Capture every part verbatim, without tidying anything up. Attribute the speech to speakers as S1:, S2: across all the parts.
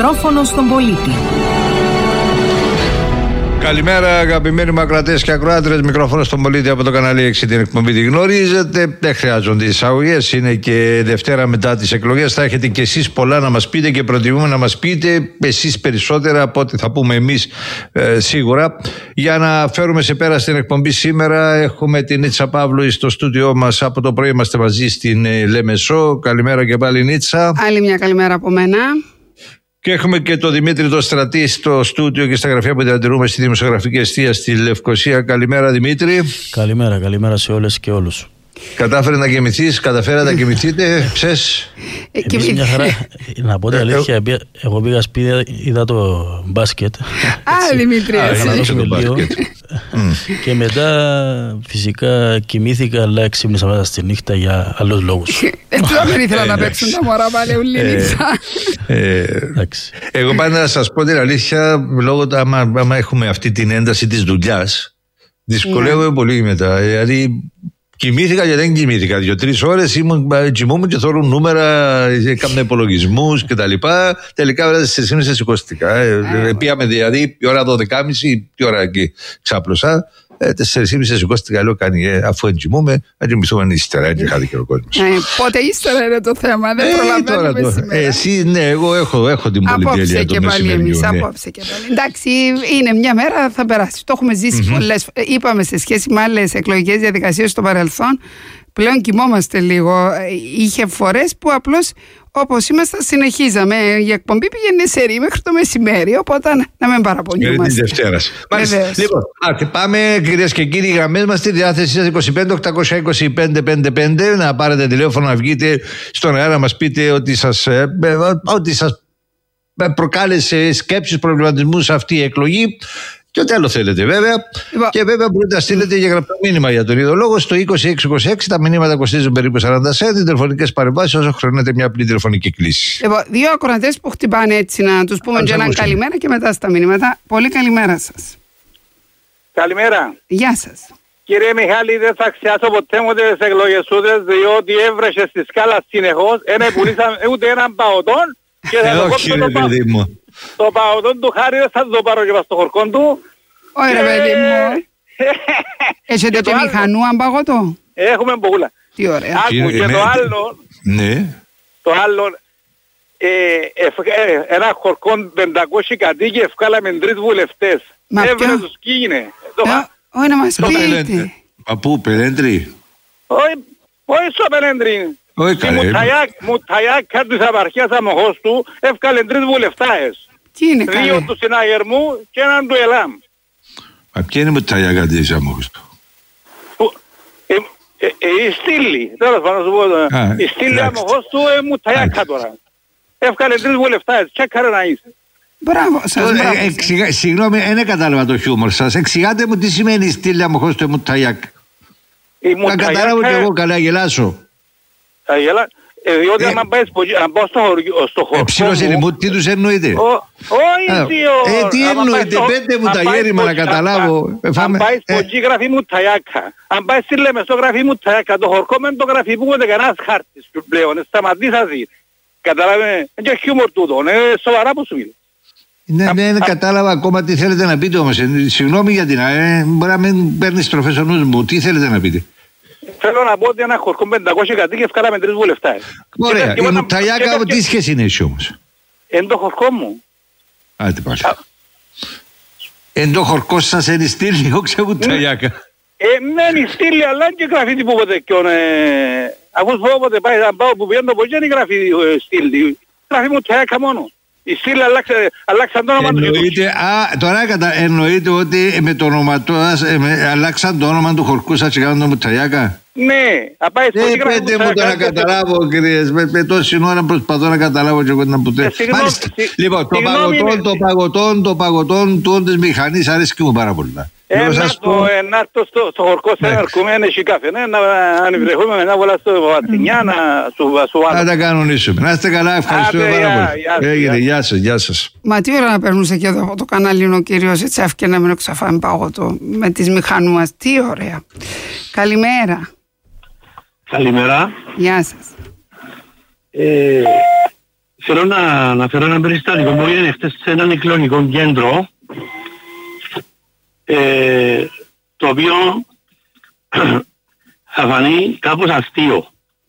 S1: μικρόφωνο στον πολίτη.
S2: Καλημέρα αγαπημένοι μου ακροατές και ακροάτρες, μικρόφωνο στον πολίτη από το κανάλι έξι, την εκπομπή τη γνωρίζετε. Δεν χρειάζονται εισαγωγές, είναι και Δευτέρα μετά τις εκλογές. Θα έχετε και εσείς πολλά να μας πείτε και προτιμούμε να μας πείτε εσείς περισσότερα από ό,τι θα πούμε εμείς ε, σίγουρα. Για να φέρουμε σε πέρα στην εκπομπή σήμερα έχουμε την Νίτσα Παύλου στο στούντιό μας. Από το πρωί είμαστε μαζί στην ε, Λεμεσό. Καλημέρα και πάλι Νίτσα.
S3: Άλλη μια καλημέρα από μένα. Και
S2: έχουμε και τον Δημήτρη το Στρατή στο στούντιο και στα γραφεία που διατηρούμε στη Δημοσιογραφική Εστία στη Λευκοσία. Καλημέρα Δημήτρη.
S4: Καλημέρα, καλημέρα σε όλες και όλους.
S2: Κατάφερε να κοιμηθείς, καταφέρατε να κοιμηθείτε, ψες?
S4: Εμείς μια χαρά, να πω την αλήθεια, εγώ πήγα σπίτι, είδα το μπάσκετ.
S3: Α, Δημήτρη,
S4: έτσι. Και μετά φυσικά κοιμήθηκα, αλλά ξύπνησα μέσα στη νύχτα για άλλους λόγους.
S3: Έτσι δεν ήθελα να παίξουν τα μωρά πάλι ουλίνιτσα.
S2: Εγώ πάντα να σας πω την αλήθεια, λόγω του άμα έχουμε αυτή την ένταση της δουλειάς, δυσκολεύομαι πολύ μετά, δηλαδή κοιμήθηκα και δεν κοιμήθηκα. Δύο-τρεις ώρες ήμουν, κοιμούμαι και θωρούν νούμερα, έκανα υπολογισμούς κτλ. Τελικά βέβαια στις τέσσερις και μισή σηκώστηκα. Ε, πήγαμε δηλαδή η ώρα δώδεκα και μισή, τι ώρα εκεί ξάπλωσα. Τέσσερις και μισή σηκώστηκα, λέω κάνει, ε, αφού εντζημούμε, να κοιμηθούμε ύστερα, έτσι χάθηκε ο κόσμος.
S3: Ε, πότε ύστερα είναι το θέμα, δεν ε, προλαβαίνουμε τώρα, σήμερα.
S2: Ε, εσύ, ναι, εγώ έχω, έχω την πολυτέλεια
S3: το μεσημεριού. Ναι. Απόψε και πάλι. Εντάξει, είναι μια μέρα, θα περάσει. Το έχουμε ζήσει mm-hmm. πολλές. Είπαμε σε σχέση με άλλες εκλογικές διαδικασίες στο παρελθόν. Πλέον κοιμόμαστε λίγο. Είχε φορές που απλώς όπως ήμασταν συνεχίζαμε. Η εκπομπή πήγαινε σε ρί μέχρι το μεσημέρι. Οπότε να μην παραπονιούμαστε.
S2: Μέχρι τη Δευτέρα. Λοιπόν, άτε, πάμε κυρίες και κύριοι. Οι γραμμές μας στη διάθεση σας είκοσι πέντε οκτακόσια είκοσι πέντε πενήντα πέντε. Να πάρετε τηλέφωνο, να βγείτε στον αέρα να μας πείτε ότι σας, ε, ότι σας προκάλεσε σκέψεις, προβληματισμούς αυτή η εκλογή. Και ό,τι άλλο θέλετε βέβαια. Υπά. Και βέβαια μπορείτε να στείλετε για γραπτό μήνυμα για τον ίδιο λόγο στο είκοσι έξι είκοσι έξι. Τα μηνύματα κοστίζουν περίπου σαράντα σέντ. Οι τηλεφωνικές παρεμβάσεις όσο χρειάζεται μια απλή τηλεφωνική κλήση.
S3: Λοιπόν, δύο ακροατές που χτυπάνε έτσι να τους πούμε και έναν καλημέρα και μετά στα μηνύματα. Πολύ καλημέρα σας.
S5: Καλημέρα.
S3: Γεια σας.
S5: Κύριε Μιχάλη, δεν θα ξιάσω ποτέ μου τις εκλογές ούτες, διότι έβρεσε στη σκάλα συνεχώς. Ένα πουλήσαμε ούτε έναν παωτόν και θα το κόψω το παωτόν. Το παγωτόν του Χάρη δεν θα το πάρω και πας στο χορκό του.
S3: Όχι ρε παιδί μου. Έχετε και μηχανού παγωτό?
S5: Έχουμε πολλά.
S3: Τι ωραία.
S5: Άκου και το άλλο.
S2: Ναι.
S5: Το άλλο. Ένα χορκό πεντακόσιοι κατοίκοι ευκάλαμε τρεις βουλευτές. Έβρε τους κι έγινε.
S3: Όχι να μας πείτε.
S2: Παππού, Πελέντρη?
S5: Όχι στο Πελέντρη. Μουταγιάκα της απαρχίας αμοχώς του εύκαλε τρεις βουλευτάες.
S3: Τι είναι καλέ?
S5: Δύο του συναγερμού και έναν του ΕΛΑΜ.
S2: Μα ποια είναι η Μουταγιάκα της αμοχώς του?
S5: Η στήλη, τώρα θα σου πω, η στήλη αμοχώς του Μουταγιάκα τώρα. Εύκαλε τρεις βουλευτάες, τσέκαρε να είσαι.
S3: Μπράβο σας, μπράβο.
S2: Συγγνώμη, δεν κατάλαβα το χιούμορ σας. Εξηγάτε μου τι σημαίνει η στήλη αμοχώς του Μουταγιάκα. Να καταλάβω κι εγώ καλά, γελάσω.
S5: Αγέλα, διότι αν πάω στο χωριό...
S2: Εψήλωσε λιμού, τι τους εννοείται?
S5: Όχι,
S2: Ε, τι εννοείται, πέντε μου τα γέρημα να καταλάβω.
S5: Αν πάει σποτζή γραφή μου ταγιάκα, αν πάει στη Λεμεσό γραφή μου ταγιάκα, το χορκό με το γραφή που ούτε κανένας χάρτης πλέον, σταματήσασαι. Καταλάβαινε, είναι και χιούμορ τούτο, είναι σοβαρά που σου μιλώ.
S2: Ναι, ναι, κατάλαβα ακόμα τι θέλετε να πείτε όμως. Συγγνώμη για την... Μπορεί να μην παίρνει στροφές ο νους μου, τι θέλετε να πείτε?
S5: Θέλω να πω ότι ένα χορκό πεντακόσιοι κατοίκοι ευκάλαμε τρεις βουλευτάες.
S2: Ωραία, η Μουταγιάκα τι σχέση είναι εσύ όμως?
S5: Εν το χορκό μου.
S2: Άτε πάλι. Εν το χορκό σας είναι η στήλη, όχι Μουταγιάκα?
S5: Ε, ναι, είναι η στήλη, αλλά και γραφή που ποτέ κοιόν. Αφού σου πω όποτε πάει να πάω που πιέντω από εκεί, γραφή στήλη. Γραφή Μουταγιάκα μόνο. Η στήλη αλλάξαν το όνομα του.
S2: Α, τώρα κατα... εννοείται ότι με το όνομα του αλλάξαν το όνομα του χορκού σας και κάνουν το Μουταγιάκα.
S5: Ναι, απάει στο
S2: ε, πέντε μου το να καταλάβω κυρίες, με, με τόση ώρα προσπαθώ να καταλάβω και εγώ την αποτέλεσμα. Λοιπόν, το παγωτόν, το παγωτόν, το παγωτόν του όντως μηχανής αρέσει και μου πάρα πολύ.
S5: Να έρθω στο χορκό σε αρκούμε, είναι εσύ καφέ, να ανεβρεχούμε να βολά στο Βατσινιά, να σου βάλω.
S2: Να τα κανονίσουμε. Να είστε καλά, ευχαριστούμε πάρα πολύ. Έγινε, γεια σας, γεια σας.
S3: Μα τι ώρα να περνούσε και εδώ από το κανάλι ο κύριος, έτσι άφηκε να μην ξαφάμε παγωτό με τις μηχανού μας. Τι ωραία.
S1: Θέλω να αναφέρω ένα περιστατικό που έγινε χτες σε έναν εκλογικό κέντρο, ε, το οποίο θα φανεί κάπως αστείο.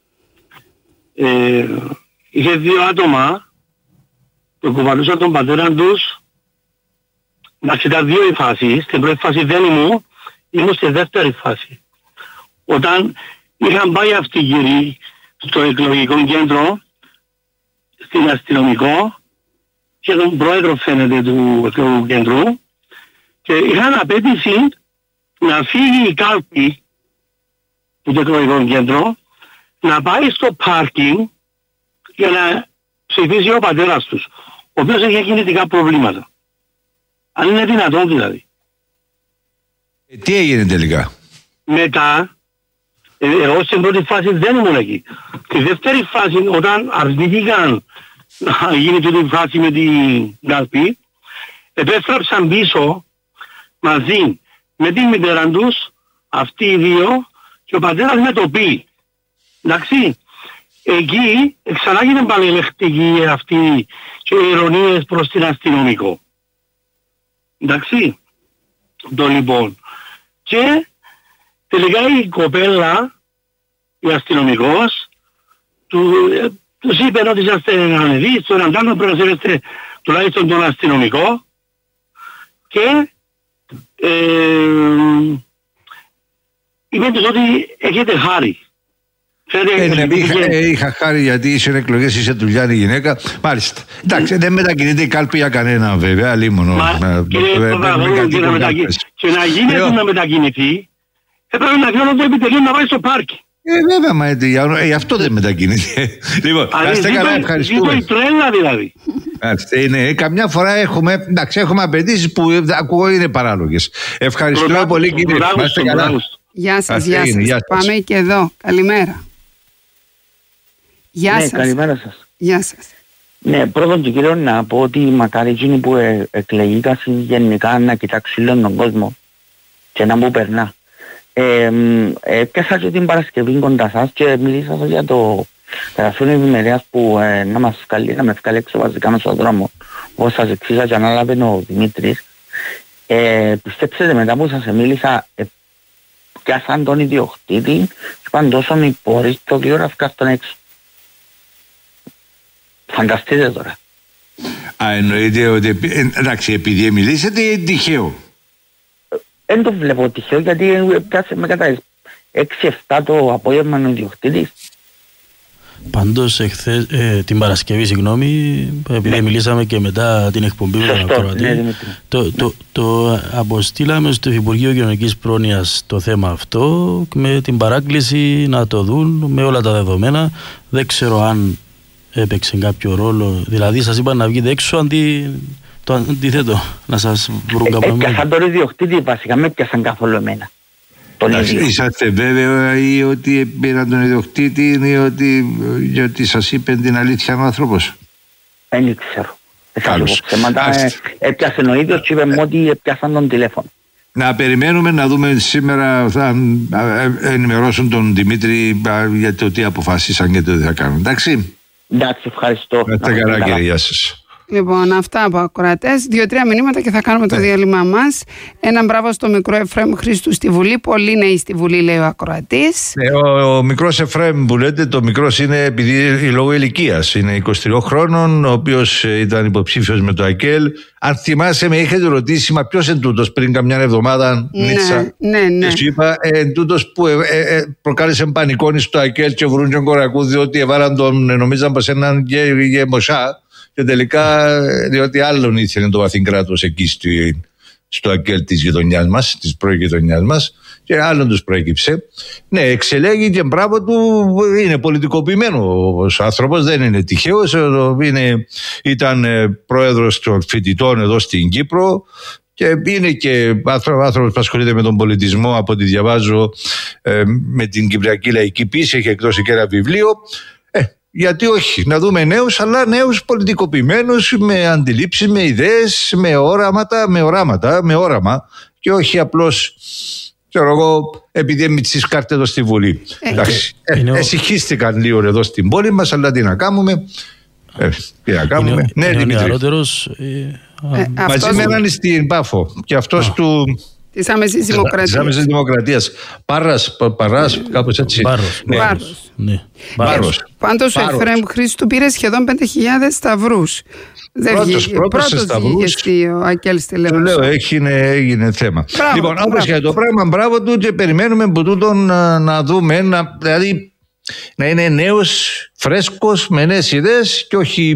S1: Ε, είχε δύο άτομα που κουβαλούσαν τον πατέρα τους. Εντάξει, ήταν δύο οι φάσεις. Στην πρώτη φάση δεν ήμουν, ήμουν στη δεύτερη φάση. Όταν είχαν πάει αυτοί οι γύροι στο εκλογικό κέντρο, στην αστυνομικό και τον πρόεδρο φαίνεται του εκλογικού κέντρου, και είχαν απέτηση να φύγει η κάλπη του εκλογικού κέντρου, να πάει στο πάρκινγκ για να ψηφίσει ο πατέρας τους, ο οποίος έχει κινητικά προβλήματα. Αν είναι δυνατόν δηλαδή.
S2: Ε, τι έγινε τελικά?
S1: Μετά, ε, εγώ στην πρώτη φάση δεν ήμουν εκεί. Στη δεύτερη φάση, όταν αρνήθηκαν να γίνει τούτη φάση με την κάλπη, επέστρεψαν πίσω μαζί με την μητέρα τους, αυτοί οι δύο, και ο πατέρας με το πει. Εντάξει, εκεί ξανά γίνουν πάλι ελεκτικοί αυτοί και ειρωνίες προς την αστυνομικό. Εντάξει, το λοιπόν. Και τελικά η κοπέλα, η αστυνομικός, του, τους είπε ότι είσαστε ανεδείς, τον αντάλλον πρέπει να σέβεστε τουλάχιστον τον αστυνομικό, και ε, είπε τους ότι έχετε χάρη.
S2: Ε, ναι, είχα, ε, είχα χάρη γιατί είσαι εκλογές, είσαι δουλειά η γυναίκα. Μάλιστα. Εντάξει, δεν μετακινείται η κάλπη για κανένα βέβαια, λίμωνο.
S1: Και να γίνεται να μετακινηθεί, έπρεπε να κάνω το επιτελείο να πάει στο πάρκι.
S2: Ε, βέβαια, μα ε, γι' αυτό δεν μετακινείται. Λοιπόν, άστε καλά, ευχαριστούμε.
S1: Ζήτω η τρέλα δηλαδή.
S2: Είναι, καμιά φορά έχουμε, εντάξει, έχουμε απαιτήσεις που ακούω είναι παράλογες. Ευχαριστούμε πολύ, κύριε.
S3: Γεια σας, γεια σας. Γεια σας. Πάμε και εδώ. Καλημέρα. Γεια
S6: ναι,
S3: σας.
S6: Καλημέρα σας.
S3: Γεια σας. Ναι,
S6: πρώτον και κύριο να πω ότι μακάρι εκείνοι που ε, εκλεγήκα γενικά να κοιτάξουν λίγο τον κόσμο και να μου περνά. Έπιασα ε, και την Παρασκευή κοντά σας και μιλήσα σας για το γραφείο ευημερίας που ε, να μας βγάλει, να με βγάλει έξω βασικά μες στον δρόμο. Όπως σας εξήγησα και ανάλαβε ο Δημήτρης. Ε, πιστέψτε, μετά που σας μίλησα, ε, πιάσαν τον ιδιοκτήτη και είπαν τόσο μη μπορείς το δύο ώρα βγάλει τον έξω. Φανταστείτε τώρα.
S2: Α, εννοείται ότι, εντάξει, επειδή μιλήσατε είναι τυχαίο.
S6: Δεν το βλέπω τυχαίο γιατί πιάσε με κατά έξι εφτά το απόγευμα ο ιδιοκτήτης.
S4: Πάντως εχθές, ε, την Παρασκευή, συγγνώμη, επειδή ναι. μιλήσαμε και μετά την εκπομπή με τον ακροατή, ναι, το, το, το αποστήλαμε στο Υπουργείο Κοινωνικής Πρόνοιας το θέμα αυτό με την παράκληση να το δουν με όλα τα δεδομένα. Δεν ξέρω αν έπαιξε κάποιο ρόλο, δηλαδή σας είπαν να βγείτε έξω αντί το αντίθετο, να σας βρουν κάπου.
S6: Έπιασαν τον ιδιοκτήτη βασικά, με έπιασαν καθόλου εμένα.
S2: Είσαστε βέβαιοι ότι πήραν τον ιδιοκτήτη ή ότι, ότι σας είπε την αλήθεια ο άνθρωπος?
S6: Δεν ξέρω. Καλώς. Έπιασε ο ίδιος και είπε μου ότι έπιασαν τον τηλέφωνο.
S2: Να περιμένουμε να δούμε σήμερα, θα ενημερώσουν τον Δημήτρη για το τι αποφασίσαν και το τι θα κάνουν. Εντάξει.
S6: Εντάξει, ευχαριστώ.
S2: Είστε καλά, κύριε, γεια σας.
S3: Λοιπόν, αυτά από ακροατές. Δύο-τρία μηνύματα και θα κάνουμε το διάλειμμα μας. Ένα μπράβο στο μικρό Εφραίμ Χρήστου στη Βουλή. Πολλοί νέοι στη Βουλή, λέει ο ακροατής.
S2: Ε, ο ο μικρός Εφραίμ που λέτε, το μικρός είναι επειδή λόγω ηλικίας. Είναι είκοσι τρία χρόνων, ο οποίος ήταν υποψήφιος με το ΑΚΕΛ. Αν θυμάσαι, με είχατε ρωτήσει, μα ποιος είναι τούτος πριν καμιά εβδομάδα,
S3: ναι,
S2: Νίτσα.
S3: Ναι, ναι.
S2: Και σου είπα, ε, τούτος που ε, ε, ε, προκάλεσε πανικόνη στο ΑΚΕΛ και βρουν τον Κορακού, διότι έβαλαν τον, νομίζαν πως έναν γεμοσά. Και τελικά, διότι άλλον ήθελε το βαθύν κράτος εκεί στο, στο ΑΚΕΛ της γειτονιάς μας, της πρώην-γειτονιάς μας, και άλλον τους προέκυψε. Ναι, εξελέγει και μπράβο του, είναι πολιτικοποιημένο ο άνθρωπος, δεν είναι τυχαίος. Είναι, ήταν πρόεδρος των φοιτητών εδώ στην Κύπρο και είναι και άνθρωπος που ασχολείται με τον πολιτισμό, από ό,τι διαβάζω, με την Κυπριακή Λαϊκή Πίση, έχει εκδώσει και ένα βιβλίο. Γιατί όχι, να δούμε νέους, αλλά νέους πολιτικοποιημένους, με αντιλήψεις, με ιδέες, με όραματα, με οράματα, με όραμα, και όχι απλώς, ξέρω εγώ, επειδή εμείς τις κάρτες εδώ στη Βουλή. Εντάξει, ε, εσυχίστηκαν λίγο εδώ στην πόλη μας, αλλά τι να κάνουμε. Ε, τι να κάνουμε.
S4: Είναι,
S2: ναι,
S4: είναι
S2: Δημήτρη.
S4: Νεαρότερος, ε,
S3: Ε,
S2: Μαζί
S3: αυτός-
S2: με έναν στην Πάφο και αυτός
S4: Α.
S2: του...
S3: Της άμεσης
S2: Της
S3: δημοκρατίας.
S2: άμεσης δημοκρατίας. Πάρας, πα- παράς, κάπως έτσι.
S4: Μπάρος.
S2: Ναι.
S3: Βάρος.
S4: Ναι.
S2: Βάρος.
S3: Πάντως ο
S2: Βάρος.
S3: Εφραίμ Χρήστου πήρε σχεδόν πέντε χιλιάδες σταυρούς. Δεν
S2: Πρώτος,
S3: βγήκε.
S2: πρώτος σε
S3: Πρώτος
S2: σταυρούς.
S3: βγήκε στη- ο Ακέλ στη
S2: Το
S3: Λεμεσό.
S2: λέω, έγινε, έγινε θέμα.
S3: Μπράβο,
S2: λοιπόν,
S3: μπράβο.
S2: όπως και το πράγμα, μπράβο του και περιμένουμε από τούτον να, να δούμε, να, δηλαδή να είναι νέος, φρέσκος, με νέες ιδέες και όχι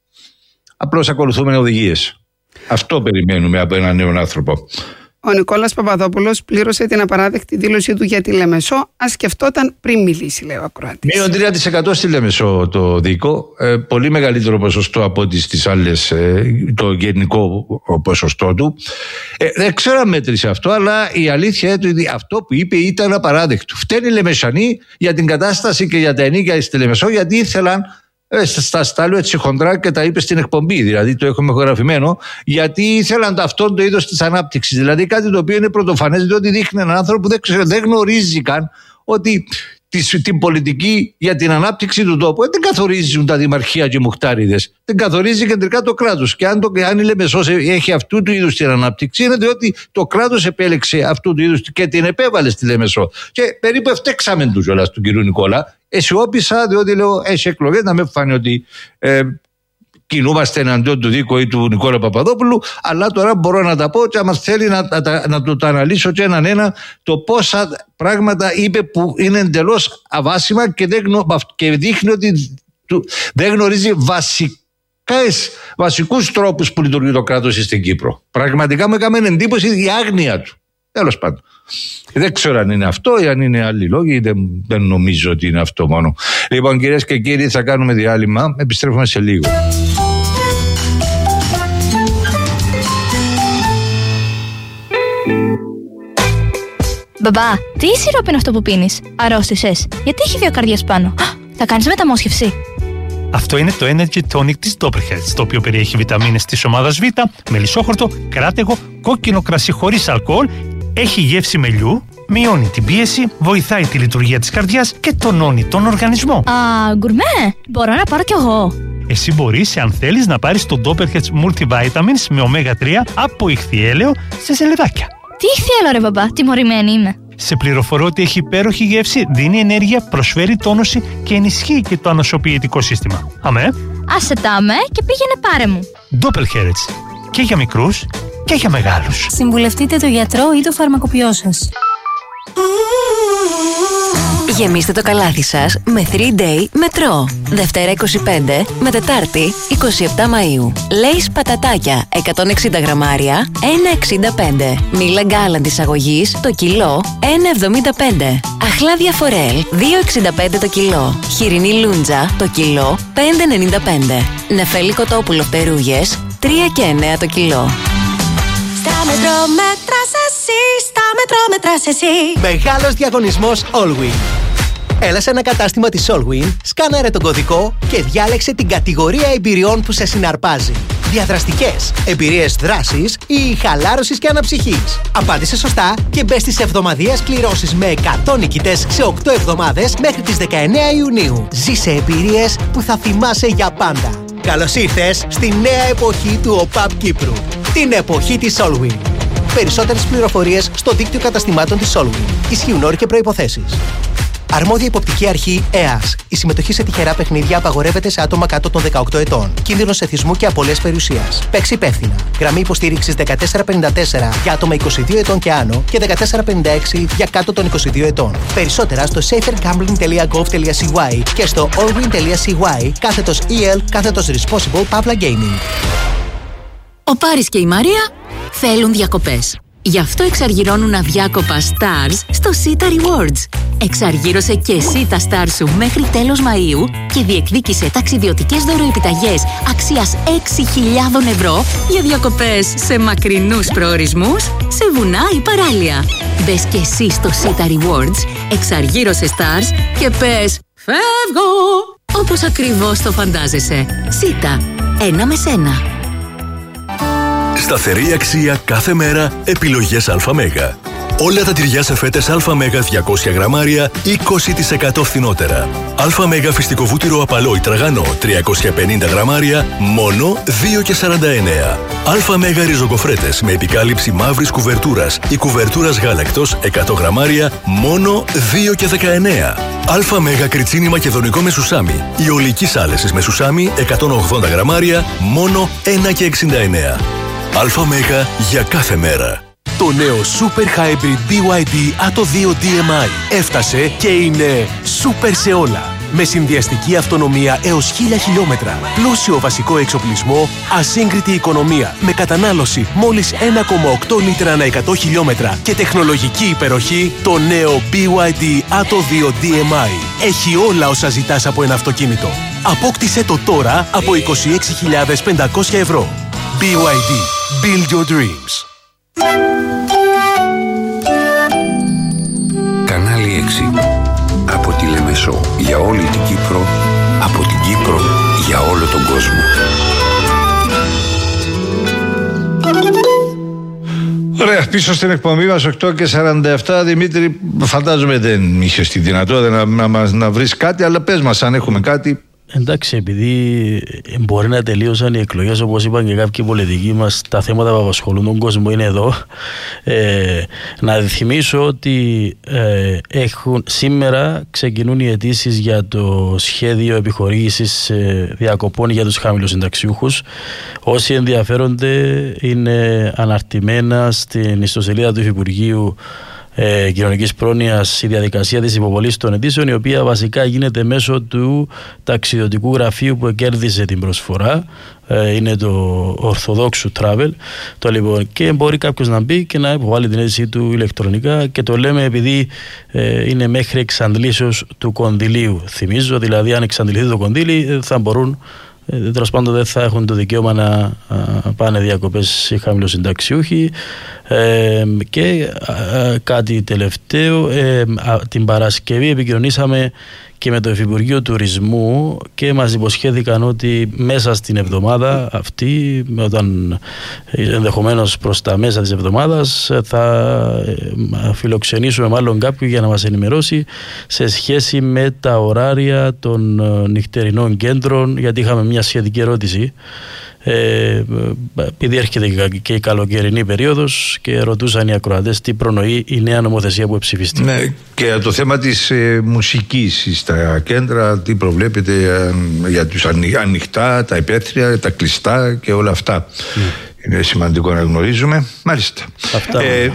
S2: απλώς ακολουθούμε οδηγίες. Αυτό περιμένουμε από έναν νέο άνθρωπο.
S3: Ο Νικόλας Παπαδόπουλος πλήρωσε την απαράδεκτη δήλωσή του για τη Λεμεσό, αν σκεφτόταν πριν μιλήσει, λέει ο ακροατής.
S2: Μείον τρία τοις εκατό στη Λεμεσό το δίκο, ε, πολύ μεγαλύτερο ποσοστό από ό,τι στις άλλες, ε, το γενικό ποσοστό του. Ε, δεν ξέρω αν μέτρησε αυτό, αλλά η αλήθεια είναι ότι αυτό που είπε ήταν απαράδεκτο. Φταίνει οι Λεμεσανοί για την κατάσταση και για τα ενίκια στη Λεμεσό, γιατί ήθελαν. Ε, στα στάλου έτσι χοντρά και τα είπε στην εκπομπή, δηλαδή το έχουμε ηχογραφημένο, γιατί ήθελαν αυτό το είδος της ανάπτυξης. Δηλαδή κάτι το οποίο είναι πρωτοφανές, διότι δείχνει έναν άνθρωπο που δεν, ξέρω, δεν γνωρίζει καν ότι της, την πολιτική για την ανάπτυξη του τόπου δεν καθορίζουν τα δημαρχία και οι μουχτάριδες. Δεν καθορίζει κεντρικά το κράτος. Και αν, το, αν η Λεμεσός έχει αυτού του είδους την ανάπτυξη, είναι διότι το κράτος επέλεξε αυτού του είδους και την επέβαλε στη Λεμεσό. Και περίπου ευτέξαμε του κιόλας του κυρίου Νικόλα. Αισιόπισα, διότι λέω: έχει εκλογές, να με φάνει ότι ε, κινούμαστε εναντίον του Δίκο ή του Νικόλα Παπαδόπουλου. Αλλά τώρα μπορώ να τα πω και άμα θέλει να, να, να, να το, το αναλύσω και έναν ένα το πόσα πράγματα είπε που είναι εντελώς αβάσιμα και, δεν γνω, και δείχνει ότι του, δεν γνωρίζει βασικά. Βασικούς τρόπους που λειτουργεί το κράτος στην Κύπρο. Πραγματικά μου έκανε εντύπωση η άγνοια του. Τέλος πάντων. Δεν ξέρω αν είναι αυτό ή αν είναι άλλοι λόγοι. Δεν, δεν νομίζω ότι είναι αυτό μόνο. Λοιπόν, κυρίες και κύριοι, θα κάνουμε διάλειμμα. Επιστρέφουμε σε λίγο.
S7: Μπαμπά, τι σιρόπι είναι αυτό που πίνεις? Αρρώστησες? Γιατί έχει δύο καρδιές πάνω? Θα κάνεις μεταμόσχευση?
S8: Αυτό είναι το Energy Tonic της Doppelherz, το οποίο περιέχει βιταμίνες της ομάδας Β, μελισσόχορτο, κράτεγο, κόκκινο κρασί χωρίς αλκοόλ, έχει γεύση μελιού, μειώνει την πίεση, βοηθάει τη λειτουργία της καρδιάς και τονώνει τον οργανισμό.
S7: Α, γκουρμέ! Μπορώ να πάρω κι εγώ.
S8: Εσύ μπορείς, αν θέλεις, να πάρεις το Doppelherz Multivitamins με ωμέγα τρία από ηχθιέλαιο σε σελεδάκια.
S7: Τι ηχθιέλαιο ρε μπαμπά, τιμωρημένη είμαι.
S8: Σε πληροφορώ ότι έχει υπέροχη γεύση, δίνει ενέργεια, προσφέρει τόνωση και ενισχύει και το ανοσοποιητικό σύστημα. Αμέ.
S7: Άσε τα με και πήγαινε πάρε μου.
S8: Doppelherz. Και για μικρούς και για μεγάλους.
S9: Συμβουλευτείτε το γιατρό ή το φαρμακοποιό σας.
S10: Γεμίστε το καλάθι σας με θρι ντέι μετρό. Δευτέρα είκοσι πέντε με Τετάρτη είκοσι επτά Μαΐου. Λέις πατατάκια εκατόν εξήντα γραμμάρια ένα εξήντα πέντε. Μίλα γκάλαντ εισαγωγής το κιλό ένα εβδομήντα πέντε. Αχλάδια φορέλ δύο εξήντα πέντε το κιλό. Χοιρινή λούντζα το κιλό πέντε ενενήντα πέντε. Νεφέλι κοτόπουλο φτερούγες τρία και εννέα το κιλό.
S9: Στα μετρό μέτρας εσύ, στα μετρό μέτρας εσύ.
S11: Μεγάλος διαγωνισμός Allwin. Έλα σε ένα κατάστημα της Allwin, σκάναρε τον κωδικό και διάλεξε την κατηγορία εμπειριών που σε συναρπάζει. Διαδραστικές, εμπειρίες δράσης ή χαλάρωσης και αναψυχής. Απάντησε σωστά και μπες στις εβδομαδιαίες κληρώσεις με εκατό νικητές σε οκτώ εβδομάδες μέχρι τις δεκαεννέα Ιουνίου. Ζήσε εμπειρίες που θα θυμάσαι για πάντα. Καλώς ήρθες στη νέα εποχή του ΟΠΑΠ Κύπρου. Την εποχή της Allwin. Περισσότερες πληροφορίες στο δίκτυο καταστημάτων της Allwin. Ισχύουν όροι και προϋποθέσεις. Αρμόδια υποπτική αρχή ΕΑΣ. Η συμμετοχή σε τυχερά παιχνίδια απαγορεύεται σε άτομα κάτω των δεκαοκτώ ετών. Κίνδυνος εθισμού και απώλειας περιουσίας. Παίξει υπεύθυνα. Γραμμή υποστήριξης δεκατέσσερα πενήντα τέσσερα για άτομα είκοσι δύο ετών και άνω και δεκατέσσερα πενήντα έξι για κάτω των είκοσι δύο ετών. Περισσότερα στο safer gambling τελεία gov τελεία c y και στο allwin τελεία c y κάθετος el κάθετος responsible Pavla Gaming.
S10: Ο Πάρης και η Μαρία θέλουν διακοπές. Γι' αυτό εξαργυρώνουν αδιάκοπα stars στο Sita Rewards. Εξαργύρωσε και εσύ τα stars σου μέχρι τέλος Μαΐου και διεκδίκησε ταξιδιωτικές δωροεπιταγές αξίας έξι χιλιάδες ευρώ για διακοπές σε μακρινούς προορισμούς, σε βουνά ή παράλια. Μπες και εσύ στο Sita Rewards, εξαργύρωσε stars και πες «Φεύγω!» όπως ακριβώς το φαντάζεσαι. Sita, ένα με σένα.
S12: Σταθερή αξία κάθε μέρα, επιλογές ΑΜΕΓΑ. Όλα τα τυριά σε φέτες ΑΜΕΓΑ διακόσια γραμμάρια είκοσι τοις εκατό φθηνότερα. ΑΜΕΓΑ φυστικό βούτυρο απαλό ή τραγανό τριακόσια πενήντα γραμμάρια μόνο δύο και σαράντα εννέα. ΑΜΕΓΑ ριζοκοφρέτες με επικάλυψη μαύρης κουβερτούρας ή κουβερτούρας γάλακτος εκατό γραμμάρια μόνο δύο και δεκαεννέα. ΑΜΕΓΑ κριτσίνι μακεδονικό με σουσάμι ή ολικής άλεσης με σουσάμι εκατόν ογδόντα γραμμάρια μόνο ένα και εξήντα εννέα. ΑΜΕΓΑ για κάθε μέρα.
S13: Το νέο Super Hybrid μπι γουάι ντι Atto δύο ντι εμ άι έφτασε και είναι super σε όλα. Με συνδυαστική αυτονομία έως χίλια χιλιόμετρα, πλούσιο βασικό εξοπλισμό, ασύγκριτη οικονομία, με κατανάλωση μόλις ένα κόμμα οκτώ λίτρα ανά εκατό χιλιόμετρα και τεχνολογική υπεροχή, το νέο μπι γουάι ντι Atto δύο ντι εμ άι έχει όλα όσα ζητάς από ένα αυτοκίνητο. Απόκτησε το τώρα από είκοσι έξι χιλιάδες πεντακόσια ευρώ. μπι γουάι ντι. Build your dreams.
S14: Κανάλι έξι. Από τη Λεμεσό για όλη την Κύπρο, από την Κύπρο για όλο τον κόσμο.
S2: Ωραία, πίσω στην εκπομπή μας οκτώ και σαράντα επτά. Δημήτρη, φαντάζομαι δεν είχες τη δυνατότητα να, να, να, να βρεις κάτι, αλλά πες μας αν έχουμε κάτι.
S4: Εντάξει, επειδή μπορεί να τελείωσαν οι εκλογές, όπως είπαν και κάποιοι πολιτικοί μας, τα θέματα που απασχολούν τον κόσμο είναι εδώ. Ε, να θυμίσω ότι ε, έχουν, σήμερα ξεκινούν οι αιτήσεις για το σχέδιο επιχορήγησης ε, διακοπών για τους χαμηλοσυνταξιούχους. Όσοι ενδιαφέρονται είναι αναρτημένα στην ιστοσελίδα του Υφυπουργείου Ε, κοινωνικής πρόνοιας η διαδικασία της υποβολής των αιτήσεων, η οποία βασικά γίνεται μέσω του ταξιδιωτικού γραφείου που κέρδισε την προσφορά. Ε, είναι το Ορθοδόξου Travel. Το, λοιπόν, και μπορεί κάποιος να μπει και να υποβάλει την αίτησή του ηλεκτρονικά, και το λέμε επειδή ε, είναι μέχρι εξαντλήσεως του κονδυλίου. Θυμίζω, δηλαδή αν εξαντληθεί το κονδύλι θα μπορούν, τέλος πάντων δεν θα έχουν το δικαίωμα να α, πάνε διακοπές οι χαμηλοσυνταξιούχοι. Ε, και α, κάτι τελευταίο, ε, α, την Παρασκευή επικοινωνήσαμε και με το Υφυπουργείο Τουρισμού και μας υποσχέθηκαν ότι μέσα στην εβδομάδα αυτή, όταν ενδεχομένως προς τα μέσα της εβδομάδας, θα φιλοξενήσουμε μάλλον κάποιον για να μας ενημερώσει σε σχέση με τα ωράρια των νυχτερινών κέντρων, γιατί είχαμε μια σχετική ερώτηση. Ε, επειδή έρχεται και η καλοκαιρινή περίοδος και ρωτούσαν οι ακροατές τι προνοεί η νέα νομοθεσία που εψηφιστεί.
S2: Ναι, και το θέμα της ε, μουσικής στα κέντρα, τι προβλέπετε ε, για τους ανοιχτά, τα υπαίθρια, τα κλειστά και όλα αυτά. Mm. Είναι σημαντικό να γνωρίζουμε. Μάλιστα.
S4: Αυτά.
S2: Ε,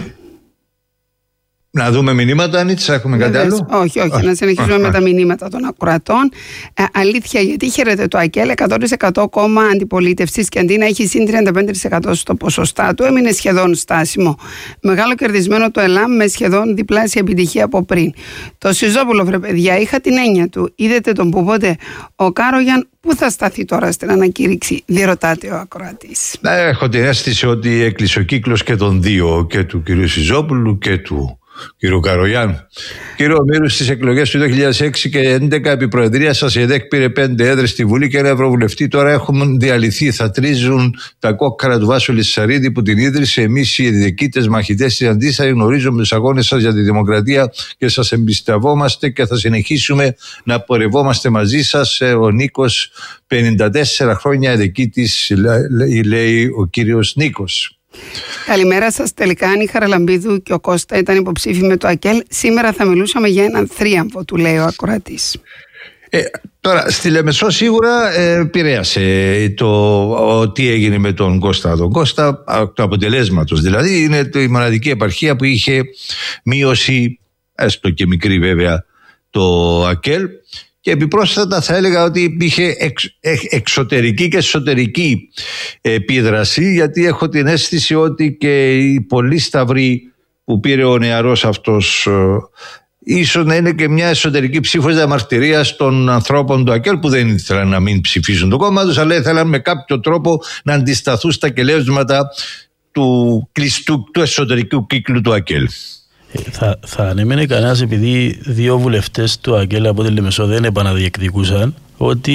S2: Να δούμε μηνύματα, Ανίτσα, έχουμε κάτι άλλο?
S3: Όχι, όχι, α, να συνεχίσουμε α, με α. τα μηνύματα των ακροατών. Ε, αλήθεια, γιατί χαίρεται το ΑΚΕΛ, εκατό τοις εκατό κόμμα αντιπολίτευσης, και αντί να έχει συν τριάντα πέντε τοις εκατό στο ποσοστά του, έμεινε σχεδόν στάσιμο. Μεγάλο κερδισμένο το ΕΛΑΜ με σχεδόν διπλάσια επιτυχία από πριν. Το Σιζόπουλο, βρε παιδιά, είχα την έννοια του. Είδετε τον που πότε. Ο Κάρογιαν πού θα σταθεί τώρα στην ανακήρυξη, διερωτάται ο ακροατής.
S2: Έχω την αίσθηση ότι έκλεισε ο κύκλος και των δύο, και του κ. Σιζόπουλου και του κύριο Καρογιάννου. Κύριο Μύρου, στις εκλογές του δύο χιλιάδες έξι και δύο χιλιάδες έντεκα επί προεδρία σας η ΕΔΕΚ πήρε πέντε έδρες στη Βουλή και ένα ευρωβουλευτή. Τώρα έχουν διαλυθεί. Θα τρίζουν τα κόκκαρα του Βάσου Λυσσαρίδη που την ίδρυσε. Εμείς οι ΕΔΕΚίτες μαχητές της Αντίστασης γνωρίζουμε τους αγώνες σας για τη δημοκρατία και σας εμπιστευόμαστε και θα συνεχίσουμε να πορευόμαστε μαζί σας. Ο Νίκος, πενήντα τέσσερα χρόνια ΕΔΕΚίτης, λέει ο κύριος Νίκος.
S3: Καλημέρα σας. Τελικά, αν η Χαραλαμπίδου και ο Κώστα ήταν υποψήφοι με το ΑΚΕΛ, σήμερα θα μιλούσαμε για έναν θρίαμβο, του λέει ο ακροατής.
S2: Ε, τώρα, στη Λεμεσό σίγουρα ε, επηρέασε το τι έγινε με τον Κώστα. Τον Κώστα, το αποτελέσματος δηλαδή, είναι η μοναδική επαρχία που είχε μείωση, έστω και μικρή βέβαια, το ΑΚΕΛ. Και επιπρόσθετα θα έλεγα ότι είχε εξ, εξ, εξωτερική και εσωτερική επίδραση, γιατί έχω την αίσθηση ότι και οι πολλοί σταυροί που πήρε ο νεαρός αυτός ίσως να είναι και μια εσωτερική ψήφος διαμαρτυρίας των ανθρώπων του ΑΚΕΛ που δεν ήθελαν να μην ψηφίσουν το κόμμα τους, αλλά ήθελαν με κάποιο τρόπο να αντισταθούν στα κελέσματα του κλειστού, του εσωτερικού κύκλου του ΑΚΕΛ.
S4: Θα, θα ανέμενε κανένας επειδή δύο βουλευτές του ΑΚΕΛ από τη Λεμεσό δεν επαναδιεκδικούσαν, ότι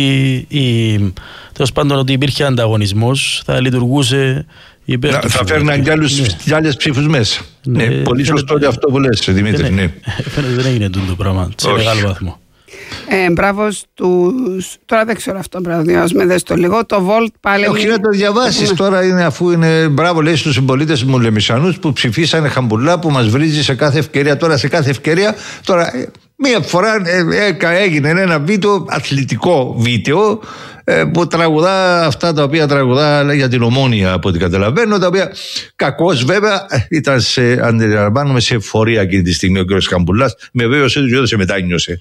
S4: η, τέλος πάντων ότι υπήρχε ανταγωνισμός, θα λειτουργούσε υπέρ
S2: να,
S4: του
S2: θα φέρναν κι άλλες ψήφους μέσα. Ναι, ναι, πολύ σωστό ότι αυτό που λες, Δημήτρη. Ναι.
S4: Φαίνεται δεν έγινε το πράγμα σε όχι. Μεγάλο βαθμό.
S3: Ε, μπράβο στους... Τώρα δεν ξέρω αυτό, μπράβο, με δες το λίγο. Το Volt πάλι...
S2: Όχι να το διαβάσεις τώρα, είναι, αφού είναι μπράβο, λέει στους συμπολίτες μου Λεμισανούς που ψηφίσανε χαμπουλά, που μας βρίζει σε κάθε ευκαιρία. Τώρα σε κάθε ευκαιρία, τώρα μία φορά ε, ε, έγινε ένα βίντεο, αθλητικό βίντεο, ε, που τραγουδά αυτά τα οποία τραγουδά για την Ομόνοια, από ό,τι καταλαβαίνω, τα οποία κακώς βέβαια ήταν σε, αντιλαμβάνομαι, σε εφορία εκείνη τη στιγμή ο κ. Χαμπουλάς. Με βέβαιος ότι δεν σε μετάνιωσε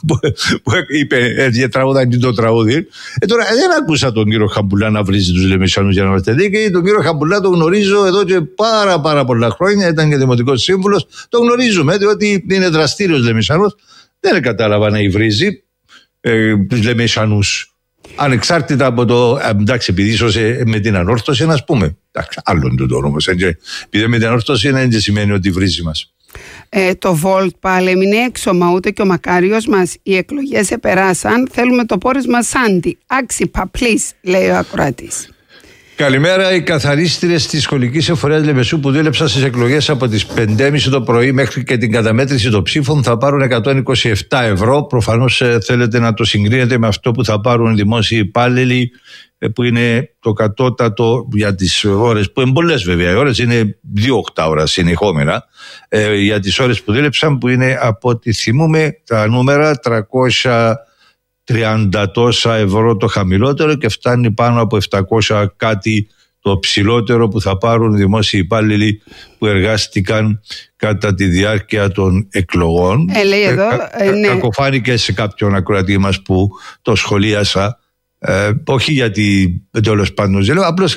S2: που είπε έτσι τραγουδά και το τραγούδι. Ε, τώρα δεν άκουσα τον κύριο Χαμπουλά να βρίζει τους Λεμισανούς, για να είμαστε δίκαιοι. Τον κύριο Χαμπουλά τον γνωρίζω εδώ και πάρα πάρα πολλά χρόνια, ήταν και δημοτικός σύμβουλος. Το γνωρίζουμε, διότι είναι δραστήριος Λεμισανός. Δεν κατάλαβα να υβρίζει ε, τους Λεμισανούς. Ανεξάρτητα από το, εντάξει, επειδή ίσως με την ανόρθωση, να πούμε. Εντάξει, άλλον το όνομα όμως. Επειδή με την ανόρθωση δεν σημαίνει ότι βρίζει μας.
S3: Ε, το Volt πάλι έμεινε έξω, μα ούτε και ο Μακάριος μας. Οι εκλογές επεράσαν. Θέλουμε το πόρισμα Σάντι. Άξιπα, please, λέει ο ακροατής.
S2: Καλημέρα. Οι καθαρίστριες της σχολικής εφορίας Λεμεσού που δούλεψαν στις εκλογές από τις πέντε και μισή το πρωί μέχρι και την καταμέτρηση των ψήφων θα πάρουν εκατόν είκοσι επτά ευρώ. Προφανώς ε, θέλετε να το συγκρίνετε με αυτό που θα πάρουν οι δημόσιοι υπάλληλοι, ε, που είναι το κατώτατο για τις ώρες, που είναι πολλές βέβαια. Οι ώρες είναι δύο οκτάωρα συνεχόμενα, ε, για τις ώρες που δούλεψαν, που είναι, από ό,τι θυμούμε τα νούμερα, τριακόσια τριάντα τόσα ευρώ το χαμηλότερο και φτάνει πάνω από επτακόσια κάτι το ψηλότερο που θα πάρουν οι δημόσιοι υπάλληλοι που εργάστηκαν κατά τη διάρκεια των εκλογών.
S3: Ε, λέει εδώ,
S2: ε, ναι. Κακοφάνηκε σε κάποιον ακροατή μας που το σχολίασα, ε, όχι γιατί τέλος πάντων δεν λέω, απλώς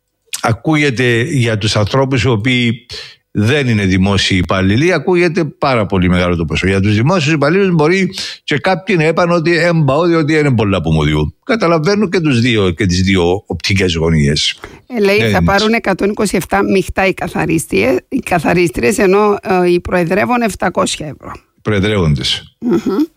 S2: ακούγεται για τους ανθρώπους οι οποίοι δεν είναι δημόσιοι υπάλληλοι, ακούγεται πάρα πολύ μεγάλο το ποσό. Για τους δημόσιους υπαλλήλους μπορεί και κάποιοι να είπαν ότι έμπαω, διότι είναι πολλά που μου διούν. Καταλαβαίνω και, τους δύο, και τις δύο οπτικές γωνίες.
S3: Ε, λέει ε, θα πάρουν εκατόν είκοσι επτά μειχτά οι καθαρίστριες, οι καθαρίστριες, ενώ ε, οι προεδρεύουν επτακόσια ευρώ.
S2: Προεδρεύοντες.
S3: Mm-hmm.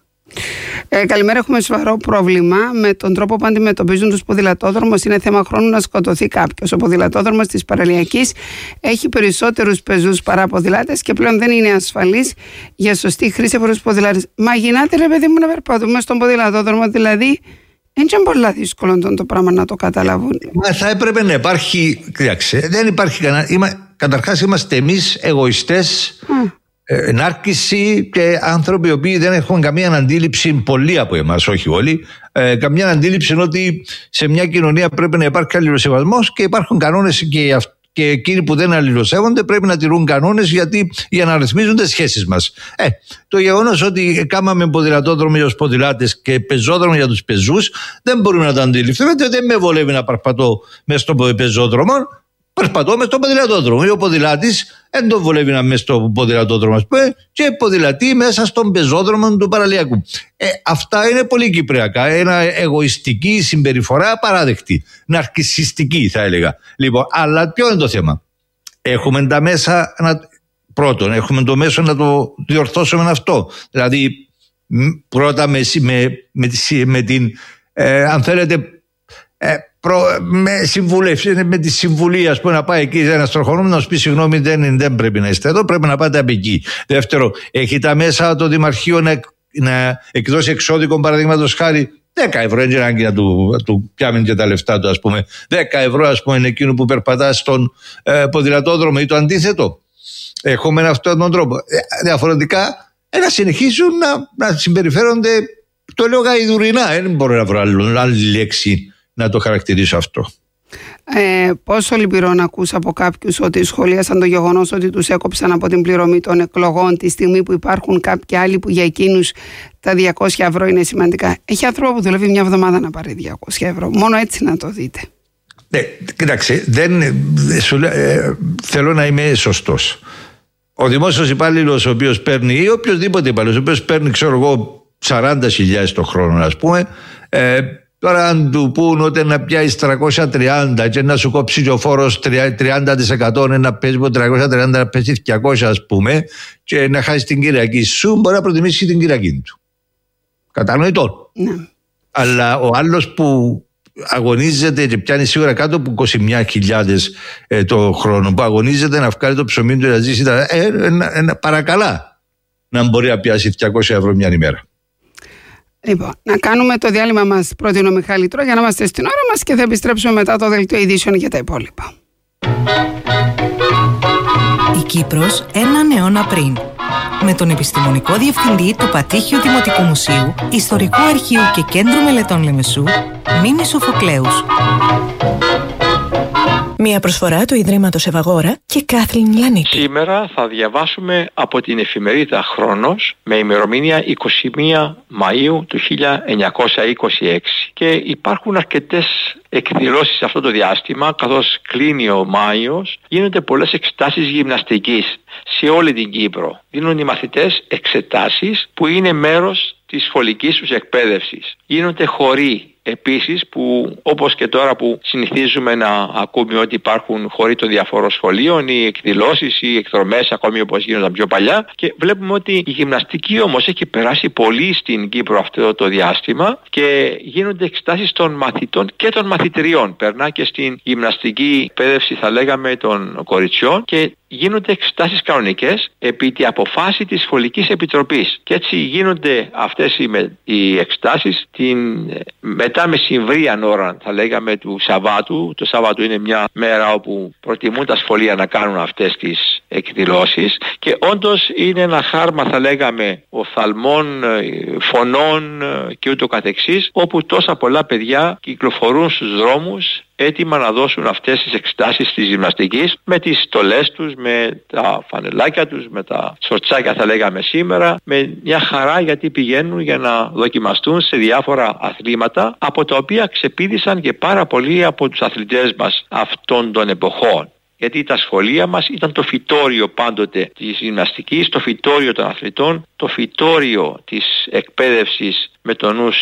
S3: Ε, καλημέρα. Έχουμε σοβαρό πρόβλημα με τον τρόπο που αντιμετωπίζουν τους ποδηλατόδρομους. Είναι θέμα χρόνου να σκοτωθεί κάποιος. Ο ποδηλατόδρομος της Παραλιακής έχει περισσότερους πεζούς παρά ποδηλάτες και πλέον δεν είναι ασφαλής για σωστή χρήση από τους ποδηλάτες. Μα γινάτε, ρε παιδί μου, να περπατούμε στον ποδηλατόδρομο, δηλαδή. Δεν είναι πολύ δύσκολο το πράγμα να το καταλάβουν.
S2: Μα θα έπρεπε να υπάρχει. Κοιτάξτε, δεν υπάρχει κανένα. Είμα... Καταρχάς, είμαστε εμείς εγωιστές. Mm. Ενάρκηση και άνθρωποι οι οποίοι δεν έχουν καμία αντίληψη, πολλοί από εμάς, όχι όλοι, ε, καμία αντίληψη ότι σε μια κοινωνία πρέπει να υπάρχει αλληλοσεβασμός και υπάρχουν κανόνες και, και εκείνοι που δεν αλληλοσέβονται πρέπει να τηρούν κανόνες γιατί, για να ρυθμίζουν τις σχέσεις μας. Ε, το γεγονός ότι κάμαμε ποδηλατόδρομο για τους ποδηλάτες και πεζόδρομο για τους πεζούς δεν μπορούμε να το αντιληφθούμε, διότι δεν με βολεύει να περπατώ μέσα στο πεζόδρομο. Περπατώ μες στο ποδηλατόδρομο. Ο ποδηλάτης δεν τον βολεύει να μέσα στο ποδηλατόδρομο και ποδηλατεί μέσα στον πεζόδρομο του Παραλιακού. Ε, αυτά είναι πολύ κυπριακά. Ένα εγωιστική συμπεριφορά απαράδεκτη. Ναρκισσιστική θα έλεγα. Λοιπόν, αλλά ποιο είναι το θέμα? Έχουμε τα μέσα να... Πρώτον, έχουμε το μέσο να το διορθώσουμε αυτό. Δηλαδή, πρώτα με, με, με, με την, ε, αν θέλετε, ε, Προ, με συμβουλεύσει, με τη συμβουλή, ας πούμε, να πάει εκεί ένα τροχονούμενο να σου πει συγγνώμη, δεν, δεν πρέπει να είστε εδώ, πρέπει να πάτε από εκεί. Δεύτερο, έχει τα μέσα το Δημαρχείο να, να εκδώσει εξώδικο, παραδείγματος χάρη δέκα ευρώ, έτσι ανάγκη να του, του πιάμε και τα λεφτά του, ας πούμε. δέκα ευρώ, ας πούμε, είναι εκείνο που περπατά στον ε, ποδηλατόδρομο ή το αντίθετο. Έχουμε αυτόν τον τρόπο. Ε, διαφορετικά, ε, να συνεχίσουν να, να συμπεριφέρονται, το λέω γαϊδουρινά, δεν μπορώ να βρω άλλη, άλλη λέξη να το χαρακτηρίσω αυτό.
S3: Ε, πόσο λυπηρό να ακούς από κάποιους ότι σχολίασαν το γεγονός ότι τους έκοψαν από την πληρωμή των εκλογών τη στιγμή που υπάρχουν κάποιοι άλλοι που για εκείνους τα διακόσια ευρώ είναι σημαντικά. Έχει άνθρωπο που δουλεύει μια εβδομάδα να πάρει διακόσια ευρώ. Μόνο έτσι να το δείτε.
S2: Ναι, κοίταξε, δεν, σου, ε, θέλω να είμαι σωστός. Ο δημόσιος υπάλληλος ο οποίος παίρνει, ή οποιοδήποτε υπάλληλος ο οποίος παίρνει, ξέρω εγώ, σαράντα χιλιάδες το χρόνο, ας πούμε, ε, τώρα αν του πούν ότι να πιάσεις τριακόσια τριάντα και να σου κόψει και ο φόρος τριάντα τοις εκατό, να παίζει από τριακόσια τριάντα να παίζει διακόσια, ας πούμε, και να χάσει την Κυριακή σου, μπορεί να προτιμήσει την Κυριακή του. Κατανοητό.
S3: Ναι.
S2: Αλλά ο άλλος που αγωνίζεται και πιάνει σίγουρα κάτω από είκοσι μία χιλιάδες ε, το χρόνο, που αγωνίζεται να βγάλει το ψωμί του να ζήσει, ε, ε, ε, ε, παρακαλά να μπορεί να πιάσει διακόσια ευρώ μια ημέρα.
S3: Λοιπόν, να κάνουμε το διάλειμμα μας, πρότεινε ο Μιχάλη Τρό, για να είμαστε στην ώρα μας και θα επιστρέψουμε μετά το δελτίο ειδήσεων για τα υπόλοιπα.
S15: Η Κύπρος έναν αιώνα πριν. Με τον επιστημονικό διευθυντή του Πατήχιου Δημοτικού Μουσείου, Ιστορικού Αρχείου και Κέντρου Μελετών Λεμεσού, Μίμη Σοφοκλέους. Μια προσφορά του Ιδρύματος Ευαγόρα και Κάθλιν Λανίτη.
S16: Σήμερα θα διαβάσουμε από την εφημερίδα Χρόνος με ημερομηνία εικοστή πρώτη Μαΐου του χίλια εννιακόσια είκοσι έξι και υπάρχουν αρκετές εκδηλώσεις σε αυτό το διάστημα. Καθώς κλείνει ο Μάιος, γίνονται πολλές εξετάσεις γυμναστικής σε όλη την Κύπρο. Δίνουν οι μαθητές εξετάσεις που είναι μέρος της σχολικής τους εκπαίδευσης. Γίνονται χοροί επίσης, που όπως και τώρα που συνηθίζουμε να ακούμε ότι υπάρχουν χοροί των διαφορών σχολείων ή εκδηλώσεις ή εκδρομές, ακόμη όπως γίνονταν πιο παλιά, και βλέπουμε ότι η γυμναστική όμως έχει περάσει πολύ στην Κύπρο αυτό το διάστημα και γίνονται εξετάσεις των μαθητών και των μαθητριών. Περνά και στην γυμναστική εκπαίδευση, θα λέγαμε, των κοριτσιών, και γίνονται εξετάσεις κανονικές επί τη αποφάση της σχολικής επιτροπής. Και έτσι γίνονται αυτές οι, με, οι εξετάσεις την μετά μεσημβρίαν ώρα, θα λέγαμε, του Σαββάτου. Το Σάββατο είναι μια μέρα όπου προτιμούν τα σχολεία να κάνουν αυτές τις εκδηλώσεις και όντως είναι ένα χάρμα, θα λέγαμε, οφθαλμών, φωνών και ούτω καθεξής, όπου τόσα πολλά παιδιά κυκλοφορούν στους δρόμους έτοιμα να δώσουν αυτές τις εξετάσεις της γυμναστικής με τις στολές τους, με τα φανελάκια τους, με τα σορτσάκια, θα λέγαμε σήμερα, με μια χαρά, γιατί πηγαίνουν για να δοκιμαστούν σε διάφορα αθλήματα, από τα οποία ξεπήδησαν και πάρα πολλοί από τους αθλητές μας αυτών των εποχών. Γιατί τα σχολεία μας ήταν το φυτόριο πάντοτε της γυμναστικής, το φυτόριο των αθλητών, το φυτόριο της εκπαίδευσης με το νους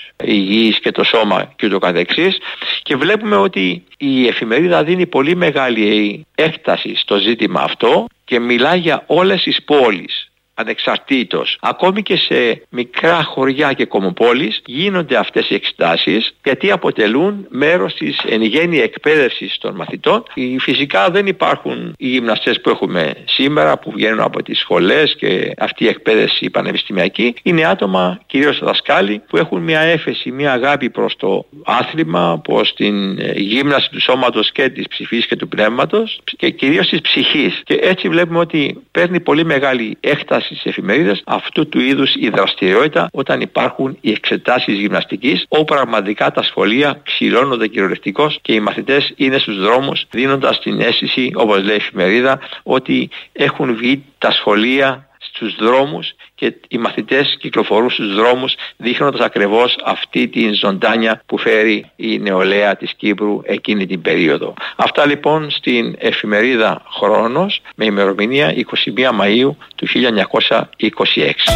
S16: υγιής και το σώμα και ούτω καθεξής, και βλέπουμε ότι η εφημερίδα δίνει πολύ μεγάλη έκταση στο ζήτημα αυτό και μιλάει για όλες τις πόλεις ανεξαρτήτως. Ακόμη και σε μικρά χωριά και κομμοπόλεις γίνονται αυτές οι εξετάσεις, γιατί αποτελούν μέρος της εν γέννη εκπαίδευσης των μαθητών. Φυσικά δεν υπάρχουν οι γυμναστές που έχουμε σήμερα, που βγαίνουν από τις σχολές και αυτή η εκπαίδευση πανεπιστημιακή. Είναι άτομα, κυρίως δασκάλοι, που έχουν μια έφεση, μια αγάπη προς το άθλημα, προς την γύμναση του σώματος και της ψυχής και του πνεύματος και κυρίως της ψυχής. Και έτσι βλέπουμε ότι παίρνει πολύ μεγάλη έκταση στις εφημερίδες αυτού του είδους η δραστηριότητα όταν υπάρχουν οι εξετάσεις γυμναστικής, όπου πραγματικά τα σχολεία ξυλώνονται κυριολεκτικώς και οι μαθητές είναι στους δρόμους, δίνοντας την αίσθηση, όπως λέει η εφημερίδα, ότι έχουν βγει τα σχολεία στους δρόμους και οι μαθητές κυκλοφορούν στους δρόμους, δείχνοντας ακριβώς αυτή την ζωντάνια που φέρει η νεολαία της Κύπρου εκείνη την περίοδο. Αυτά λοιπόν στην εφημερίδα Χρόνος με ημερομηνία εικοστή πρώτη Μαΐου του χίλια εννιακόσια είκοσι έξι.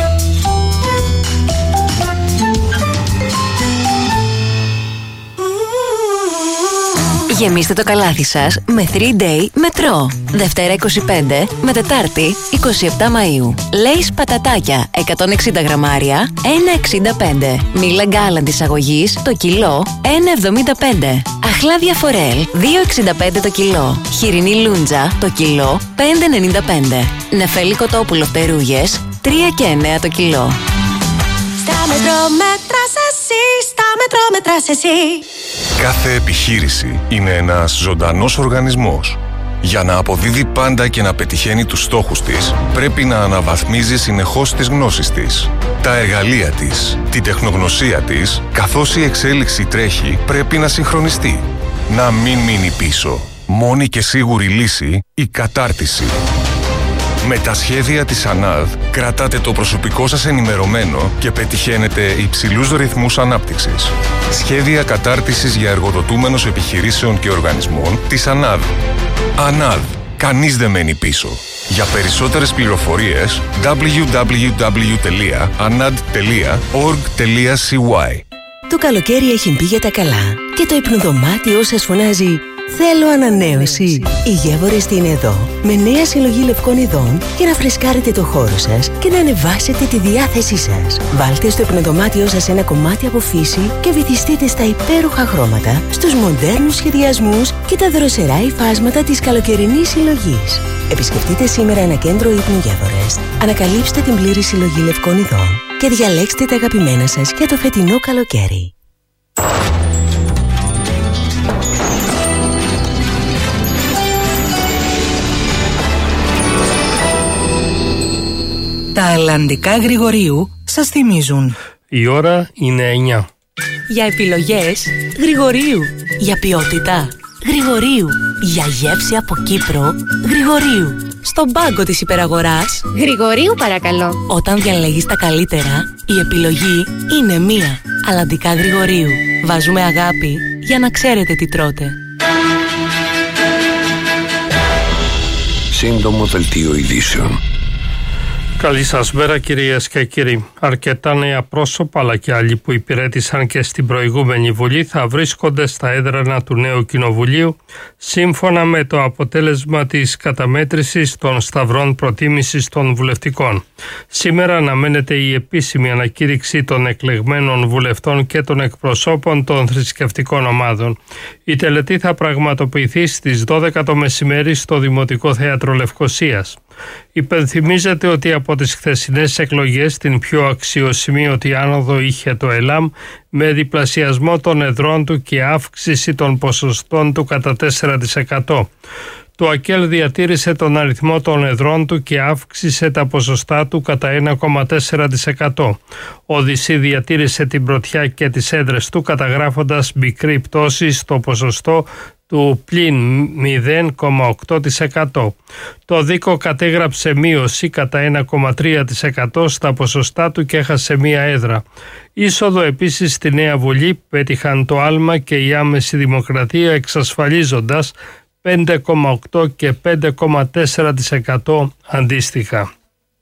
S10: Γεμίστε το καλάθι σας με θρι ντέι μετρό. Δευτέρα είκοσι πέντε με Τετάρτη είκοσι επτά Μαΐου. Λέις πατατάκια εκατόν εξήντα γραμμάρια ένα εξήντα πέντε. Μήλα γκάλαντ εισαγωγής το κιλό ένα εβδομήντα πέντε. Αχλάδια φορέλ δύο εξήντα πέντε το κιλό. Χοιρινή λούντζα το κιλό πέντε ενενήντα πέντε. Νεφέλι κοτόπουλο φτερούγες τρία και εννέα το κιλό.
S9: Στα μετρό μέτρας εσύ, στα μετρό μέτρας εσύ.
S12: Κάθε επιχείρηση είναι ένας ζωντανός οργανισμός. Για να αποδίδει πάντα και να πετυχαίνει τους στόχους της, πρέπει να αναβαθμίζει συνεχώς τις γνώσεις της, τα εργαλεία της, τη τεχνογνωσία της, καθώς η εξέλιξη τρέχει, πρέπει να συγχρονιστεί. Να μην μείνει πίσω. Μόνη και σίγουρη λύση, η κατάρτιση. Με τα σχέδια της ΑΝΑΔ κρατάτε το προσωπικό σας ενημερωμένο και πετυχαίνετε υψηλούς ρυθμούς ανάπτυξης. Σχέδια κατάρτισης για εργοδοτούμενους επιχειρήσεων και οργανισμών της ΑΝΑΔ. ΑΝΑΔ. Κανείς δεν μένει πίσω. Για περισσότερες πληροφορίες ντάμπλιου ντάμπλιου ντάμπλιου τελεία αναντ τελεία οργκ τελεία σι γουάι.
S15: Το καλοκαίρι έχει μπει για τα καλά και το υπνοδωμάτιό σας φωνάζει
S17: Θέλω ανανέωση. Οι Γεύορες είναι εδώ με νέα συλλογή λευκών ειδών για να φρεσκάρετε το χώρο σας και να ανεβάσετε τη διάθεσή σας. Βάλτε στο υπνοδωμάτιό σας ένα κομμάτι από φύση και βυθιστείτε στα υπέροχα χρώματα, στους μοντέρνους σχεδιασμούς και τα δροσερά υφάσματα της καλοκαιρινής συλλογής. Επισκεφτείτε σήμερα ένα κέντρο ύπνου Γεύορες, ανακαλύψτε την πλήρη συλλογή λευκών ειδών και διαλέξτε τα αγαπημένα σας για το φετινό καλοκαίρι.
S15: Τα αλλαντικά Γρηγορίου σας θυμίζουν.
S8: Η ώρα είναι εννιά.
S10: Για επιλογές Γρηγορίου. Για ποιότητα Γρηγορίου. Για γεύση από Κύπρο Γρηγορίου. Στον πάγκο της υπεραγοράς
S18: Γρηγορίου παρακαλώ.
S10: Όταν διαλέγεις τα καλύτερα, η επιλογή είναι μία. Αλλαντικά Γρηγορίου. Βάζουμε αγάπη για να ξέρετε τι τρώτε.
S14: Σύντομο δελτίο ειδήσεων.
S8: Καλή σας μέρα κυρίες και κύριοι. Αρκετά νέα πρόσωπα αλλά και άλλοι που υπηρέτησαν και στην προηγούμενη Βουλή θα βρίσκονται στα έδρανα του νέου Κοινοβουλίου σύμφωνα με το αποτέλεσμα της καταμέτρησης των σταυρών προτίμησης των βουλευτικών. Σήμερα αναμένεται η επίσημη ανακήρυξη των εκλεγμένων βουλευτών και των εκπροσώπων των θρησκευτικών ομάδων. Η τελετή θα πραγματοποιηθεί στις δώδεκα το μεσημέρι στο Δημοτικό Θέατρο Λευκωσίας. Υπενθυμίζεται ότι από τις χθεσινές εκλογές την πιο αξιοσημείωτη άνοδο είχε το ΕΛΑΜ με διπλασιασμό των εδρών του και αύξηση των ποσοστών του κατά τέσσερα τοις εκατό. Το ΑΚΕΛ διατήρησε τον αριθμό των εδρών του και αύξησε τα ποσοστά του κατά ένα κόμμα τέσσερα τοις εκατό. Ο ΔΥΣΥ διατήρησε την πρωτιά και τις έδρες του καταγράφοντας μικρή πτώση στο ποσοστό του πλην μηδέν κόμμα οκτώ τοις εκατό. Το ΔΥΚΟ κατέγραψε μείωση κατά ένα κόμμα τρία τοις εκατό στα ποσοστά του και έχασε μία έδρα. Είσοδο επίσης στη Νέα Βουλή πέτυχαν το άλμα και η άμεση δημοκρατία εξασφαλίζοντας πέντε κόμμα οκτώ και πέντε κόμμα τέσσερα τοις εκατό αντίστοιχα.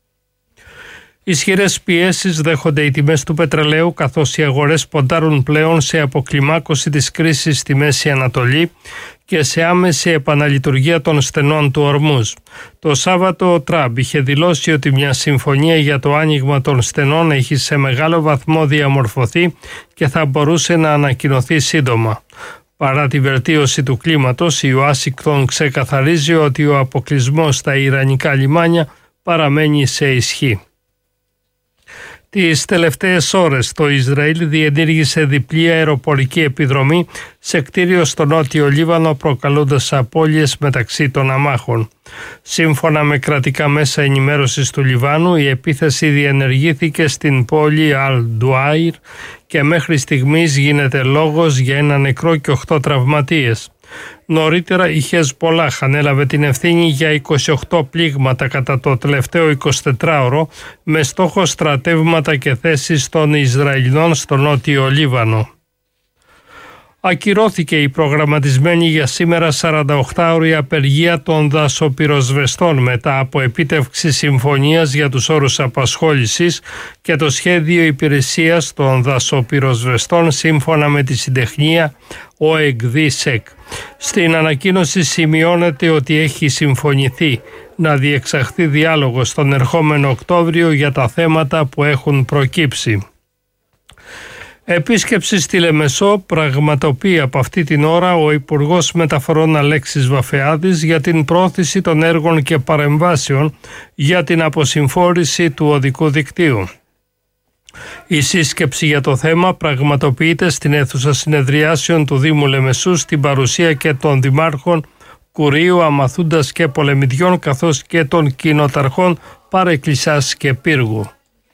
S8: Ισχυρές πιέσεις δέχονται οι τιμές του πετρελαίου καθώς οι αγορές ποντάρουν πλέον σε αποκλιμάκωση της κρίσης στη Μέση Ανατολή και σε άμεση επαναλειτουργία των στενών του Ορμούζ. Το Σάββατο ο Τραμπ είχε δηλώσει ότι μια συμφωνία για το άνοιγμα των στενών έχει σε μεγάλο βαθμό διαμορφωθεί και θα μπορούσε να ανακοινωθεί σύντομα. Παρά τη βελτίωση του κλίματος, η Ουάσιγκτον ξεκαθαρίζει ότι ο αποκλεισμός στα ιρανικά λιμάνια παραμένει σε ισχύ. Τις τελευταίες ώρες το Ισραήλ διενήργησε διπλή αεροπορική επιδρομή σε κτίριο στο νότιο Λίβανο προκαλώντας απώλειες μεταξύ των αμάχων. Σύμφωνα με κρατικά μέσα ενημέρωσης του Λιβάνου, η επίθεση διενεργήθηκε στην πόλη Αλ-Ντουάιρ και μέχρι στιγμής γίνεται λόγος για ένα νεκρό και οκτώ τραυματίες. Νωρίτερα η Χεσμπολάχ ανέλαβε την ευθύνη για είκοσι οκτώ πλήγματα κατά το τελευταίο εικοσιτετράωρο με στόχο στρατεύματα και θέσεις των Ισραηλινών στο νότιο Λίβανο. Ακυρώθηκε η προγραμματισμένη για σήμερα σαρανταοκτάωρη απεργία των δασοπυροσβεστών μετά από επίτευξη συμφωνίας για τους όρους απασχόλησης και το σχέδιο υπηρεσίας των δασοπυροσβεστών σύμφωνα με τη συντεχνία ΟΕΚΔΙΣΕΚ. Στην ανακοίνωση σημειώνεται ότι έχει συμφωνηθεί να διεξαχθεί διάλογος τον ερχόμενο Οκτώβριο για τα θέματα που έχουν προκύψει. Επίσκεψη στη Λεμεσό πραγματοποιεί από αυτή την ώρα ο Υπουργός Μεταφορών Αλέξης Βαφεάδης για την πρόθεση των έργων και παρεμβάσεων για την αποσυμφόρηση του οδικού δικτύου. Η σύσκεψη για το θέμα πραγματοποιείται στην αίθουσα συνεδριάσεων του Δήμου Λεμεσού στην παρουσία και των δημάρχων Κουρίου, Αμαθούντας και Πολεμιδιών καθώς και των κοινοταρχών Παρεκκλησάς και Πύργου.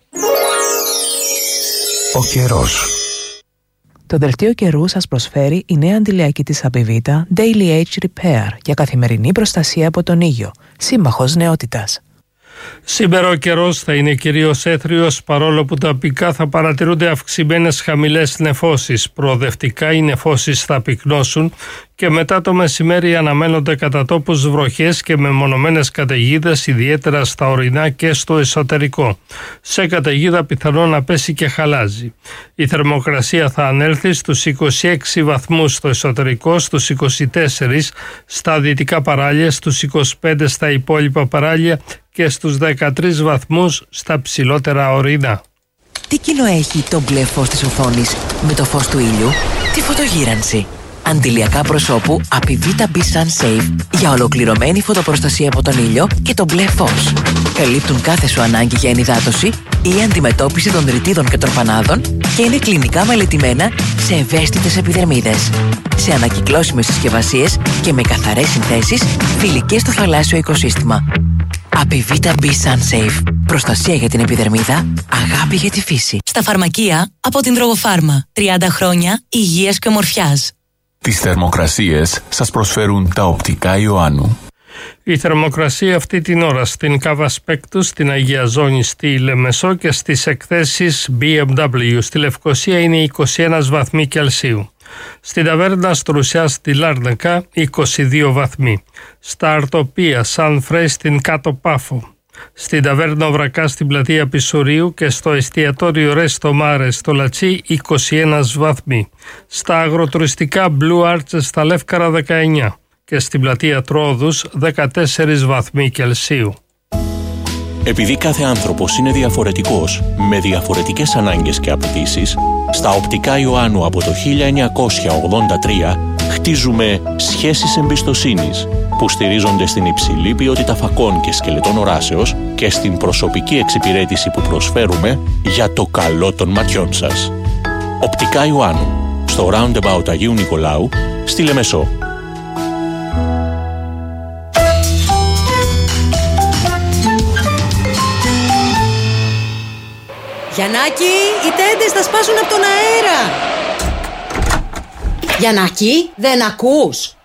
S14: Ο καιρός.
S19: Το δελτίο καιρού σας προσφέρει η νέα αντιλιακή της Απιβίτα Daily Age Repair για καθημερινή προστασία από τον ήλιο, σύμμαχος νεότητας.
S18: Σήμερα ο καιρός θα είναι κυρίως έθριος, παρόλο που τοπικά θα παρατηρούνται αυξημένες χαμηλές νεφώσεις. Προοδευτικά οι νεφώσεις θα πυκνώσουν και μετά το μεσημέρι αναμένονται κατά τόπους βροχές και μεμονωμένες καταιγίδες, ιδιαίτερα στα ορεινά και στο εσωτερικό. Σε καταιγίδα πιθανό να πέσει και χαλάζι. Η θερμοκρασία θα ανέλθει στους είκοσι έξι βαθμούς στο εσωτερικό, στους είκοσι τέσσερα στα δυτικά παράλια, στους είκοσι πέντε στα υπόλοιπα παράλια και στους δεκατρείς βαθμούς στα ψηλότερα ορεινά.
S20: Τι κοινό έχει το μπλε φως της οθόνης με το φως του ήλιου? Τη φωτογύρανση. Αντιλιακά προσώπου Apivita B Sun Safe για ολοκληρωμένη φωτοπροστασία από τον ήλιο και το μπλε φως. Καλύπτουν κάθε σου ανάγκη για ενυδάτωση ή αντιμετώπιση των ρητίδων και τροφανάδων και είναι κλινικά μελετημένα σε ευαίσθητες επιδερμίδες. Σε ανακυκλώσιμες συσκευασίες και με καθαρές συνθέσεις φιλικές στο θαλάσσιο οικοσύστημα. Apivita B Sun Safe. Προστασία για την επιδερμίδα, αγάπη για τη φύση.
S21: Στα φαρμακεία από την Τρογοφάρμα. τριάντα χρόνια υγείας και ομορφιάς.
S22: Τις θερμοκρασίες σας προσφέρουν τα οπτικά Ιωάννου.
S18: Η θερμοκρασία αυτή την ώρα στην Κάβα Σπέκτου, στην Αγία Ζώνη, στη Λεμεσό και στις εκθέσεις μπι εμ ντάμπλιου. Στη Λευκοσία είναι είκοσι ένα βαθμοί Κελσίου. Στην Ταβέρνα Στρουσιά στη Λάρνακα είκοσι δύο βαθμοί. Στα Αρτοπία Σαν Φρέι στην Κάτω Πάφο. Στην Ταβέρνα Βρακά στην πλατεία Πισουρίου και στο εστιατόριο Ρέστο Μάρε στο Λατσί είκοσι ένα βαθμοί. Στα αγροτουριστικά Blue Arches στα Λεύκαρα δεκαεννιά και στην πλατεία Τρόδους δεκατέσσερα βαθμοί Κελσίου.
S23: Επειδή κάθε άνθρωπος είναι διαφορετικός, με διαφορετικές ανάγκες και απαιτήσεις, στα οπτικά Ιωάννου από το χίλια εννιακόσια ογδόντα τρία χτίζουμε σχέσεις εμπιστοσύνης που στηρίζονται στην υψηλή ποιότητα φακών και σκελετών οράσεως και στην προσωπική εξυπηρέτηση που προσφέρουμε για το καλό των ματιών σας. Οπτικά Ιωάννου, στο Roundabout Αγίου Νικολάου, στη Λεμεσό.
S24: Γιαννάκη, οι τέντες θα σπάσουν από τον αέρα. Γιαννάκη, δεν ακούς?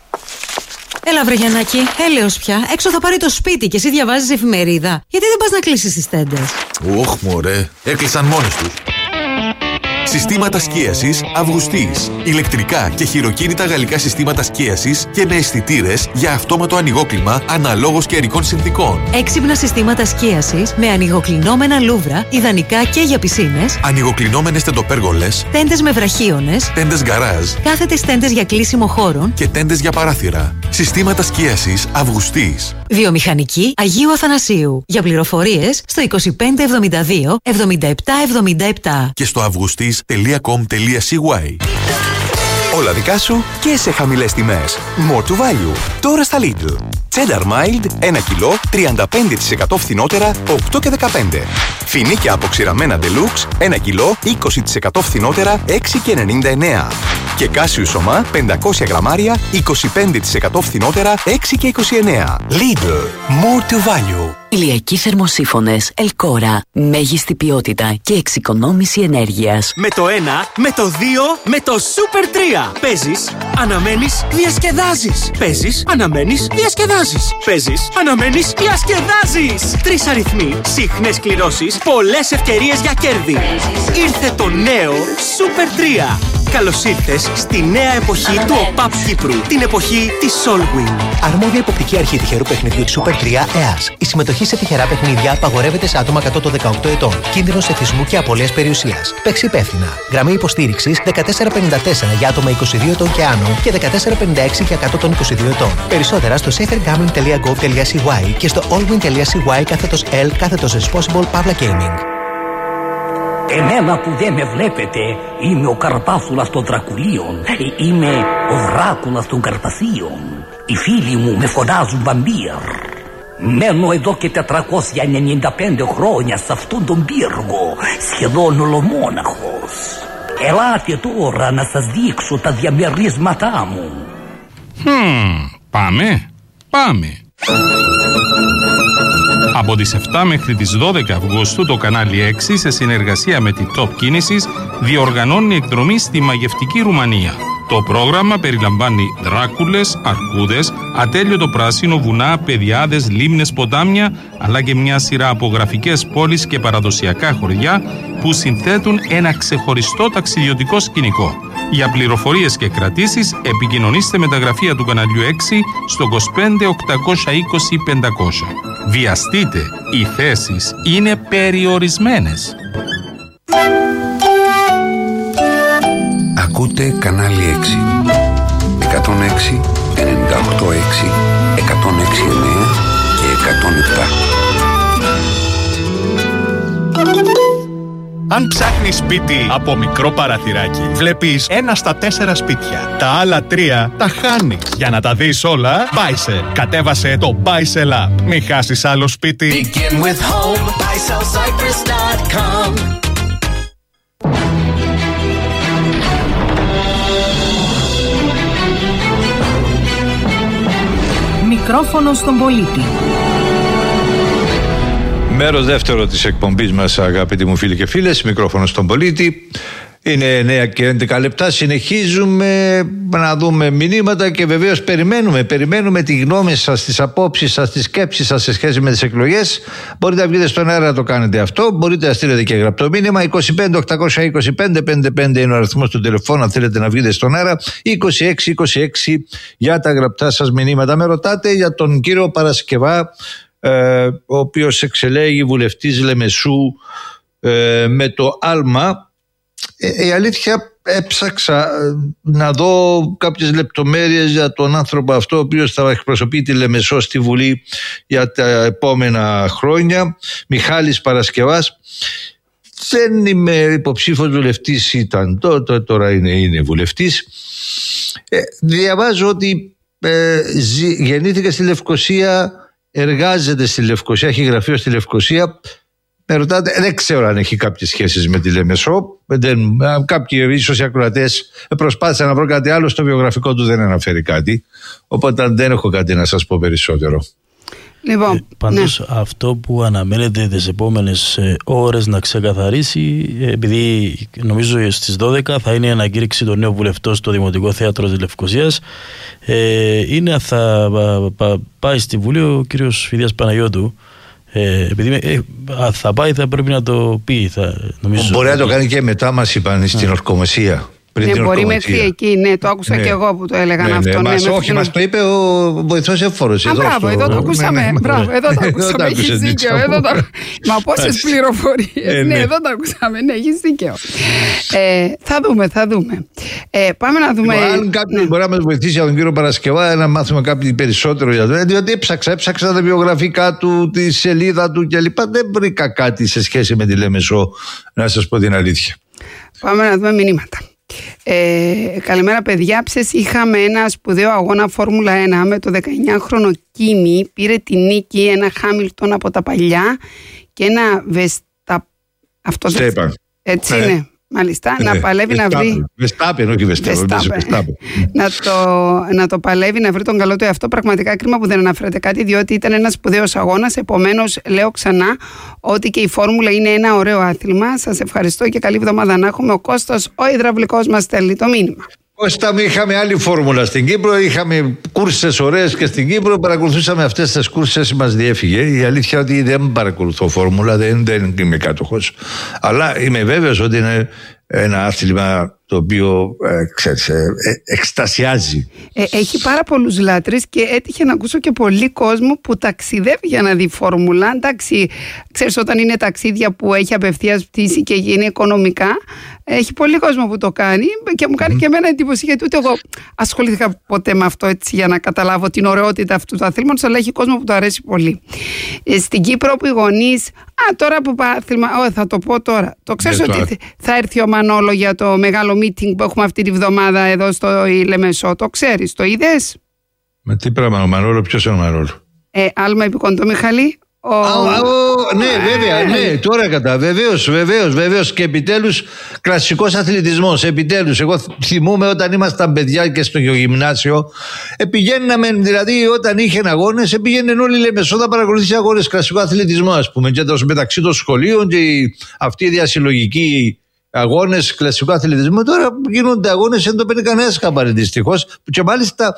S24: Έλα βρε Γιαννάκη, έλεος πια. Έξω θα πάρει το σπίτι και εσύ διαβάζεις εφημερίδα. Γιατί δεν πας να κλείσεις τις τέντες?
S25: Ωχ μωρέ, έκλεισαν μόνες τους. Συστήματα σκίασης Αυγουστής. Ηλεκτρικά και χειροκίνητα γαλλικά συστήματα σκίασης και με αισθητήρες για αυτόματο ανοιγόκλιμα αναλόγως καιρικών συνθήκων.
S24: Έξυπνα συστήματα σκίασης με ανοιγοκλεινόμενα λούβρα, ιδανικά και για πισίνες.
S25: Ανοιγοκλεινόμενες τεντοπέργολες.
S24: Τέντες με βραχίονες.
S25: Τέντες γκαράζ.
S24: Κάθετες τέντες για κλείσιμο χώρων.
S25: Και τέντες για παράθυρα. Συστήματα σκίασης Αυγουστής.
S24: Βιομηχανική Αγίου Αθανασίου. Για πληροφορίες στο είκοσι πέντε εβδομήντα δύο εβδομήντα επτά εβδομήντα επτά.
S25: Και στο αυγουστής τελεία κομ τελεία σι γουάι.
S26: Όλα δικά σου και σε χαμηλές τιμές. More to value. Τώρα στα Lidl. Cheddar Mild ένα κιλό τριάντα πέντε τοις εκατό φθηνότερα οκτώ και δεκαπέντε. Φινίκια αποξηραμένα Deluxe ένα κιλό είκοσι τοις εκατό φθηνότερα έξι και ενενήντα εννέα. Και Κάσιου Σωμά πεντακόσια γραμμάρια είκοσι πέντε τοις εκατό φθηνότερα έξι και είκοσι εννέα. Lidl. More to value.
S20: Ηλιακοί θερμοσύφωνες Ελκόρα. Μέγιστη ποιότητα και εξοικονόμηση ενέργειας.
S27: Με το ένα, με το δύο, με το Super τρία. Παίζεις, αναμένεις, διασκεδάζεις. Παίζεις, αναμένεις, διασκεδάζεις. Παίζεις, αναμένεις, διασκεδάζεις. Τρεις αριθμοί, συχνές κληρώσεις, πολλές ευκαιρίες για κέρδη. Ήρθε το νέο Super τρία. Καλώς ήρθες στη νέα εποχή του ΟΠΑΠ Κύπρου. Την εποχή της Solwing.
S11: Αρμόδια υποπτική αρχή τυχερού παιχνιδιού της Super τρία ΕΑΣ. Η συμμετοχή σε τυχερά παιχνίδια απαγορεύεται σε άτομα κάτω των δεκαοκτώ ετών. Κίνδυνος εθισμού και απώλειας περιουσίας. Παίξει υπεύθυνα. Γραμμή υποστήριξης δεκατέσσερα πενήντα τέσσερα για άτομα είκοσι δύο ετών και άνω και δεκατέσσερα πενήντα έξι για κάτω των είκοσι δύο ετών. Περισσότερα στο safergambling τελεία gov τελεία σι γουάι και στο allwin τελεία σι γουάι κάθετος L κάθετος responsible Pavla Gaming.
S28: Εμένα που δεν με βλέπετε, είμαι ο Καρπάθουλας των Δρακουλίων. Ε, είμαι ο Δράκουλας των Καρπαθίων. Οι φίλοι μου με φωνάζουν βαμπύρ. Μένω εδώ και τετρακόσια ενενήντα πέντε χρόνια σε αυτόν τον πύργο, σχεδόν ολομόναχος. Ελάτε τώρα να σας δείξω τα διαμερίσματά μου.
S29: Hmm, πάμε, πάμε. Από τις επτά μέχρι τις δώδεκα Αυγούστου το κανάλι έξι σε συνεργασία με τη Top Κίνησης διοργανώνει εκδρομή στη μαγευτική Ρουμανία. Το πρόγραμμα περιλαμβάνει δράκουλες, αρκούδες, ατέλειωτο πράσινο, βουνά, πεδιάδες, λίμνες, ποτάμια, αλλά και μια σειρά από γραφικές πόλεις και παραδοσιακά χωριά που συνθέτουν ένα ξεχωριστό ταξιδιωτικό σκηνικό. Για πληροφορίες και κρατήσεις επικοινωνήστε με τα γραφεία του καναλιού έξι στο είκοσι πέντε οκτακόσια είκοσι πεντακόσια. Βιαστείτε, οι θέσεις είναι περιορισμένες.
S14: Ακούτε κανάλι έξι. εκατόν έξι, ενενήντα οκτώ έξι, εκατόν έξι εννέα και εκατόν επτά.
S1: Αν ψάχνεις σπίτι από μικρό παραθυράκι, βλέπεις ένα στα τέσσερα σπίτια. Τα άλλα τρία τα χάνεις. Για να τα δεις όλα, Buysell. Κατέβασε το Buysell App. Μην χάσεις άλλο σπίτι.
S2: Begin with home, buy sell cypress dot com.
S15: Μικρόφωνο στον πολίτη.
S3: Μέρος δεύτερο της εκπομπής μας, αγαπητοί μου φίλοι και φίλες, μικρόφωνο στον πολίτη. Είναι εννέα και έντεκα λεπτά. Συνεχίζουμε να δούμε μηνύματα και βεβαίως περιμένουμε, περιμένουμε τη γνώμη σας, τις απόψεις σας, τις σκέψεις σας σε σχέση με τις εκλογές. Μπορείτε να βγείτε στον αέρα να το κάνετε αυτό. Μπορείτε να στείλετε και γραπτό μήνυμα. είκοσι πέντε οκτακόσια είκοσι πέντε πενήντα πέντε είναι ο αριθμός του τηλεφώνου, αν θέλετε να βγείτε στον αέρα. είκοσι έξι είκοσι έξι για τα γραπτά σας μηνύματα. Με ρωτάτε για τον κύριο Παρασκευά, ε, ο οποίος εξελέγει βουλευτής Λεμεσού ε, με το άλμα. Ε, η αλήθεια, έψαξα να δω κάποιες λεπτομέρειες για τον άνθρωπο αυτό, ο οποίος θα εκπροσωπεί τη Λεμεσό στη Βουλή για τα επόμενα χρόνια. Μιχάλης Παρασκευάς. Δεν είμαι υποψήφιος βουλευτής, ήταν τότε, τώρα είναι, είναι βουλευτής. Ε, διαβάζω ότι ε, ζη, γεννήθηκε στη Λευκοσία, εργάζεται στη Λευκοσία, έχει γραφείο στη Λευκοσία. Με ρωτάτε, δεν ξέρω αν έχει κάποιες σχέσεις με τη Λεμεσό. Δεν, κάποιοι ίσως οι ακροατές προσπάθησαν να βρω κάτι άλλο, στο βιογραφικό του δεν αναφέρει κάτι. Οπότε δεν έχω κάτι να σας πω περισσότερο.
S4: Λοιπόν, ε, πάντως ναι. Αυτό που αναμένεται τις επόμενες ε, ώρες να ξεκαθαρίσει, ε, επειδή νομίζω στις δώδεκα θα είναι η ανακήρυξη των νέων βουλευτών στο Δημοτικό Θέατρο της Λευκοσίας, ε, είναι θα πα, πα, πάει στη Βουλή ο κύριος Φιδίας Παναγιώτου. Ε, επειδή ε, θα πάει, θα πρέπει να το πει. Θα, νομίζω,
S3: μπορεί να το κάνει και μετά, μας είπαν, στην yeah. ορκομοσία.
S4: Ναι, μπορεί μέχρι εκεί, ναι, το άκουσα
S3: ναι.
S4: και εγώ που το έλεγαν
S3: ναι,
S4: αυτό.
S3: Ναι,
S4: ναι,
S3: μας, όχι, την... μας το είπε ο βοηθός εφόρος.
S4: Α, μπράβο, εδώ το ακούσαμε. Ναι, ναι, μπράβο, εδώ το ακούσαμε. Έχεις δίκιο. Εδώ το... Μα πόσες πληροφορίες. Ε, ναι. ναι, εδώ το ακούσαμε. Ναι, έχεις δίκιο. Ε, θα δούμε, θα δούμε. Ε, πάμε να δούμε.
S3: Αν κάποιος ναι. μπορεί να μας βοηθήσει για τον κύριο Παρασκευά, να μάθουμε κάτι περισσότερο για το. Διότι έψαξα, έψαξα τα βιογραφικά του, τη σελίδα του κλπ. Δεν βρήκα κάτι σε σχέση με τη Λεμεσό, να σας πω την αλήθεια.
S4: Πάμε να δούμε μηνύματα. Ε, καλημέρα παιδιά, ψες είχαμε ένα σπουδαίο αγώνα Φόρμουλα ένα με το δεκαεννιάχρονο Κίμι, πήρε τη νίκη ένα Χάμιλτον από τα παλιά και ένα Βεστα... Αυτό
S3: Στέπαν.
S4: Έτσι
S3: ναι.
S4: είναι, μάλιστα, ναι. να παλεύει
S3: Βεστάπεν.
S4: να βρει
S3: Βεστάπεν, όχι Βεστάπεν.
S4: να, το, να το παλεύει να βρει τον καλό του εαυτό. Πραγματικά κρίμα που δεν αναφέρεται κάτι, διότι ήταν ένας σπουδαίος αγώνας. Επομένως, λέω ξανά ότι και η Φόρμουλα είναι ένα ωραίο άθλημα. Σας ευχαριστώ και καλή εβδομάδα να έχουμε. Ο Κώστας, ο υδραυλικός, μας στέλνει το μήνυμα.
S3: Κώστα, είχαμε άλλη φόρμουλα στην Κύπρο, είχαμε κούρσες ωραίες και στην Κύπρο, παρακολουθούσαμε αυτές τις κούρσες, μας διέφυγε. Η αλήθεια ότι δεν παρακολουθώ φόρμουλα, δεν, δεν είμαι κάτοχος, αλλά είμαι βέβαιος ότι είναι ένα άθλημα το οποίο ε, ξέρεις, ε, ε, εκστασιάζει.
S4: Ε, έχει πάρα πολλούς λάτρεις και έτυχε να ακούσω και πολύ κόσμο που ταξιδεύει για να δει φόρμουλα. Εντάξει, ξέρεις, όταν είναι ταξίδια που έχει απευθείας πτήση και γίνει οικονομικά, έχει πολύ κόσμο που το κάνει και μου κάνει mm. και εμένα εντύπωση, γιατί ούτε εγώ ασχολήθηκα ποτέ με αυτό έτσι για να καταλάβω την ωραιότητα αυτού του αθλήματος, αλλά έχει κόσμο που το αρέσει πολύ. Ε, στην Κύπρο που οι γονείς, α, τώρα που είπα άθλημα, oh, θα το πω τώρα, το ξέρεις yeah, ότι το... θα έρθει ο Μανόλο για το μεγάλο meeting που έχουμε αυτή τη βδομάδα εδώ στο Λεμεσό, το ξέρεις, το είδες?
S3: Με τι πράγμα, ο Μανόλο, ποιος είναι ο Μανόλο?
S4: Ε, άλμα επικοντό Μιχαλή. Ο...
S3: Α, ο, ναι, βέβαια, ναι, τώρα κατά. Βεβαίως, βεβαίως, βεβαίως. Και επιτέλους κλασικός αθλητισμός. Επιτέλους, εγώ θυμούμαι όταν ήμασταν παιδιά και στο γυμνάσιο, πηγαίναμε, δηλαδή όταν είχε αγώνες, πήγαιναν όλοι οι Λεμεσό να παρακολουθήσει αγώνες κλασικό αθλητισμό, ας πούμε. Και το μεταξύ των σχολείων και αυτή η διασυλλογική αγώνες κλασικού αθλητισμού, τώρα γίνονται αγώνες δεν το παίρνει κανένας χαμπάρι δυστυχώς, και μάλιστα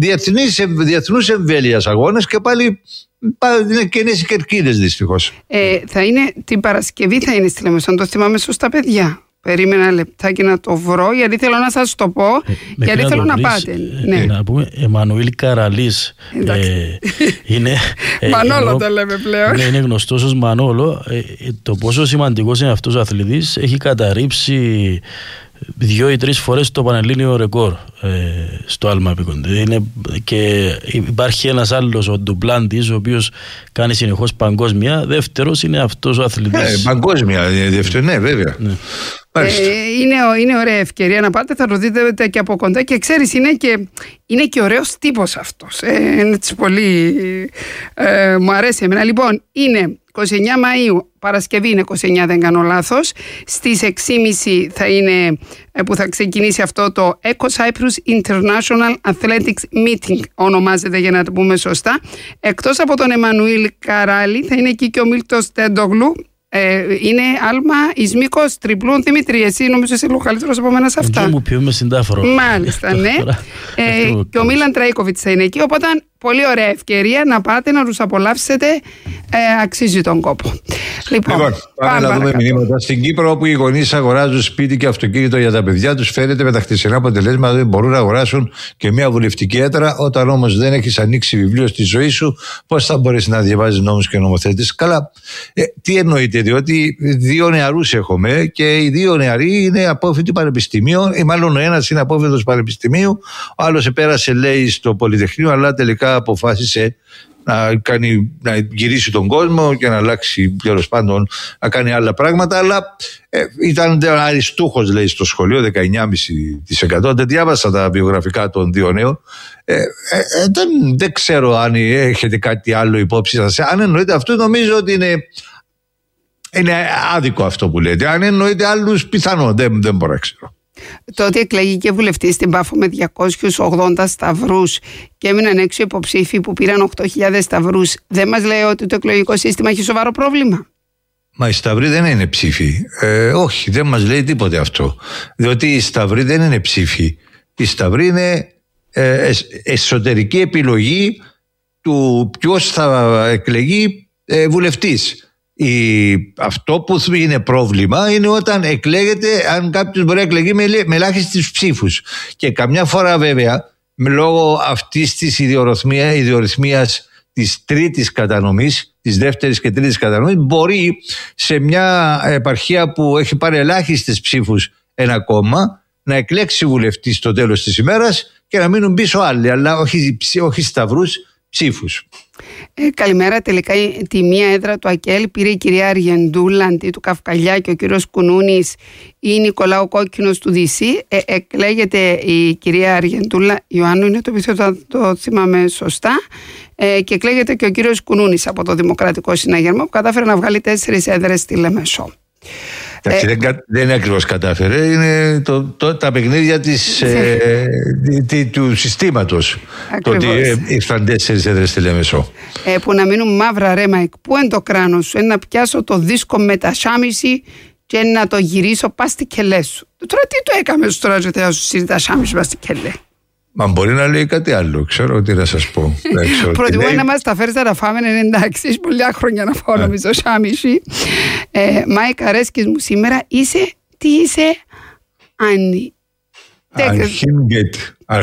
S3: διεθνούς εμβέλειας αγώνες και πάλι είναι κενές οι κερκίδες δυστυχώς.
S4: Ε, θα είναι την Παρασκευή, θα είναι στη Λεμεσό, αν το θυμάμαι σωστά, παιδιά. Περίμενα ένα λεπτάκι να το βρω, γιατί θέλω να σας το πω, ε, γιατί θέλω να, να πάτε.
S5: Ε,
S4: ναι.
S5: Να πούμε, Εμμανουήλ Καραλής. Ε, είναι, ε,
S4: Μανόλο
S5: ενώ,
S4: το λέμε πλέον.
S5: Ναι, είναι γνωστός ως Μανόλο. Ε, το πόσο σημαντικός είναι αυτός ο αθλητής, έχει καταρρύψει δύο ή τρεις φορές το πανελλήνιο ρεκόρ ε, στο άλμα επικοντή. Είναι, και υπάρχει ένας άλλος, ο Ντουπλάντης, ο οποίος κάνει συνεχώς παγκόσμια. Δεύτερος είναι αυτός ο αθλητής.
S3: Ε, παγκόσμια, δεύτερο, ναι, βέβαια. Ναι.
S4: Ε, είναι, είναι ωραία ευκαιρία να πάτε, θα το δείτε και από κοντά και ξέρεις είναι και, είναι και ωραίος τύπος αυτός, ε, είναι πολύ, ε, μου αρέσει εμένα. Λοιπόν, είναι είκοσι εννέα Μαΐου, Παρασκευή είναι είκοσι εννέα, δεν κάνω λάθος, στις έξι και μισή θα είναι που θα ξεκινήσει αυτό το Eco Cyprus International Athletics Meeting, ονομάζεται για να το πούμε σωστά. Εκτός από τον Εμμανουήλ Καράλη θα είναι εκεί και ο Μίλτος Τέντογλου. Ε, είναι άλμα εις μήκος τριπλούν. Δημήτρη, εσύ νομίζω είσαι λίγο καλύτερος από μένα σε αυτά.
S5: Δεν μου πιούμε συντάφρο.
S4: Μάλιστα, ναι. ε, και ο Μίλαν Τραϊκοβιτς θα είναι εκεί, οπότε πολύ ωραία ευκαιρία να πάτε να τους απολαύσετε, ε, αξίζει τον κόπο. Λοιπόν,
S3: λοιπόν πάμε, πάμε να δούμε μηνύματα. Στην Κύπρο, όπου οι γονείς αγοράζουν σπίτι και αυτοκίνητο για τα παιδιά τους, φαίνεται με τα χτεσινά αποτελέσματα δεν μπορούν να αγοράσουν και μια βουλευτική έδρα. Όταν όμως δεν έχεις ανοίξει βιβλίο στη ζωή σου, πώς θα μπορείς να διαβάζεις νόμους και νομοθέτες? Καλά, ε, τι εννοείται, διότι δύο νεαρούς έχουμε και οι δύο νεαροί είναι απόφοιτοι πανεπιστημίου, ή μάλλον ο ένας είναι απόφοιτος πανεπιστημίου, ο άλλος επέρασε, λέει, στο Πολυτεχνείο, αλλά τελικά αποφάσισε να, κάνει, να γυρίσει τον κόσμο και να αλλάξει, τέλος πάντων, να κάνει άλλα πράγματα, αλλά ε, ήταν αριστούχος, λέει, στο σχολείο, δεκαεννιά κόμμα πέντε τοις εκατό. Δεν διάβασα τα βιογραφικά των δύο νέων. Ε, ε, ε, δεν, δεν ξέρω αν έχετε κάτι άλλο υπόψη σας. Αν εννοείται αυτό, νομίζω ότι είναι, είναι άδικο αυτό που λέτε. Αν εννοείται άλλους, πιθανό, δεν, δεν μπορώ να ξέρω.
S4: Το ότι εκλεγεί και βουλευτή στην Πάφο με διακόσιους ογδόντα σταυρούς και έμειναν έξω υποψήφοι που πήραν οκτώ χιλιάδες σταυρούς, δεν μας λέει ότι το εκλογικό σύστημα έχει σοβαρό πρόβλημα?
S3: Μα οι σταυροί δεν είναι ψήφοι. Ε, όχι, δεν μας λέει τίποτε αυτό. Διότι οι σταυροί δεν είναι ψήφοι. Οι σταυροί είναι ε, εσωτερική επιλογή του ποιος θα εκλεγεί ε, βουλευτής. Η, αυτό που είναι πρόβλημα είναι όταν εκλέγεται, αν κάποιος μπορεί να εκλεγεί με, με ελάχιστους ψήφους. Και καμιά φορά βέβαια, λόγω αυτής της ιδιορυθμίας, ιδιορυθμίας της τρίτης κατανομής, της δεύτερης και τρίτης κατανομής, μπορεί σε μια επαρχία που έχει πάρει ελάχιστες ψήφους ένα κόμμα να εκλέξει βουλευτή στο τέλος της ημέρας και να μείνουν πίσω άλλοι, αλλά όχι, όχι σταυρούς, ψήφους.
S4: Ε, καλημέρα. Τελικά τη μία έδρα του ΑΚΕΛ πήρε η κυρία Αργεντούλα αντί του Καυκαλιά και ο κύριος Κουνούνης ή Νικολάου Κόκκινος του Δυσί. Ε, εκλέγεται η κυρία Αργεντούλα Ιωάννου, είναι το επιθέτω, το θυμάμαι σωστά, ε, και εκλέγεται και ο κύριος Κουνούνης από το Δημοκρατικό Συναγερμό που κατάφερε να βγάλει τέσσερις έδρες στη Λεμεσό.
S3: Ε, δεν, δεν είναι ακριβώς κατάφερε, είναι το, το, τα παιχνίδια της, ε, τη, του συστήματος. Το ότι ε, ήρθαν τέσσερις έδρες στη Λεμεσό.
S4: Ε, που να μείνουν μαύρα, ρε Μαϊκ, πού είναι το κράνος σου? Να πιάσω το δίσκο με τα σάμιση και να το γυρίσω πας στη κελέ σου. Τώρα τι το έκαμε σου τώρα, να σου σύρει τα σάμιση πας στη κελέ?
S3: Μα μπορεί να λέει κάτι άλλο, ξέρω τι να σας πω.
S4: Προτιμώ να μας τα φέρεις να τα φάμε, είναι εντάξει, έχει πολλά χρόνια να φάω νομίζω σάμιση. Μάικ, αρέσκεις μου σήμερα, είσαι, τι είσαι, Άννη?
S3: Αρχίνγκετ.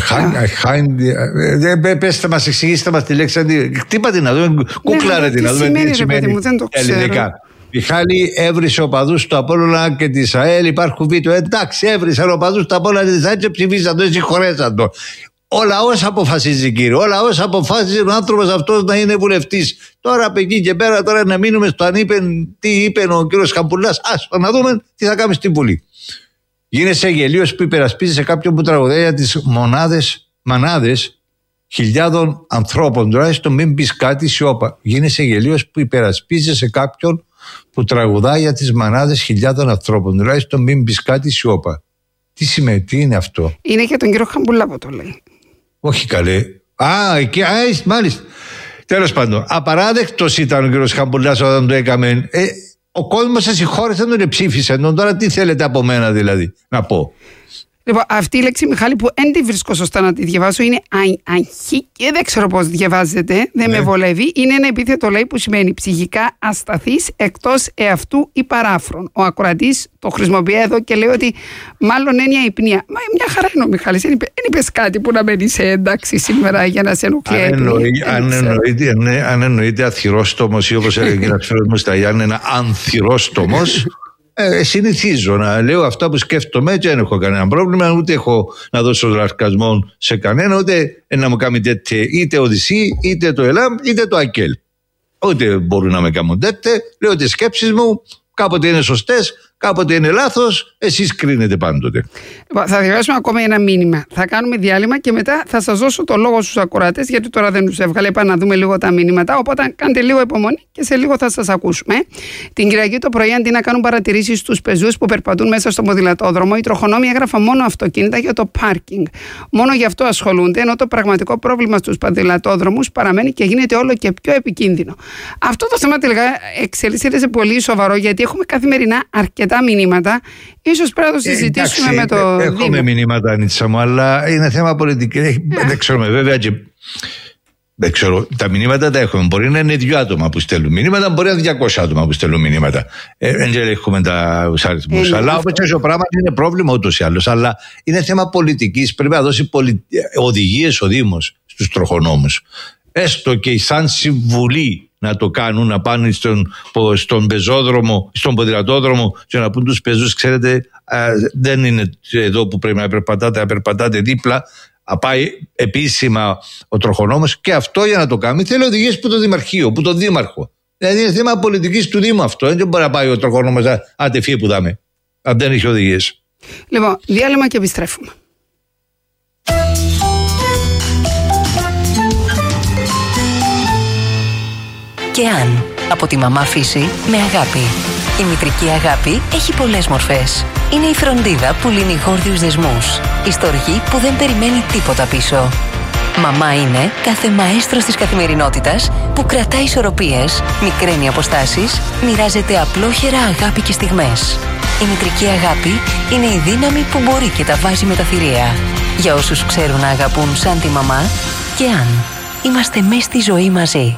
S3: Αρχίνγκετ. Πέστε μας, εξηγήστε μας τη λέξη, χτύπατε να δούμε, κουκλάρετε να δούμε τι σημαίνει ελληνικά. Μιχάλη, έβρισε οπαδούς του Απόλλωνα και της ΑΕΛ, υπάρχουν βίντεο. Εντάξει, έβρισαν οπαδούς του Απόλλωνα και της ΑΕΛ και ψηφίσαν το, συγχωρέσαν το. Ο λαός αποφασίζει, κύριε. Ο λαός αποφάσισε ο άνθρωπος αυτός να είναι βουλευτής. Τώρα από εκεί και πέρα, τώρα να μείνουμε στο αν είπε, τι είπε ο κύριος Χαμπουλάς. Ας να δούμε τι θα κάνουμε στην Βουλή. Γίνεσαι γελίος που υπερασπίζεσαι κάποιον που τραγουδάει για τις μονάδες, μανάδες χιλιάδων ανθρώπων. Τουλάχιστον μην πεις κάτι, σιώπα. Γίνεσαι γελίος που υπερασπίζεσαι κάποιον που τραγουδάει για τις μανάδες χιλιάδων ανθρώπων. Τουλάχιστον μην πεις κάτι, σιώπα. Τι σημαίνει, τι είναι αυτό?
S4: Είναι για τον κύριο Χαμπουλά που το λέει.
S3: Όχι καλέ. Α, εκεί, α, μάλιστα. Τέλος πάντων, απαράδεκτος ήταν ο κύριος Χαμπουλάς όταν το έκαμε. Ε, ο κόσμος σας συγχώρησε, τον ψήφισε τον. Τώρα τι θέλετε από μένα δηλαδή να πω?
S4: Λοιπόν, αυτή η λέξη, Μιχάλη, που δεν τη βρίσκω σωστά να τη διαβάσω, είναι αγχή και δεν ξέρω πώς διαβάζεται, δεν ναι. με βολεύει. Είναι ένα επίθετο, λέει, που σημαίνει ψυχικά ασταθής, εκτός εαυτού ή παράφρον. Ο ακροατής το χρησιμοποιεί εδώ και λέει ότι μάλλον είναι μια υπνία. Μα μια χαρά είναι ο Μιχάλης, δεν είπε, είπες κάτι που να μένει σε ένταξη σήμερα για να σε ενοχλεί.
S3: Αν, εννοεί, αν, εννοείται, ναι, αν εννοείται αθυρόστομος ή όπως έλεγε ένας φίλος μου στα Γιάννη, ένα ανθυρόστομος. Ε, συνηθίζω να λέω αυτά που σκέφτομαι και δεν έχω κανένα πρόβλημα, ούτε έχω να δώσω λαρκασμό σε κανένα, ούτε να μου κάνει τέτοια, είτε Οδυσσή, είτε το Ελάμ, είτε το Ακέλ. Ούτε μπορούν να με κάνουν τέτοια. Λέω τις σκέψεις μου κάποτε είναι σωστές, κάποτε είναι λάθος, εσείς κρίνετε πάντοτε.
S4: Θα διαβάσουμε ακόμα ένα μήνυμα. Θα κάνουμε διάλειμμα και μετά θα σας δώσω το λόγο στους ακροατές, γιατί τώρα δεν τους έβγαλε. Είπα να δούμε λίγο τα μηνύματα. Οπότε κάντε λίγο υπομονή και σε λίγο θα σας ακούσουμε. Την Κυριακή το πρωί, αντί να κάνουν παρατηρήσεις στους πεζούς που περπατούν μέσα στο ποδηλατόδρομο, οι τροχονόμοι έγραφαν μόνο αυτοκίνητα για το πάρκινγκ. Μόνο γι' αυτό ασχολούνται, ενώ το πραγματικό πρόβλημα στους ποδηλατόδρομους παραμένει και γίνεται όλο και πιο επικίνδυνο. Αυτό το θέμα τελικά εξελίσσεται σε πολύ σοβαρό, γιατί έχουμε καθημερινά αρκετά μηνύματα. Ίσως πρέπει να το συζητήσουμε ε, εντάξει, με το
S3: Έχουμε Δήμο. Μηνύματα, Ανίτσα μου, αλλά είναι θέμα πολιτικό. Ε. Δεν ξέρουμε βέβαια και... Δεν ξέρω, τα μηνύματα τα έχουμε. Μπορεί να είναι δύο άτομα που στέλνουν μηνύματα, μπορεί να είναι διακόσια άτομα που στέλνουν μηνύματα. Δεν ε, έχουμε τους αριθμούς. Ε, αλλά όπως έτσι ο πράγμα είναι πρόβλημα ούτως ή άλλως. Αλλά είναι θέμα πολιτικής. Πρέπει να δώσει πολι... οδηγίες ο Δήμος στους τροχονόμους. Έστω και σαν συμβουλή να το κάνουν, να πάνε στον, στον πεζόδρομο, στον ποδηλατόδρομο και να πούν τους πεζούς, ξέρετε, α, δεν είναι εδώ που πρέπει να περπατάτε, να περπατάτε δίπλα. Α, πάει επίσημα ο τροχονόμος, και αυτό για να το κάνει θέλει οδηγίες που το Δημαρχείο, που το Δήμαρχο. Δηλαδή είναι θέμα πολιτικής του Δήμου αυτό. Δεν μπορεί να πάει ο τροχονόμος, άντε φύγε που δάμε, αν δεν έχει οδηγίες.
S4: Λοιπόν, διάλειμμα και επιστρέφουμε.
S21: Και αν, από τη μαμά φύση με αγάπη. Η μητρική αγάπη έχει πολλές μορφές. Είναι η φροντίδα που λύνει γόρδιους δεσμούς. Η στοργή που δεν περιμένει τίποτα πίσω. Μαμά είναι κάθε μαέστρος της καθημερινότητας που κρατάει ισορροπίες, μικραίνει αποστάσεις, μοιράζεται απλόχερα αγάπη και στιγμές. Η μητρική αγάπη είναι η δύναμη που μπορεί και τα βάζει με τα θηρία. Για όσους ξέρουν να αγαπούν σαν τη μαμά, και αν είμαστε μες στη ζωή μαζί.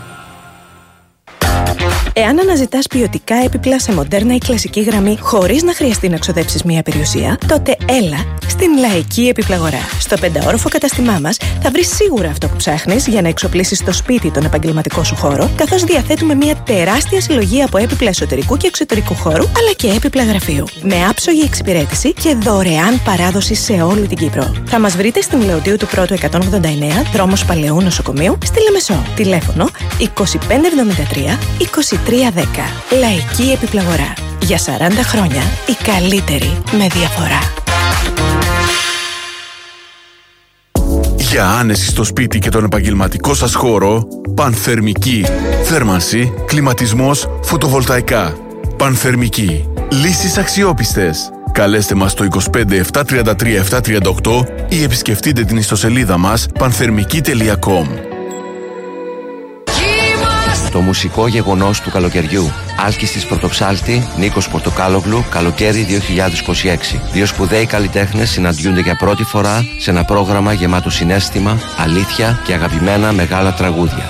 S6: Εάν αναζητάς ποιοτικά έπιπλα σε μοντέρνα ή κλασική γραμμή χωρίς να χρειαστεί να ξοδέψεις μία περιουσία, τότε έλα στην Λαϊκή Επιπλαγορά. Στο πενταόροφο κατάστημά μας θα βρεις σίγουρα αυτό που ψάχνεις για να εξοπλίσεις στο σπίτι τον επαγγελματικό σου χώρο, καθώς διαθέτουμε μία τεράστια συλλογή από έπιπλα εσωτερικού και εξωτερικού χώρου, αλλά και έπιπλα γραφείου. Με άψογη εξυπηρέτηση και δωρεάν παράδοση σε όλη την Κύπρο. Θα μας βρείτε στην Λεωτίου του Πρώτου εκατόν ογδόντα εννέα, δρόμος Παλαιού Νοσοκομείου, στη Λεμεσό. Τηλέφωνο είκοσι πέντε εβδομήντα τρία είκοσι τρία δέκα. Λαϊκή Επιπλαγορά. Για σαράντα χρόνια η καλύτερη με διαφορά.
S25: Για άνεση στο σπίτι και τον επαγγελματικό σας χώρο, Πανθερμική. Θέρμανση, κλιματισμός, φωτοβολταϊκά. Πανθερμική. Λύσεις αξιόπιστες. Καλέστε μας στο είκοσι πέντε επτακόσια τριάντα τρία επτακόσια τριάντα οκτώ ή επισκεφτείτε την ιστοσελίδα μας πανθερμική τελεία κομ.
S7: Το μουσικό γεγονός του καλοκαιριού. Άσκησης Πρωτοψάλτη, Νίκος Πορτοκάλογλου, καλοκαίρι δύο χιλιάδες είκοσι έξι. Δύο σπουδαίοι καλλιτέχνες συναντιούνται για πρώτη φορά σε ένα πρόγραμμα γεμάτο συναίσθημα, αλήθεια και αγαπημένα μεγάλα τραγούδια.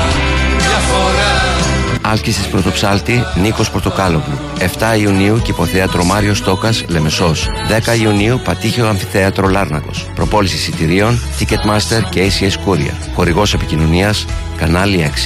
S7: Άσκησης Πρωτοψάλτη, Νίκος Πορτοκάλογλου. επτά Ιουνίου Κηποθέατρο Μάριος Στόκας, Λεμεσός. δέκα Ιουνίου Πατήχιο Αμφιθέατρο Λάρνακος. Προπόληση εισιτηρίων Ticketmaster και έι σι ες Courier. Χορηγός επικοινωνίας Κανάλι έξι.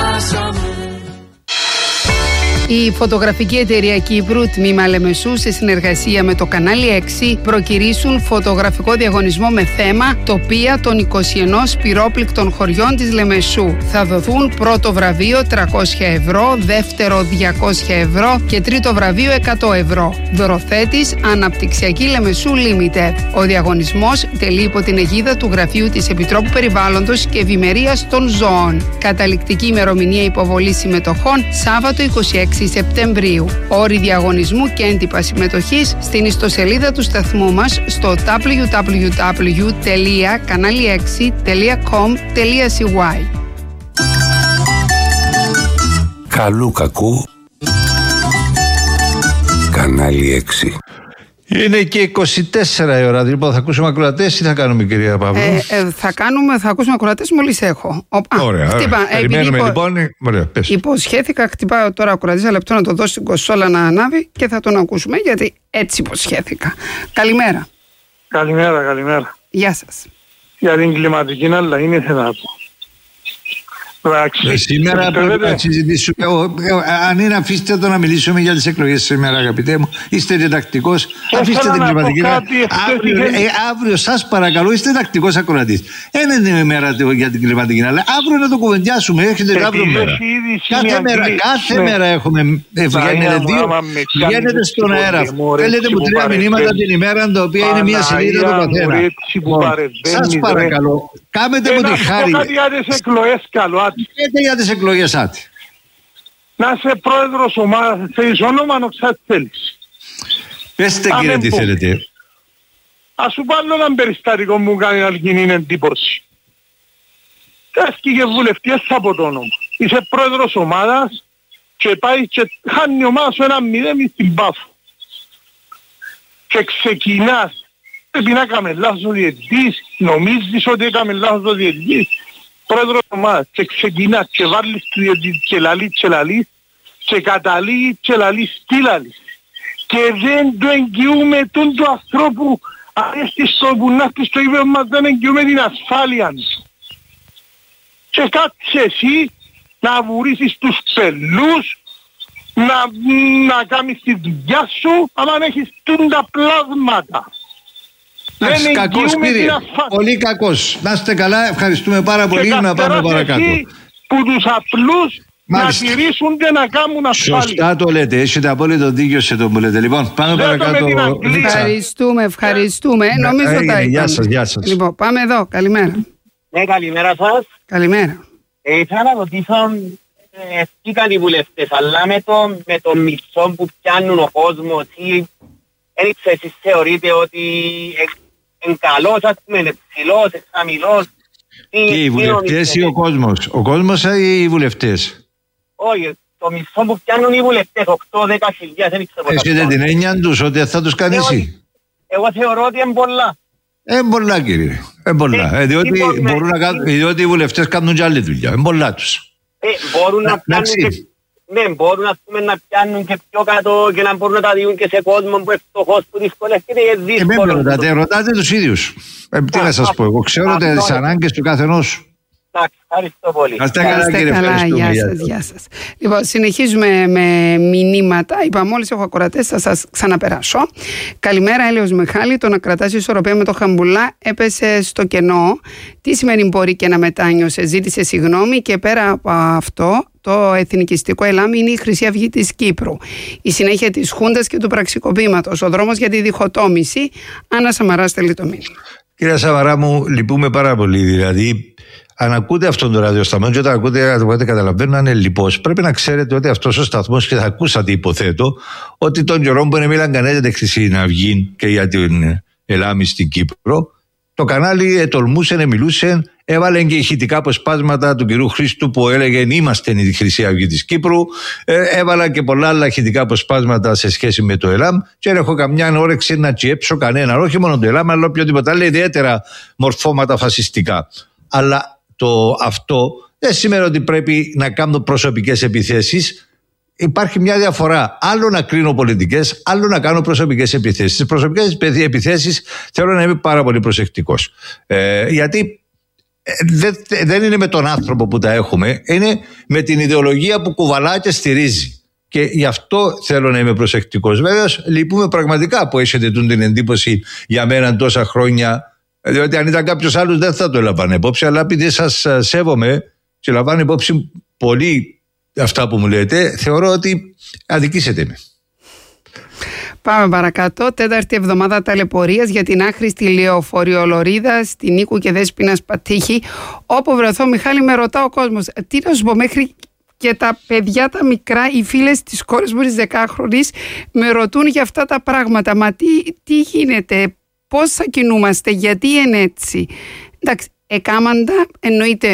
S4: Η φωτογραφική εταιρεία Κύπρου, τμήμα Λεμεσού, σε συνεργασία με το Κανάλι έξι, προκυρήσουν φωτογραφικό διαγωνισμό με θέμα «Τοπία των είκοσι ένα πυρόπληκτων χωριών της Λεμεσού». Θα δοθούν πρώτο βραβείο τριακόσια ευρώ, δεύτερο διακόσια ευρώ και τρίτο βραβείο εκατό ευρώ. Δωροθέτης Αναπτυξιακή Λεμεσού Limited. Ο διαγωνισμός τελεί υπό την αιγίδα του Γραφείου της Επιτρόπου Περιβάλλοντος και Ευημερίας των Ζώων. Καταληκτική ημερομηνία υποβολής συμμετοχών Σάββατο είκοσι έξι Σεπτεμβρίου. Όροι διαγωνισμού και έντυπα συμμετοχής στην ιστοσελίδα του σταθμού μας στο double-u double-u double-u τελεία κανάλι έξι τελεία κομ τελεία σι γουάι.
S25: Καλού κακού
S14: κανάλι έξι.
S3: Είναι και είκοσι τέσσερα η ώρα. Λοιπόν, θα ακούσουμε ακροατές. Τι θα κάνουμε, κυρία Παύλου?
S4: Ε, ε, θα κάνουμε, θα ακούσουμε ακροατές μόλις έχω. Ο,
S3: ωραία, α, χτύπα, ωραία. Περιμένουμε υπο, λοιπόν. Ωραία, πες.
S4: Υποσχέθηκα, χτυπάω τώρα ακροατής, ένα λεπτό να το δώσει στην κονσόλα να ανάβει και θα τον ακούσουμε, γιατί έτσι υποσχέθηκα. Καλημέρα.
S8: Καλημέρα, καλημέρα.
S4: Γεια σας.
S8: Για την κλιματική αλλαγή ήθελα να πω.
S3: Ε, σήμερα πρέπει να συζητήσουμε. Αν είναι, αφήστε το να μιλήσουμε για τις εκλογές σήμερα, αγαπητέ μου. Είστε τακτικός. Αφήστε την κλιματική αλλαγή. Αύριο, ε, αύριο σας παρακαλώ, είστε τακτικός ακροατής. Δεν είναι η μέρα για την κλιματική αλλαγή. Αύριο να το κουβεντιάσουμε. Έχετε αύριο μέρα. Κάθε μέρα, κάθε μέρα έχουμε. Βγαίνετε δύο. Βγαίνετε στον αέρα. Θέλετε μου τρία μηνύματα την ημέρα, τα οποία είναι μια σελίδα το καθένα. Σας παρακαλώ. Κάμετε μου τη χάρη. Και για τις εκλογές, άτι.
S8: Να είσαι πρόεδρος ομάδας, θέλεις όνομα, όποια θέλεις.
S3: Πέστε κύριε τι θέλετε.
S8: Ας σου βάλω έναν περιστατικό μου κάνει να γίνει εντύπωση. Έσκηκε βουλευτές από το όνομα. Είσαι πρόεδρος ομάδας και πάει και χάνει η ομάδα σου ένα μηδέν στην Πάφο. Και ξεκινάς. Πρέπει να έκαμε λάθος ο διαιτητής, νομίζεις ότι έκαμε λάθος ο διαιτητής. Πρόεδρος ομάδας και ξεκινάς και βάλεις του διαιτητή και λαλείς και λαλείς και καταλήγεις και λαλείς τι λαλείς. Και δεν το εγγυούμε τον του ανθρώπου, αν έρθεις στο που να έρθεις στο ύπεδο μας, δεν εγγυούμε την ασφάλεια. Και κάτσε εσύ να βουρίσεις τους πελούς, να, να κάνεις τη δουλειά σου, άμα έχεις τούντα πλάσματα.
S3: Εντάξει, κακός κύριε, πολύ κακός. Να είστε καλά, ευχαριστούμε πάρα πολύ, να πάμε παρακάτω.
S8: Που τους απλούς μάλιστα να τηρήσουν και να κάνουν ασφάλεια.
S3: Σωστά το λέτε, έχετε απόλυτο δίκιο σε το που λέτε. Λοιπόν, πάμε
S8: Λέτε
S3: παρακάτω.
S4: Ευχαριστούμε, ευχαριστούμε. Ε, νομίζω τα είπαμε.
S3: Γεια σας, γεια σας.
S4: Λοιπόν, πάμε εδώ, καλημέρα.
S9: Ναι, καλημέρα σας.
S4: Καλημέρα.
S9: Ε, ήθελα να ρωτήσω, ε, τι κάνει οι βουλευτές, αλλά με το, με το μισθό που πιάνουν ο κόσμος, ή έτσι εσείς θεωρείτε ότι είναι καλός, ας πούμε, είναι ψηλός, είναι χαμηλός.
S3: Και οι βουλευτές ή ο κόσμος? Ο κόσμος ή οι βουλευτές?
S9: Όχι, το μισθό που πιάνουν οι βουλευτές, οκτώ με δέκα χιλιάδες, δεν ξέρω.
S3: Έχετε την έννοια τους ότι θα τους κάνει εσύ?
S9: Εγώ θεωρώ ότι είναι πολλά.
S3: Είναι πολλά κύριε, είναι πολλά. Ε, διότι, μπορούν να κάνουν, διότι οι βουλευτές κάνουν και άλλη δουλειά, είναι πολλά τους.
S9: Ε, μπορούν να, να πιάνουν και, ναι, μπορούν ας πούμε, να πιάνουν και πιο κάτω και να μπορούν να τα διούν και σε κόσμο που είναι φτωχός, που δυσκολεύεται και δύσκολο.
S3: Ε, με ρωτάτε, ρωτάτε τους ίδιους. Ε, τι να σας πω, εγώ ξέρω τις ανάγκες του καθενός.
S9: Ευχαριστώ πολύ.
S3: Είστε καλά, κύριε,
S4: καλά, γεια σας, γεια σας. Λοιπόν, συνεχίζουμε με μηνύματα. Είπα, μόλις έχω ακροατές, θα σας ξαναπεράσω. Καλημέρα, Έλεος Μιχάλη. Το να κρατάς ισορροπία με το Χαμπουλά έπεσε στο κενό. Τι σημαίνει μπορεί και να μετάνιωσε? Ζήτησε συγγνώμη και πέρα από αυτό, το εθνικιστικό Ελάμ είναι η Χρυσή Αυγή της Κύπρου. Η συνέχεια της Χούντας και του πραξικοπήματος. Ο δρόμος για τη διχοτόμηση. Άννα Σαμαρά στέλνει το μήνυμα.
S3: Κυρία Σαμαρά μου, λυπούμε πάρα πολύ. Δηλαδή, αν ακούτε αυτόν τον ραδιοσταθμό και όταν ακούτε, ακούτε καταλαβαίνω να είναι λοιπός, πρέπει να ξέρετε ότι αυτός ο σταθμός, και θα ακούσατε υποθέτω, ότι τον καιρό που μίλαν κανένα για τη Χρυσή Αυγή και για την Ελάμη στην Κύπρο, το κανάλι ετολμούσε, μιλούσε, έβαλε και ηχητικά αποσπάσματα του κυρίου Χρήστου που έλεγε είμαστε η Χρυσή Αυγή της Κύπρου, ε, έβαλα και πολλά άλλα ηχητικά αποσπάσματα σε σχέση με το Ελάμ και δεν έχω καμιά όρεξη να τσιέψω κανέναν, όχι μόνο το Ελάμ, αλλά οποιοδήποτε άλλο, ιδιαίτερα μορφώματα φασιστικά. Αλλά το αυτό δεν σημαίνει ότι πρέπει να κάνω προσωπικές επιθέσεις. Υπάρχει μια διαφορά. Άλλο να κρίνω πολιτικές, άλλο να κάνω προσωπικές επιθέσεις. Στις προσωπικές επιθέσεις θέλω να είμαι πάρα πολύ προσεκτικός. Ε, γιατί ε, δεν, δεν είναι με τον άνθρωπο που τα έχουμε, είναι με την ιδεολογία που κουβαλά και στηρίζει. Και γι' αυτό θέλω να είμαι προσεκτικός. Βέβαια, λυπούμε πραγματικά που έχετε την εντύπωση για μένα τόσα χρόνια. Διότι αν ήταν κάποιος άλλος δεν θα το έλαβαν υπόψη, αλλά επειδή σας σέβομαι και λαμβάνω υπόψη πολύ αυτά που μου λέτε, θεωρώ ότι αδικήσετε με.
S4: Πάμε παρακάτω. Τέταρτη εβδομάδα ταλαιπωρίας για την άχρηστη λεωφορειολωρίδα στην Νίκου και Δέσποινας Πατήχη. Όπου βρεθώ, Μιχάλη, με ρωτά ο κόσμος. Τι να σου πω, μέχρι και τα παιδιά τα μικρά, οι φίλες της κόρης μου της δεκάχρονης, με ρωτούν για αυτά τα πράγματα. Μα τι, τι γίνεται, πώς θα κινούμαστε, γιατί είναι έτσι? Εντάξει, εκάμαντα, εννοείται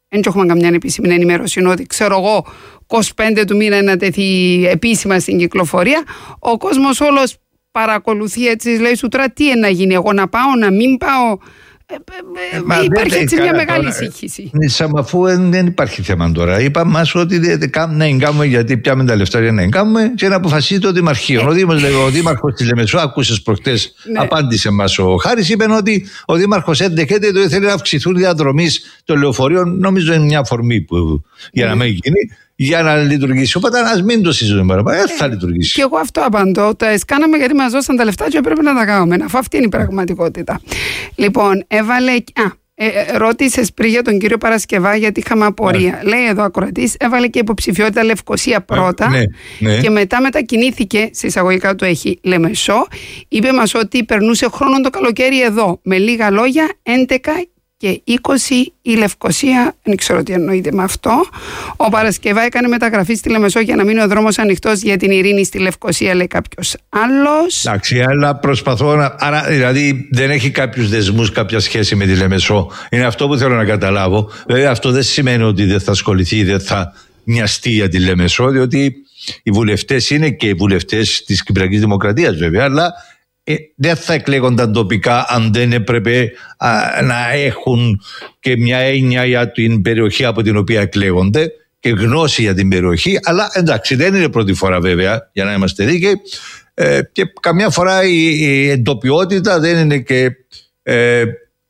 S4: δεν έχουμε καμιά επίσημη ενημέρωση ότι ξέρω εγώ είκοσι πέντε του μήνα να τεθεί επίσημα στην κυκλοφορία. Ο κόσμος όλος παρακολουθεί έτσι, λέει σου τώρα τι είναι να γίνει, εγώ να πάω, να μην πάω. Ε, ε, υπάρχει έτσι μια μεγάλη σύγχυση.
S3: Αφού δεν υπάρχει θέμα τώρα. Είπαμε μας ότι δεν εγκάμουμε γιατί πιάμε τα λεφτά για να εγκάμουμε και να αποφασίσει το Δημαρχείο. Ο, ο Δήμαρχος της Λεμεσού, άκουσες προχτές, ναι. απάντησε μας ο Χάρης, είπε ότι ο Δήμαρχος έντεχεται ότι θέλει να αυξηθούν οι διαδρομείς των λεωφορείων. Νομίζω είναι μια αφορμή που, για να μην γίνει. Για να λειτουργήσει. Οπότε ας μην το συζητούμε παραπάνω. Δεν θα λειτουργήσει.
S4: Και εγώ αυτό απαντώ. Τα σκάναμε γιατί μας δώσαν τα λεφτά και πρέπει να τα κάνουμε. Αφού αυτή είναι η πραγματικότητα. Λοιπόν, έβαλε. Α, ε, ρώτησες πριν για τον κύριο Παρασκευά γιατί είχαμε απορία. Ναι. Λέει εδώ ακροατής, έβαλε και υποψηφιότητα Λευκοσία πρώτα. Ναι, ναι. Και μετά μετακινήθηκε, σε εισαγωγικά του έχει Λεμεσό. Είπε μας ότι περνούσε χρόνο το καλοκαίρι εδώ. Με λίγα λόγια, έντεκα και είκοσι η Λευκοσία, δεν ξέρω τι εννοείται με αυτό. Ο Παρασκευά έκανε μεταγραφή στη Λεμεσό για να μείνει ο δρόμος ανοιχτός για την ειρήνη στη Λευκοσία, λέει κάποιος άλλος.
S3: Εντάξει, αλλά προσπαθώ να. Άρα, δηλαδή δεν έχει κάποιους δεσμούς, κάποια σχέση με τη Λεμεσό. Είναι αυτό που θέλω να καταλάβω. Βέβαια, αυτό δεν σημαίνει ότι δεν θα ασχοληθεί, δεν θα νοιαστεί για τη Λεμεσό, διότι οι βουλευτές είναι και οι βουλευτές της Κυπριακής Δημοκρατίας, βέβαια, αλλά. Ε, δεν θα εκλέγονταν τοπικά αν δεν έπρεπε α, να έχουν και μια έννοια για την περιοχή από την οποία εκλέγονται και γνώση για την περιοχή, αλλά εντάξει δεν είναι πρώτη φορά βέβαια για να είμαστε δίκαιοι ε, και καμιά φορά η, η εντοπιότητα δεν είναι και ε, ε,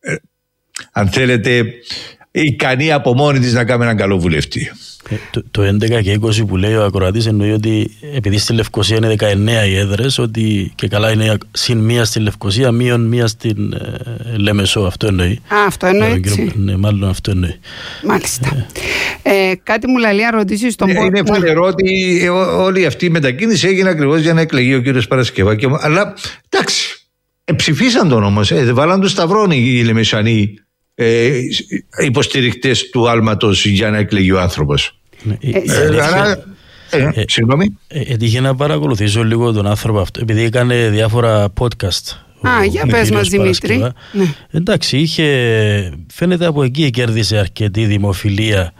S3: αν θέλετε ικανή από μόνη της να κάνει έναν καλό βουλευτή.
S5: Ε, το, το έντεκα και είκοσι που λέει ο ακροατής εννοεί ότι επειδή στη Λευκοσία είναι δεκαεννέα οι έδρες, ότι και καλά είναι συν μία στη Λευκοσία, μείον μία στην ε, Λεμεσό. Αυτό εννοεί.
S4: Α, αυτό εννοεί. Ε,
S5: κύριο, ναι, μάλλον αυτό εννοεί.
S4: Μάλιστα. Ε, ε, κάτι μου λέει να ρωτήσει στον
S3: κόσμο. Είναι φανερό ότι όλη αυτή η μετακίνηση έγινε ακριβώς για να εκλεγεί ο κύριος Παρασκευά. Και, αλλά εντάξει, ε, ψηφίσαν τον όμως. Ε, βάλαν του σταυρών οι Λεμεσανοί. Ε, υποστηρικτές του άλματος για να εκλεγεί ο άνθρωπος. Συγγνώμη.
S5: Έτυχε να παρακολουθήσω λίγο τον άνθρωπο αυτό επειδή έκανε διάφορα podcast.
S4: Α, για πες μας Δημήτρη.
S5: Ναι. Εντάξει, είχε, φαίνεται από εκεί κέρδισε αρκετή δημοφιλία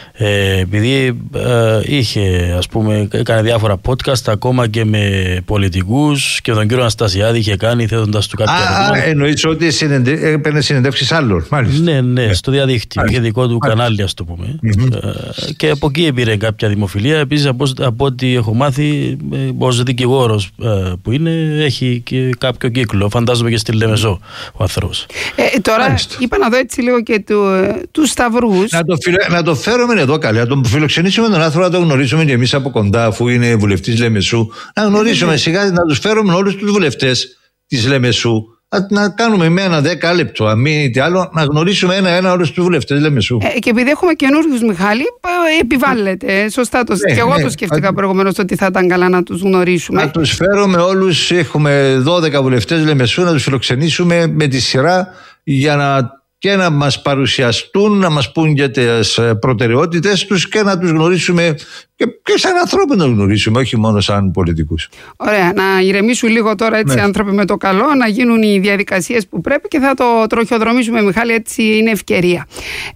S5: ε, επειδή ε, είχε, ας πούμε, έκανε διάφορα podcast ακόμα και με πολιτικούς και τον κύριο Αναστασιάδη είχε κάνει θέτοντας του κάποια
S3: ερωτήματα. Α, εννοείς ότι συνεντε... έπαιρνε συνεντεύξεις άλλων, μάλιστα.
S5: Ναι, ναι, στο διαδίκτυο, είχε δικό του κανάλι, ας το πούμε. Mm-hmm. Ε, και από εκεί πήρε κάποια δημοφιλία. Επίσης, από, από ό,τι έχω μάθει, ε, ως δικηγόρος ε, που είναι, έχει και κάποιο κύκλο. Φαντάζομαι και στη Λεμεσό ο άνθρωπος.
S4: Ε, τώρα, μάλιστα. Είπα να δω έτσι λίγο και του, του Σταυρούς.
S3: Να το, φιλε... να το φέρουμε εδώ καλά, να τον φιλοξενήσουμε τον άνθρωπο, να τον γνωρίσουμε και εμείς από κοντά, αφού είναι βουλευτής Λεμεσού. Να γνωρίσουμε mm-hmm. σιγά, να τους φέρουμε όλους τους βουλευτές της Λεμεσού. Να κάνουμε με ένα δέκα λεπτό, αν μη τι άλλο, να γνωρίσουμε ένα-ένα όλους τους βουλευτές Λεμεσού.
S4: Ε, και επειδή έχουμε καινούριους, Μιχάλη, επιβάλλεται. Σωστά το ναι, και εγώ ναι, το σκέφτηκα α... προηγουμένως ότι θα ήταν καλά να τους γνωρίσουμε.
S3: Να τους φέρουμε όλους, έχουμε δώδεκα βουλευτές Λεμεσού, να τους φιλοξενήσουμε με τη σειρά για να. Και να μας παρουσιαστούν, να μας πούν για τις προτεραιότητες τους και να τους γνωρίσουμε και, και σαν ανθρώπους να τους γνωρίσουμε, όχι μόνο σαν πολιτικούς.
S4: Ωραία, να ηρεμήσουν λίγο τώρα έτσι ναι. άνθρωποι με το καλό, να γίνουν οι διαδικασίες που πρέπει και θα το τροχιοδρομήσουμε, Μιχάλη, έτσι είναι ευκαιρία.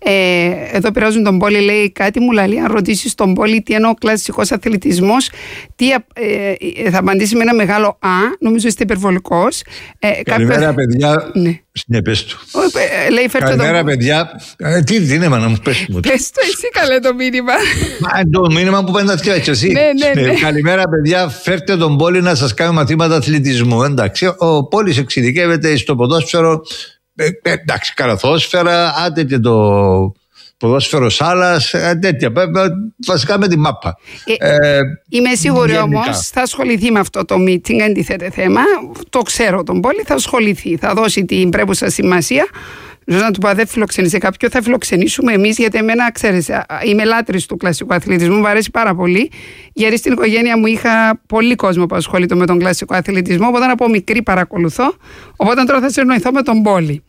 S4: Ε, εδώ πειράζουν τον Πόλη, λέει κάτι μου λαλεί, αν ρωτήσεις τον Πόλη τι εννοώ κλασικός αθλητισμός, τι, ε, θα απαντήσει με ένα μεγάλο Α, νομίζω είστε υπερβολικός. Ε,
S3: Καλημέρα κάποιος... παιδιά,
S4: ναι.
S3: Συνεπές του.
S4: Ε, λέει,
S3: Καλημέρα το... παιδιά, ε, τι, τι είναι μα να μου πες μου.
S4: Πες το εσύ καλέ το μήνυμα.
S3: Μα, το μήνυμα που πέντε αυτιά και εσύ.
S4: Ναι, ναι, ναι.
S3: Καλημέρα παιδιά, φέρτε τον Πόλη να σας κάνει μαθήματα αθλητισμού. Εντάξει, ο Πόλης εξειδικεύεται στο ποδόσφαιρο, ε, εντάξει, καλαθόσφαιρα, άντε και το ποδόσφαιρο σάλας, τέτοια, βασικά με τη μάπα. Ε,
S4: ε, είμαι σίγουρη όμως θα ασχοληθεί με αυτό το meeting, αντίθετε θέμα, το ξέρω τον Πόλη, θα ασχοληθεί, θα δώσει την πρέπουσα σημασία. Να του πω, δεν φιλοξενήσει κάποιο, θα φιλοξενήσουμε εμείς, γιατί εμένα, ξέρεις, είμαι λάτρης του κλασικού αθλητισμού, μου αρέσει πάρα πολύ. Γιατί στην οικογένεια μου είχα πολύ κόσμο που ασχολείται με τον κλασικό αθλητισμό, οπότε από μικρή παρακολουθώ. Οπότε τώρα θα συνοηθώ με τον Πόλη.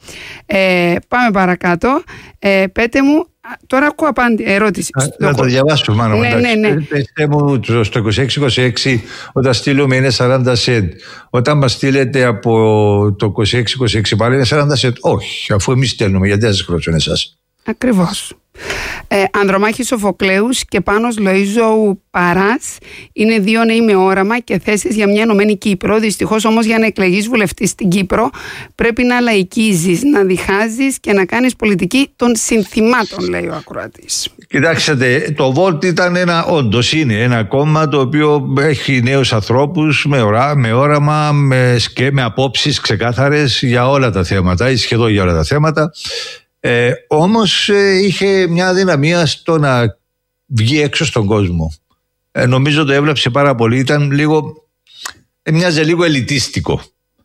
S4: Ε, πάμε παρακάτω. Ε, πέτε μου, τώρα ακούω απάντη, ερώτηση.
S3: Α, να το διαβάσω, μάλλον.
S4: Ναι, ναι, ναι.
S3: Πετε μου, στο είκοσι έξι είκοσι έξι, όταν στείλουμε είναι σαράντα σεντ. Όταν μας στείλετε από το είκοσι έξι είκοσι έξι πάλι είναι σαράντα σεντ. Όχι, αφού εμείς στέλνουμε, γιατί δεν σας χρώσουν εσάς.
S4: Ακριβώς. Ε, Ανδρομάχη Σοφοκλέους και Πάνος Λοΐζου Παράς είναι δύο νέοι με όραμα και θέσεις για μια ενωμένη Κύπρο. Δυστυχώς όμως για να εκλεγείς βουλευτής στην Κύπρο πρέπει να λαϊκίζεις, να διχάζεις και να κάνεις πολιτική των συνθημάτων, λέει ο ακροατής.
S3: Κοιτάξτε, το Βόλτ ήταν ένα, όντως είναι ένα κόμμα το οποίο έχει νέους ανθρώπους με, ορά, με όραμα, με, σκέ, με απόψεις ξεκάθαρες για όλα τα θέματα ή σχεδόν για όλα τα θέματα. Ε, όμως ε, είχε μια αδυναμία στο να βγει έξω στον κόσμο. Ε, νομίζω το έβλεψε πάρα πολύ. Ήταν λίγο, ε, μοιάζε λίγο ελιτίστικο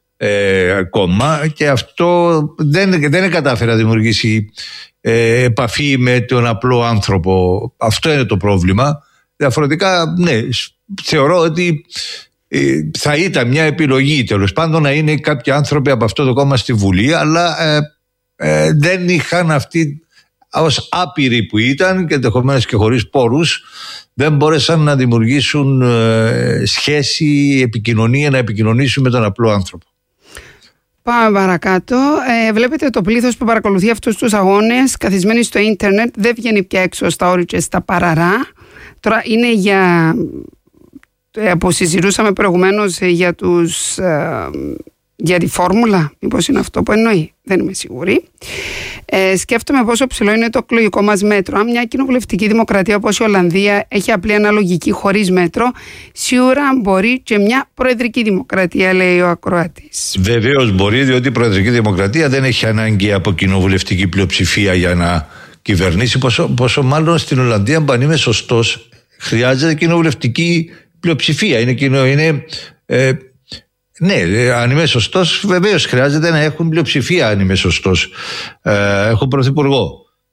S3: ε, κόμμα και αυτό δεν, δεν κατάφερε να δημιουργήσει ε, επαφή με τον απλό άνθρωπο. Αυτό είναι το πρόβλημα. Διαφορετικά, ναι, θεωρώ ότι ε, θα ήταν μια επιλογή τέλος πάντων να είναι κάποιοι άνθρωποι από αυτό το κόμμα στη Βουλή, αλλά ε, Ε, δεν είχαν αυτοί ως άπειροι που ήταν και ενδεχομένως και χωρίς πόρους δεν μπόρεσαν να δημιουργήσουν ε, σχέση, επικοινωνία, να επικοινωνήσουν με τον απλό άνθρωπο.
S4: Πάμε παρακάτω. Ε, βλέπετε το πλήθος που παρακολουθεί αυτούς τους αγώνες καθισμένοι στο ίντερνετ δεν βγαίνει πια έξω στα όρη και στα παραρά. Τώρα είναι για, ε, που συζητούσαμε προηγουμένως ε, για τους ε, για τη φόρμουλα, μήπως είναι αυτό που εννοεί, δεν είμαι σίγουρη. Ε, σκέφτομαι πόσο ψηλό είναι το εκλογικό μας μέτρο. Αν μια κοινοβουλευτική δημοκρατία όπως η Ολλανδία έχει απλή αναλογική χωρίς μέτρο, σίγουρα μπορεί και μια προεδρική δημοκρατία, λέει ο ακροατής.
S3: Βεβαίως μπορεί, διότι η προεδρική δημοκρατία δεν έχει ανάγκη από κοινοβουλευτική πλειοψηφία για να κυβερνήσει. Πόσο, πόσο μάλλον στην Ολλανδία, αν είμαι σωστός, χρειάζεται κοινοβουλευτική πλειοψηφία. Είναι, είναι ε, Ναι, αν είμαι σωστός, βεβαίως χρειάζεται να έχουν πλειοψηφία. Αν είμαι σωστός, ε, έχουν πρωθυπουργό.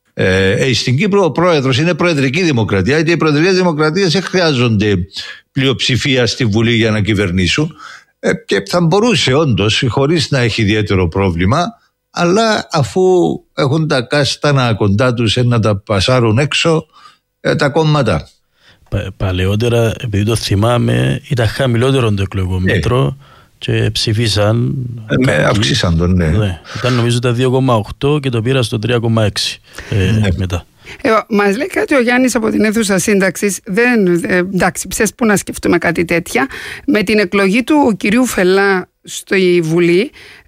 S3: Ε, στην Κύπρο ο πρόεδρος είναι προεδρική δημοκρατία, γιατί οι προεδρικές δημοκρατίες δεν χρειάζονται πλειοψηφία στη Βουλή για να κυβερνήσουν. Ε, και θα μπορούσε όντως, χωρίς να έχει ιδιαίτερο πρόβλημα, αλλά αφού έχουν τα κάστανα κοντά τους να τα πασάρουν έξω ε, τα κόμματα.
S5: Πα, παλαιότερα, επειδή το θυμάμαι, ήταν χαμηλότερο το εκλογικό μέτρο. Και ψηφίσαν.
S3: Ε, με, αυξήσαν τον, ναι.
S5: ναι. Ήταν νομίζω τα δύο κόμμα οκτώ και το πήρα στο τρία κόμμα έξι ε, ναι. μετά.
S4: Ε, μας λέει κάτι ο Γιάννης από την αίθουσα σύνταξης. Δεν, ε, εντάξει, ψες που να σκεφτούμε κάτι τέτοια. Με την εκλογή του κυρίου Φελά στη Βουλή,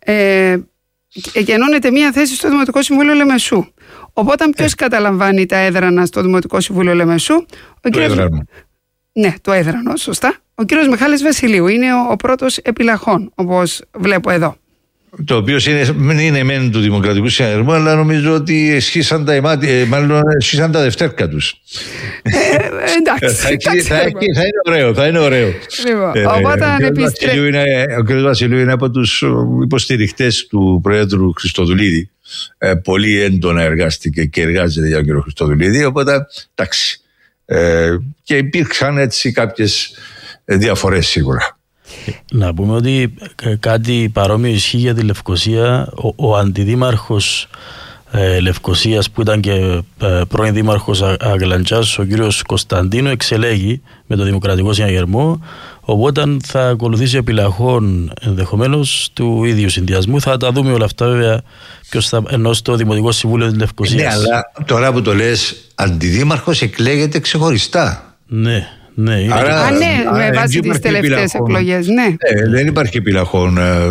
S4: ε, γεννώνεται μία θέση στο Δημοτικό Συμβούλιο Λεμεσού. Οπότε ποιος ε. καταλαμβάνει τα έδρανα στο Δημοτικό Συμβούλιο Λεμεσού? Ο
S3: το έδρανο.
S4: Ναι, το έδρανο, σωστά. Ο κύριος Μιχάλης Βασιλείου είναι ο, ο πρώτος επιλαχών, όπως βλέπω εδώ.
S3: Το οποίο είναι, είναι μεν του Δημοκρατικού Συναγερμού, αλλά νομίζω ότι εσχίσαν τα, μάλλον εσχίσαν τα δευτέρκα τους.
S4: Ε, εντάξει.
S3: θα, θα, θα, θα είναι ωραίο, θα είναι ωραίο.
S4: Λοιπόν, ε, οπότε ο,
S3: επιστρέ... ο κ. Βασιλείου είναι από τους υποστηριχτές του Προέδρου Χριστοδουλίδη. Ε, πολύ έντονα εργάστηκε και εργάζεται για τον κ. Χριστοδουλίδη, οπότε εντάξει. Ε, και υπήρξαν έτσι κάποιες διαφορές σίγουρα.
S5: Να πούμε ότι κάτι παρόμοιο ισχύει για τη Λευκοσία. Ο, ο αντιδήμαρχος ε, Λευκοσίας που ήταν και ε, πρώην δήμαρχος Αγλαντζάς, ο κύριος Κωνσταντίνο, εξελέγει με το Δημοκρατικό Συναγερμό, οπότε θα ακολουθήσει επιλαχών ενδεχομένως του ίδιου συνδυασμού. Θα τα δούμε όλα αυτά βέβαια ποιος θα ενώ στο Δημοτικό Συμβούλιο της Λευκοσίας.
S3: Ναι, αλλά τώρα που το λες, αντιδήμαρχος εκλέγεται ξεχωριστά.
S5: Ναι. Ναι, είναι
S4: Άρα, α, ναι, με βάση τις τελευταίες εκλογές, ναι.
S3: Ε, δεν υπάρχει επιλαχών ε,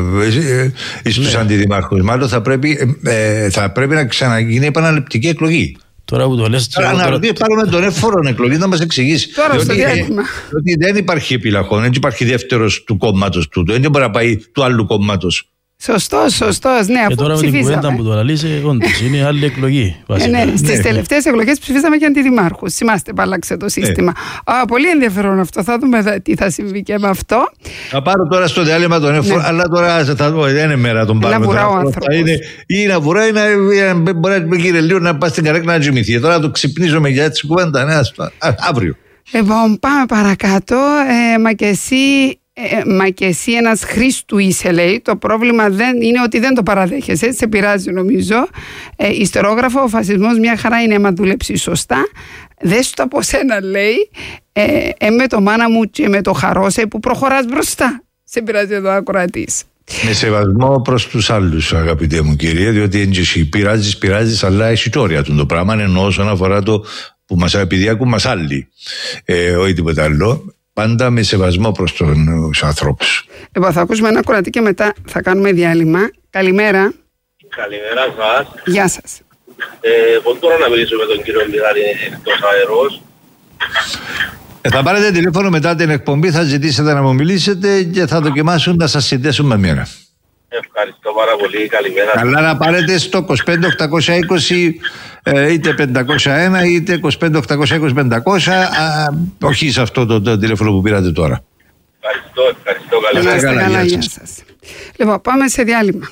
S3: ε, στους ναι. αντιδημάρχους. Μάλλον θα πρέπει, ε, θα πρέπει να ξαναγίνει επαναληπτική εκλογή.
S5: Τώρα που το λες...
S3: Τώρα να ρωτήσει πάρουμε τον εύφορο εκλογή να μας εξηγήσει.
S4: Τώρα διότι, ε,
S3: διότι δεν υπάρχει επιλαχών, δεν υπάρχει δεύτερος του κόμματος του. Δεν μπορεί να πάει του άλλου κόμματος.
S4: Σωστός, σωστός, ναι, αφού
S5: και τώρα
S4: ψηφίσαμε.
S5: Με την κουβέντα που το λαλείς, όντως, είναι άλλη εκλογή.
S4: Ε, ναι, στις τελευταίες εκλογές ψηφίσαμε και αντιδημάρχους. Θυμάστε, πάλαξε το σύστημα. Ναι. Α, πολύ ενδιαφέρον αυτό. Θα δούμε τι θα συμβεί και με αυτό.
S3: Θα πάρω τώρα στο διάλειμμα τον εύφορο, ναι. αλλά τώρα θα δω, δεν είναι μέρα τον πάρουμε.
S4: Να βουρά ο άνθρωπος.
S3: Είναι, ή να βουρά ή να μπορεί να κύριε λίγο να πάει στην καρέκλα να τζιμηθεί. Τώρα το ξυπνίζομαι για έτσι κουβέντα, ναι, αύριο.
S4: Λοιπόν, πάμε παρακάτω. Ε, μα και εσύ... Ε, μα και εσύ ένας Χρήστου είσαι, λέει. Το πρόβλημα δεν είναι ότι δεν το παραδέχεσαι. Σε πειράζει νομίζω. ε, Ιστερόγραφο, ο φασισμός μια χαρά είναι άμα δουλέψει σωστά. Δες το από σένα, λέει. ε, ε, Με το μάνα μου και με το χαρόσε που προχωράς μπροστά. Σε πειράζει εδώ ακροατής.
S3: Με σεβασμό προς τους άλλους, αγαπητέ μου κύριε, διότι έτσι πειράζεις, πειράζεις, αλλά έχει τόρια του το πράγμα, ενώ όσον αφορά το που μας, επειδή ακούν μας άλλοι, ε, όχι τίποτα άλλο, πάντα με σεβασμό προς τους ανθρώπους.
S4: Λοιπόν, θα ακούσουμε ένα κουραντί και μετά θα κάνουμε διάλειμμα. Καλημέρα.
S10: Καλημέρα σας.
S4: Γεια σας.
S10: Ε, μπορώ τώρα να μιλήσω με τον κύριο Μιχάλη εκτός αερός.
S3: Ε, θα πάρετε τηλέφωνο μετά την εκπομπή, θα ζητήσετε να μου μιλήσετε και θα δοκιμάσουν να σας συνδέσουν με μοίρα.
S10: Ευχαριστώ πάρα πολύ. Καλημέρα.
S3: Καλά να πάρετε στο είκοσι πέντε οκτακόσια είκοσι ε, είτε πεντακόσια ένα είτε είκοσι πέντε οκτακόσια είκοσι πεντακόσια, α, όχι σε αυτό το, το τηλέφωνο που πήρατε τώρα.
S10: Ευχαριστώ, ευχαριστώ. Καλημέρα.
S4: Καλά, καλά, γεια σας. Λοιπόν, πάμε σε διάλειμμα.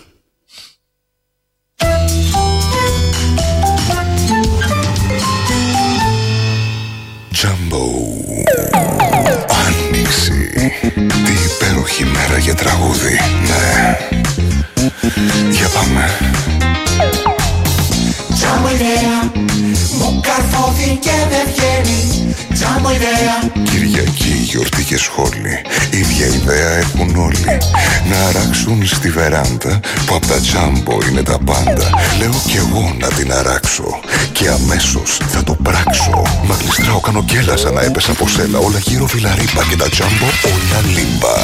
S12: Τζάμπο. Άνοιξη. Τι υπέροχη μέρα για τραγούδι. Ναι. Για πάμε.
S2: Τζάμπο ιδέα. Μου καρφώθηκε δεν βγαίνει. Τζάμπο ιδέα.
S12: Κυριακή, γιορτή και σχόλη. Ίδια ιδέα έχουν όλοι. Να αράξουν στη βεράντα που απ' τα τζάμπο είναι τα πάντα. Λέω κι εγώ να την αράξω και αμέσως θα το πράξω. Μα γλιστράω, κάνω γκέλα σαν να έπεσα από σέλα. Όλα γύρω βιλαρίπα και τα τζάμπο όλα λίμπα.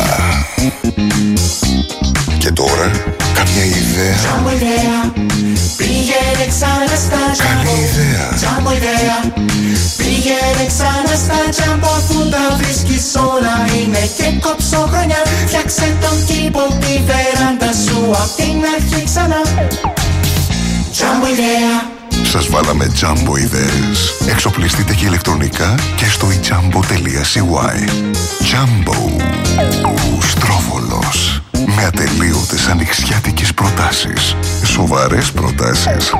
S12: Και τώρα, καμιά ιδέα.
S2: Τζάμπο ιδέα. Πήγαινε ξανά στα τζάμπο.
S12: Καλή ιδέα.
S2: Τζάμπο ιδέα. Πήγαινε ξανά στα τζάμπο που τα βρίσκεις όλα είναι και κόψω χρονιά. Φτιάξε τον κήπο, τη βεράντα σου απ' την αρχή ξανά. Τζάμπο ιδέα.
S12: Σας βάλαμε τζάμπο ιδέες. Εξοπλιστείτε και ηλεκτρονικά και στο ιτζάμπο τελεία σι γουάι. Τζάμπο. Στρόβολος. Με ατελείωτες ανοιξιάτικες προτάσεις. Σοβαρές προτάσεις.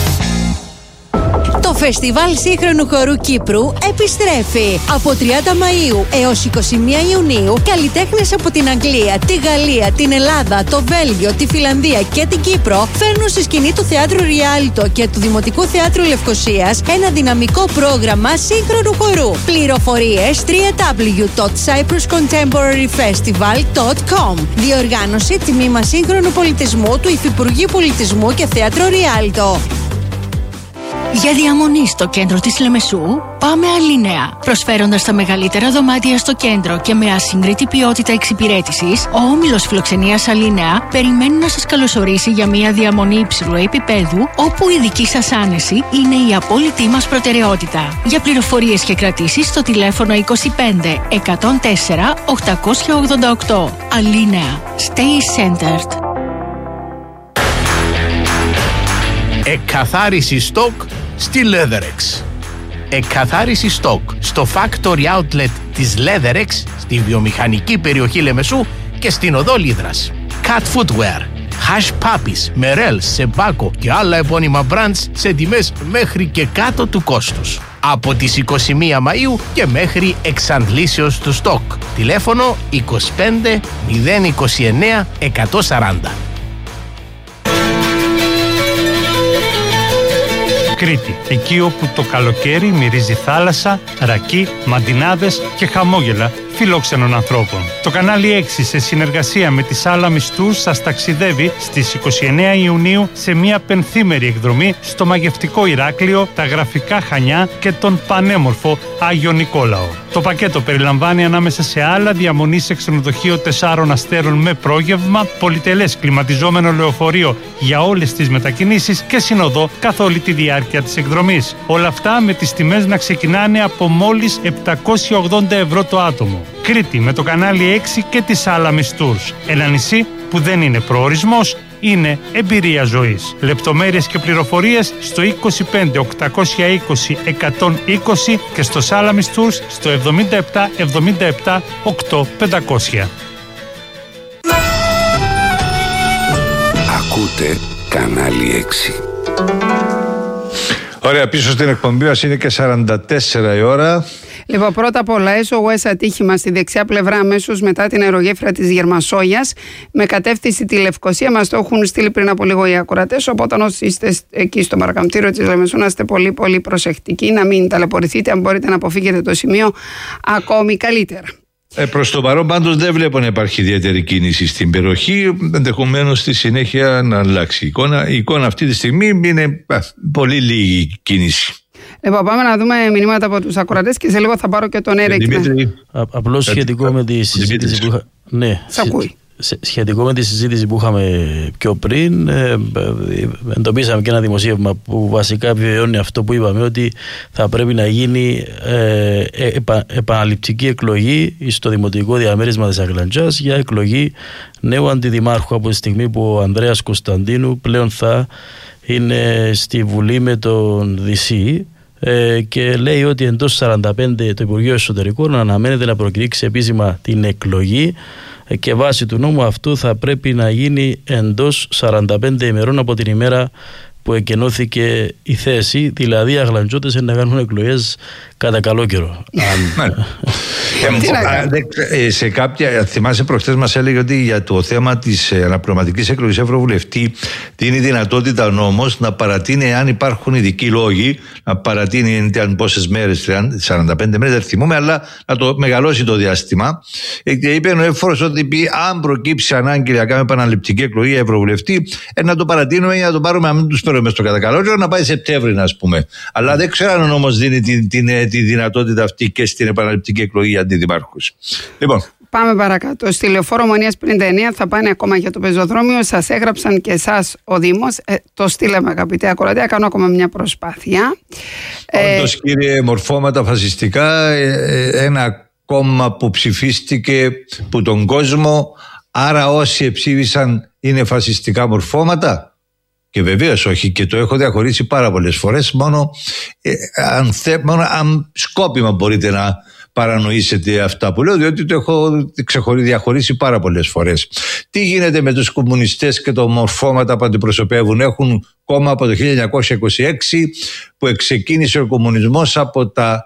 S24: Το Φεστιβάλ Σύγχρονου Χορού Κύπρου επιστρέφει. Από τριάντα Μαΐου έως είκοσι μία Ιουνίου, καλλιτέχνες από την Αγγλία, τη Γαλλία, την Ελλάδα, το Βέλγιο, τη Φιλανδία και την Κύπρο φέρνουν στη σκηνή του Θεάτρου Ριάλτο και του Δημοτικού Θεάτρου Λευκωσίας ένα δυναμικό πρόγραμμα σύγχρονου χορού. Πληροφορίες double-u double-u double-u τελεία cyprus contemporary festival τελεία com. Διοργάνωση Τμήμα Σύγχρονου Πολιτισμού του Υφυπουργείου Πολιτισμού και Θέατρο Ριάλτο.
S13: Για διαμονή στο κέντρο της Λεμεσού, πάμε Αλίνεα. Προσφέροντας τα μεγαλύτερα δωμάτια στο κέντρο και με ασύγκριτη ποιότητα εξυπηρέτησης, ο όμιλος φιλοξενίας Αλίνεα περιμένει να σας καλωσορίσει για μια διαμονή υψηλού επίπεδου, όπου η δική σας άνεση είναι η απόλυτη μας προτεραιότητα. Για πληροφορίες και κρατήσεις στο τηλέφωνο είκοσι πέντε εκατόν τέσσερα οκτακόσια ογδόντα οκτώ. Αλίνεα. Stay centered.
S16: Εκκαθάριση στόκ στη Leatherex. Εκκαθάριση στόκ στο Factory Outlet της Leatherex στη βιομηχανική περιοχή Λεμεσού και στην οδό Λίδρας. Cat Footwear, Hash Puppies, Merrell, Sebaco και άλλα επώνυμα brands σε τιμές μέχρι και κάτω του κόστους. Από τις είκοσι μία Μαΐου και μέχρι εξαντλήσεως του στόκ. Τηλέφωνο είκοσι πέντε μηδέν είκοσι εννέα εκατόν σαράντα.
S17: Κρήτη, εκεί όπου το καλοκαίρι μυρίζει θάλασσα, ρακί, μαντινάδες και χαμόγελα φιλόξενων ανθρώπων. Το κανάλι έξι σε συνεργασία με τη Σάλα Μιστού σας ταξιδεύει στις είκοσι εννέα Ιουνίου σε μια πενθήμερη εκδρομή στο μαγευτικό Ηράκλειο, τα γραφικά Χανιά και τον πανέμορφο Άγιο Νικόλαο. Το πακέτο περιλαμβάνει ανάμεσα σε άλλα διαμονή σε ξενοδοχείο τεσσάρων αστέρων με πρόγευμα, πολυτελές κλιματιζόμενο λεωφορείο για όλες τις μετακινήσεις και συνοδό καθ' όλη τη διάρκεια της εκδρομής. Όλα αυτά με τις τιμές να ξεκινάνε από μόλις επτακόσια ογδόντα ευρώ το άτομο. Κρήτη με το κανάλι έξι και τη Σάλα Μιστούρς. Ένα νησί που δεν είναι προορισμός, είναι εμπειρία ζωής. Λεπτομέρειες και πληροφορίες στο είκοσι πέντε οκτακόσια είκοσι εκατόν είκοσι και στο Salamis Tours στο εβδομήντα επτά εβδομήντα επτά οκτώ πεντακόσια.
S14: Ακούτε κανάλι έξι.
S3: Ωραία, πίσω στην εκπομπή μας είναι και σαράντα τέσσερα η ώρα.
S4: Λοιπόν, πρώτα απ' όλα, έσω ατύχημα στη δεξιά πλευρά αμέσως μετά την αερογέφυρα της Γερμασόγειας με κατεύθυνση τη Λευκοσία. Μας το έχουν στείλει πριν από λίγο οι ακροατές. Οπότε, όσοι είστε εκεί στο παρακαμπτήριο της Λεμεσού, να είστε πολύ, πολύ προσεκτικοί, να μην ταλαιπωρηθείτε. Αν μπορείτε να αποφύγετε το σημείο, ακόμη καλύτερα.
S3: Ε, προς το παρόν πάντως δεν βλέπω να υπάρχει ιδιαίτερη κίνηση στην περιοχή, ενδεχομένως στη συνέχεια να αλλάξει η εικόνα. Η εικόνα αυτή τη στιγμή είναι α, πολύ λίγη κίνηση.
S4: Λοιπόν, πάμε να δούμε μηνύματα από τους ακροατές και σε λίγο θα πάρω και τον Έρικ.
S5: Απλώς σχετικό με τη συζήτηση που είχα... Ναι,
S4: σ' ακούει.
S5: Σχετικό με τη συζήτηση που είχαμε πιο πριν, ε, εντοπίσαμε και ένα δημοσίευμα που βασικά επιβεβαιώνει αυτό που είπαμε, ότι θα πρέπει να γίνει ε, επα, επαναληπτική εκλογή στο Δημοτικό Διαμέρισμα της Αγλαντζάς για εκλογή νέου αντιδημάρχου από τη στιγμή που ο Ανδρέας Κωνσταντίνου πλέον θα είναι στη Βουλή με τον Δυσί. Ε, και λέει ότι εντός σαράντα πέντε το Υπουργείο Εσωτερικών αναμένεται να προκηρύξει επίσημα την εκλογή και βάσει του νόμου αυτού θα πρέπει να γίνει εντός σαράντα πέντε ημερών από την ημέρα που εκενώθηκε η θέση, δηλαδή οι Αγλαντζώτες να κάνουν εκλογές κατά καλό καιρό.
S3: Σε κάποια, θυμάσαι προχτές μας έλεγε ότι για το θέμα της αναπληρωματικής εκλογής Ευρωβουλευτή δίνει δυνατότητα ο νόμος να παρατείνει, αν υπάρχουν ειδικοί λόγοι, να παρατείνει αν πόσες μέρες, σαράντα πέντε μέρες, δεν θυμούμε, αλλά να το μεγαλώσει το διάστημα. Και είπε ο Εύφορος ότι πει, αν προκύψει ανάγκη να κάνουμε επαναληπτική εκλογή Ευρωβουλευτή, να το παρατείνουμε για να το πάρουμε, να μην τους φέρουμε στο κατά καλό καιρό, να πάει Σεπτέμβρη, ας πούμε. Αλλά δεν ξέρω αν ο νόμος δίνει την, την τη δυνατότητα αυτή και στην επαναληπτική εκλογή για αντιδημάρχους. Λοιπόν.
S4: Πάμε παρακάτω. Στη Λεωφόρο Μονίας πενήντα εννέα θα πάνε ακόμα για το πεζοδρόμιο. Σας έγραψαν και εσάς ο Δήμος. Ε, το στείλαμε, αγαπητέ ακροατέ. Κάνω ακόμα μια προσπάθεια.
S3: Όντως, ε, κύριε, μορφώματα φασιστικά, ε, ένα κόμμα που ψηφίστηκε που τον κόσμο, άρα όσοι ψήφισαν είναι φασιστικά μορφώματα. Και βεβαίως όχι, και το έχω διαχωρίσει πάρα πολλές φορές. Μόνο, ε, αν, θε, μόνο αν σκόπιμα μπορείτε να παρανοήσετε αυτά που λέω, διότι το έχω ξεχωρί, διαχωρίσει πάρα πολλές φορές. Τι γίνεται με τους κομμουνιστές και τα μορφώματα που αντιπροσωπεύουν? Έχουν κόμμα από το χίλια εννιακόσια είκοσι έξι που εξεκίνησε ο κομμουνισμός από τα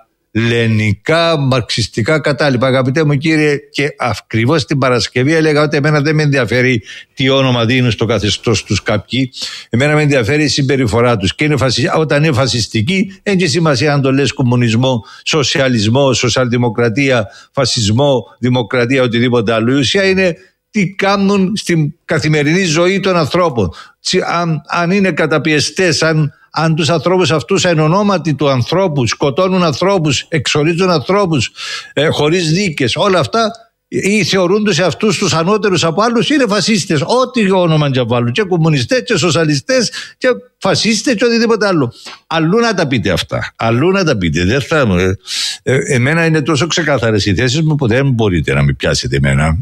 S3: λενικά, μαρξιστικά κατάλοιπα. Αγαπητέ μου κύριε, και ακριβώς την Παρασκευή έλεγα ότι εμένα δεν με ενδιαφέρει τι όνομα δίνουν στο καθεστώς τους κάποιοι. Εμένα με ενδιαφέρει η συμπεριφορά τους. Και είναι φασι... όταν είναι φασιστική, έχει σημασία αν το λες κομμουνισμό, σοσιαλισμό, σοσιαλδημοκρατία, φασισμό, δημοκρατία, οτιδήποτε άλλο. Η ουσία είναι τι κάνουν στην καθημερινή ζωή των ανθρώπων. Αν, αν είναι καταπιεστές, αν. Αν τους ανθρώπους αυτούς εν ονόματι του ανθρώπου σκοτώνουν ανθρώπους, εξορίζουν ανθρώπους ε, χωρίς δίκες, όλα αυτά, ή θεωρούν τους αυτούς τους ανώτερους από άλλους, είναι φασίστες. Ό,τι όνομα και βάλουν, και κομμουνιστές και σοσιαλιστές και φασίστες και οτιδήποτε άλλο. Αλλού να τα πείτε αυτά. Αλλού να τα πείτε. Δεν θα, ε, ε, εμένα είναι τόσο ξεκάθαρες οι θέσεις μου που δεν μπορείτε να με πιάσετε εμένα.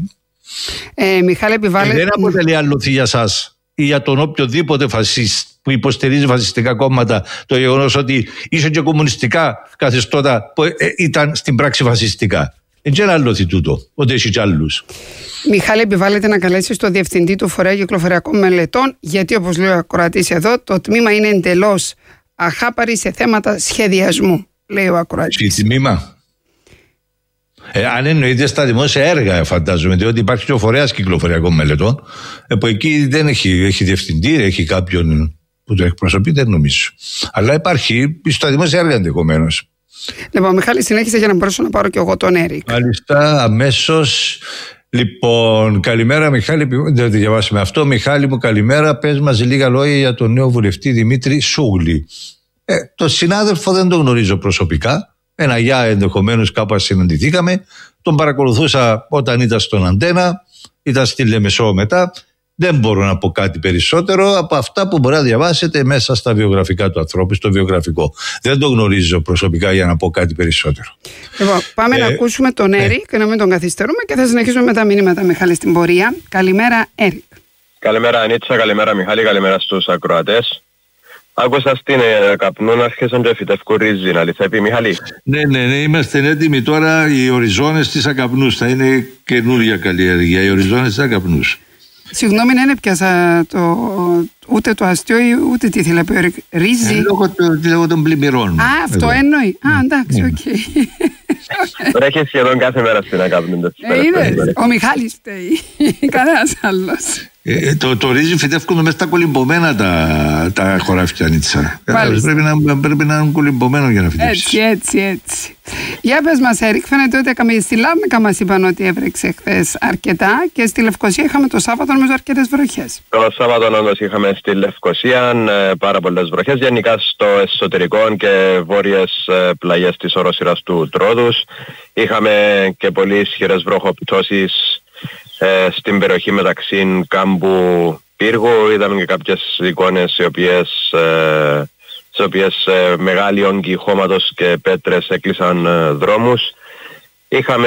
S4: Ε, Μιχάλη, επιβάλλεται...
S3: ε, δεν αποτελεί αλωθή για σας ή για τον οποιοδήποτε φασίστη που υποστηρίζει φασιστικά κόμματα το γεγονός ότι ίσως και κομμουνιστικά καθεστώτα που ήταν στην πράξη φασιστικά. Έτσι είναι άλλο τούτο, ότι έχει κι άλλους.
S4: Μιχάλη, επιβάλλεται να καλέσει το διευθυντή του Φορέα Κυκλοφοριακών Μελετών, γιατί όπως λέει ο ακροατής εδώ, το τμήμα είναι εντελώς αχάπαρη σε θέματα σχεδιασμού, λέει ο ακροατής.
S3: Τι τμήμα? Ε, αν εννοείται στα δημόσια έργα, φαντάζομαι, διότι υπάρχει και ο Φορέας Κυκλοφοριακών Μελετών, ε, που εκεί δεν έχει, έχει διευθυντή, έχει κάποιον που το εκπροσωπεί, δεν νομίζω. Αλλά υπάρχει στα δημόσια έργα ενδεχομένως.
S4: Λοιπόν, Μιχάλη, συνέχισε για να μπορέσω να πάρω και εγώ τον Έρικ.
S3: Μάλιστα, αμέσως. Λοιπόν, καλημέρα Μιχάλη, δεν το διαβάσαμε αυτό. Μιχάλη μου, καλημέρα. Πες μας λίγα λόγια για τον νέο βουλευτή Δημήτρη Σούγλη. Ε, τον συνάδελφο δεν τον γνωρίζω προσωπικά. Ένα γεια, ενδεχομένως κάπου συναντηθήκαμε. Τον παρακολουθούσα όταν ήταν στον Αντένα, ήταν στη Λεμεσό μετά. Δεν μπορώ να πω κάτι περισσότερο από αυτά που μπορεί να διαβάσετε μέσα στα βιογραφικά του ανθρώπου, στο βιογραφικό. Δεν το γνωρίζω προσωπικά για να πω κάτι περισσότερο.
S4: Λοιπόν, πάμε ε, να ακούσουμε τον Έρικ ε. και να μην τον καθυστερούμε και θα συνεχίσουμε με τα μηνύματα, Μιχάλη, στην πορεία. Καλημέρα, Έρικ.
S11: Καλημέρα, Ανίτσα, καλημέρα, Μιχάλη, καλημέρα στους ακροατές. Άκουσα στην ε, καπνού να αρχίσαν και φυτευκού ρύζι, αλήθεια, πει Μιχάλη.
S3: Ναι, ναι, ναι, είμαστε έτοιμοι τώρα. Οι οριζόνες της ακαπνούς θα είναι καινούργια καλλιέργεια. Οι οριζόνες της ακαπνούς.
S4: Συγγνώμη, δεν έπιασα το, ούτε το αστείο ούτε τι ήθελα να πει. Ρύζι.
S3: Ε, λόγω, το, λόγω των πλημμυρών.
S4: Α, αυτό εγώ. Εννοεί. Α, εντάξει, οκ. Okay.
S11: Τώρα έχει σχεδόν κάθε μέρα στην ακάπνη.
S4: Ε, ο Μιχάλης φταίει. Κανένας άλλος.
S3: Ε, το, το ρύζι φυτεύκουν μέσα στα κολυμπωμένα τα, τα χωράφια, Νίτσα. Πρέπει να, πρέπει να είναι κολυμπωμένο για να φυτεύσει.
S4: Έτσι, έτσι, έτσι. Για πες μας, Έρικ, φαίνεται ότι έκαμε στη Λάρνακα, μας είπαν ότι έβρεξε χθες αρκετά και στη Λευκοσία είχαμε το Σάββατο νομίζω αρκετές βροχές.
S11: Το Σάββατο όντως είχαμε στη Λευκοσία πάρα πολλές βροχές, γενικά στο εσωτερικό και βόρειες πλαγιές της οροσειράς του Τρόδους. Είχαμε και πολύ ισχυρές βροχοπτώσεις ε, στην περιοχή μεταξύ Κάμπου Πύργου. Είδαμε και κάποιες εικόνες οι οποίες... Ε, στις οποίες ε, μεγάλοι όγκοι χώματος και πέτρες έκλεισαν ε, δρόμους. Είχαμε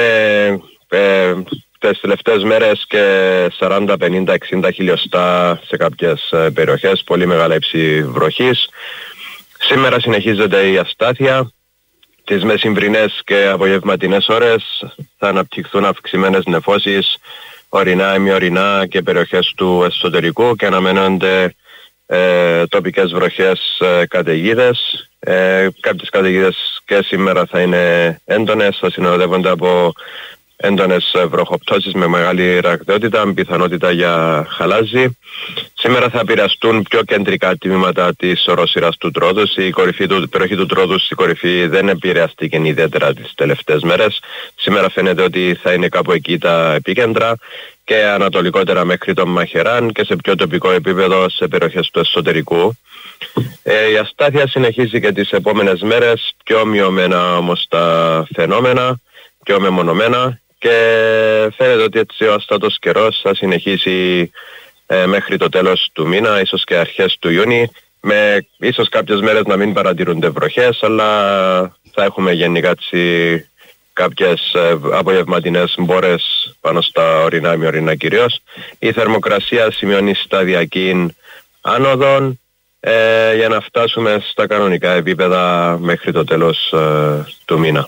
S11: ε, τις τελευταίες μέρες και σαράντα, πενήντα, εξήντα χιλιοστά σε κάποιες ε, περιοχές, πολύ μεγάλα ύψη βροχής. Σήμερα συνεχίζεται η αστάθεια. Τις μεσημβρινές και απογευματινές ώρες θα αναπτυχθούν αυξημένες νεφώσεις, ορεινά, ημιορεινά και περιοχές του εσωτερικού και αναμένονται Ε, τοπικές βροχές, ε, καταιγίδες. Ε, κάποιες καταιγίδες και σήμερα θα είναι έντονες, θα συνοδεύονται από έντονες βροχοπτώσεις με μεγάλη ραγδαιότητα, πιθανότητα για χαλάζι. Σήμερα θα επηρεαστούν πιο κεντρικά τμήματα της οροσειράς του Τρόδους. Η κορυφή του, η περιοχή του Τρόδους, η κορυφή δεν επηρεαστήκε ιδιαίτερα τις τελευταίες μέρες. Σήμερα φαίνεται ότι θα είναι κάπου εκεί τα επίκεντρα και ανατολικότερα μέχρι τον Μαχεράν και σε πιο τοπικό επίπεδο σε περιοχές του εσωτερικού. Ε, η αστάθεια συνεχίζει και τις επόμενες μέρες, πιο μειωμένα όμως τα φαινόμενα, πιο μεμονωμένα και φαίνεται ότι έτσι ο αστάτος καιρός θα συνεχίσει ε, μέχρι το τέλος του μήνα, ίσως και αρχές του Ιούνιου, με ίσως κάποιες μέρες να μην παρατηρούνται βροχές, αλλά θα έχουμε γενικά έτσι κάποιες ε, απογευματινές μπόρες πάνω στα ορεινά, ημιορεινά κυρίως. Η θερμοκρασία σημειώνει σταδιακή άνοδον ε, για να φτάσουμε στα κανονικά επίπεδα μέχρι το τέλος ε, του μήνα.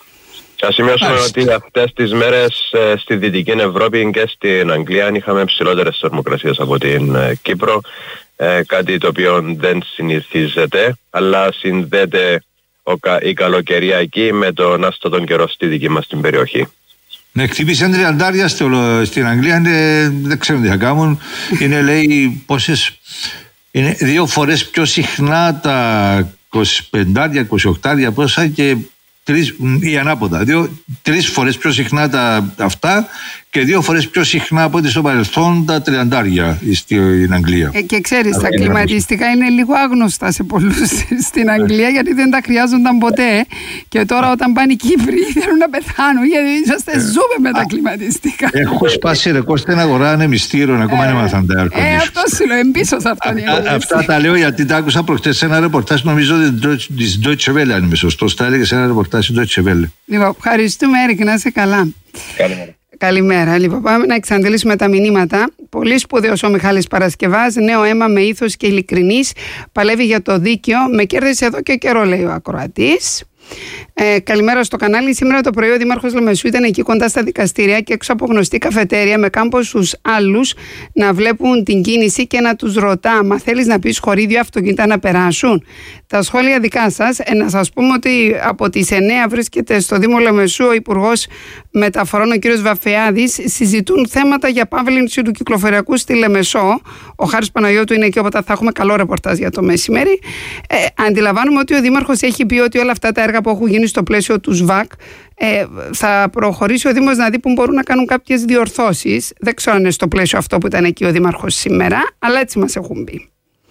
S11: Θα σημειώσουμε ότι αυτές τις μέρες ε, στη Δυτική Ευρώπη και στην Αγγλία είχαμε ψηλότερες θερμοκρασίες από την ε, Κύπρο, ε, κάτι το οποίο δεν συνηθίζεται, αλλά συνδέεται ο, η καλοκαιρία εκεί με τον άστατον καιρό στη δική μας την περιοχή.
S3: Ναι, χτύπησαν τριαντάρια στην Αγγλία, είναι, δεν ξέρω τι θα κάνουν, είναι λέει πόσες, είναι δύο φορές πιο συχνά τα είκοσι πέντε, είκοσι οκτώ πόσα και τρεις, ή ανάποδα, δύο, τρεις φορές πιο συχνά τα, αυτά και δύο φορές πιο συχνά από ό,τι στο παρελθόν τα τριαντάρια στην Αγγλία.
S4: Ε, και ξέρεις, τα κλιματιστικά είναι λίγο άγνωστα σε πολλούς στην Αγγλία γιατί δεν τα χρειάζονταν ποτέ και τώρα όταν πάνε οι Κύπροι θέλουν να πεθάνουν γιατί είσαστε ζούμε με τα κλιματιστικά.
S3: Έχω σπάσει ρεκόρ στην αγορά ανεμιστήρων, ακόμα δεν έμαθαν τα air conditioning.
S4: Ε, αυτό σου λέω, εμπίσω σε αυτόν.
S3: Αυτά τα λέω γιατί τα άκουσα προχτές σε ένα ρεπορτάζ, νομίζω της Deutsche Welle, αν είμαι σωστός, τα έλεγε σε ένα ρεπορτάζ της Deutsche Welle.
S4: Λοιπόν, ευχαριστούμε Έρικ, να είσαι καλά.
S11: Καλημέρα.
S4: Καλημέρα. Λοιπόν, πάμε να εξαντλήσουμε τα μηνύματα. Πολύ σπουδαίος ο Μιχάλης Παρασκευάς, νέο αίμα με ήθος και ειλικρινής. Παλεύει για το δίκαιο. Με κέρδισε εδώ και καιρό, λέει ο ακροατής. Ε, καλημέρα στο κανάλι. Σήμερα το πρωί ο Δήμαρχος Λεμεσού ήταν εκεί κοντά στα δικαστήρια και έξω από γνωστή καφετέρια με κάμποσους άλλους να βλέπουν την κίνηση και να τους ρωτά: μα θέλεις να πεις χωρί αυτοκίνητα να περάσουν? Τα σχόλια δικά σας. Ε, να σας πούμε ότι από τις εννέα βρίσκεται στο Δήμο Λεμεσού ο Υπουργός Μεταφορών, ο κ. Βαφεάδης. Συζητούν θέματα για παύλυνση του κυκλοφοριακού στη Λεμεσό. Ο Χάρης Παναγιώτου είναι εκεί, οπότε θα έχουμε καλό ρεπορτάζ για το μεσημέρι. Ε, αντιλαμβάνουμε ότι ο Δήμαρχος έχει πει ότι όλα αυτά τα έργα που έχουν γίνει στο πλαίσιο του ΣΒΑΚ ε, θα προχωρήσει ο Δήμος να δει που μπορούν να κάνουν κάποιες διορθώσεις. Δεν ξέρω αν είναι στο πλαίσιο αυτό που ήταν εκεί ο Δήμαρχος σήμερα, αλλά έτσι μας έχουν πει.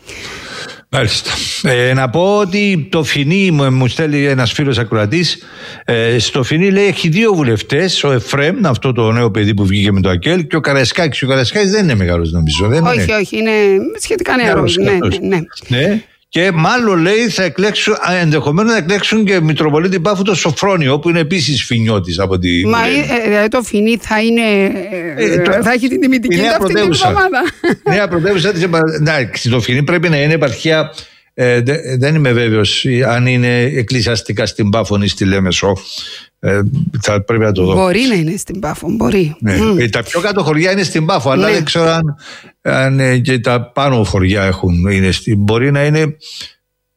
S3: Μάλιστα. Ε, να πω ότι το Φινί, μου, μου στέλνει ένας φίλος ακροατής, ε, στο Φινί λέει έχει δύο βουλευτές, ο Εφρέμ, αυτό το νέο παιδί που βγήκε με το ΑΚΕΛ, και ο Καραϊσκάκης. Ο Καραϊσκάκης δεν είναι μεγάλος νομίζω. Δεν
S4: όχι,
S3: είναι.
S4: όχι, είναι σχετικά νεαρός. Ναι, ναι, ναι.
S3: ναι. Και μάλλον λέει θα εκλέξουν, ενδεχομένως να εκλέξουν και Μητροπολίτη Πάφου το Σοφρόνιο, που είναι επίσης φινιώτης από τη.
S4: Μα ε, ε, το Φινί θα είναι. Ε, το, θα έχει την τιμητική του αυτή την εβδομάδα.
S3: Νέα πρωτεύουσα της. Εντάξει, το Φινί πρέπει να είναι επαρχία. Ε, δε, δεν είμαι βέβαιος αν είναι εκκλησιαστικά στην Πάφων ή στη Λέμεσο. Ε, θα πρέπει να το δω.
S4: Μπορεί να είναι στην Πάφο, μπορεί.
S3: Ναι. Mm. Τα πιο κάτω χωριά είναι στην Πάφο, αλλά ναι. δεν ξέρω αν, αν και τα πάνω χωριά έχουν. Είναι στην, μπορεί να είναι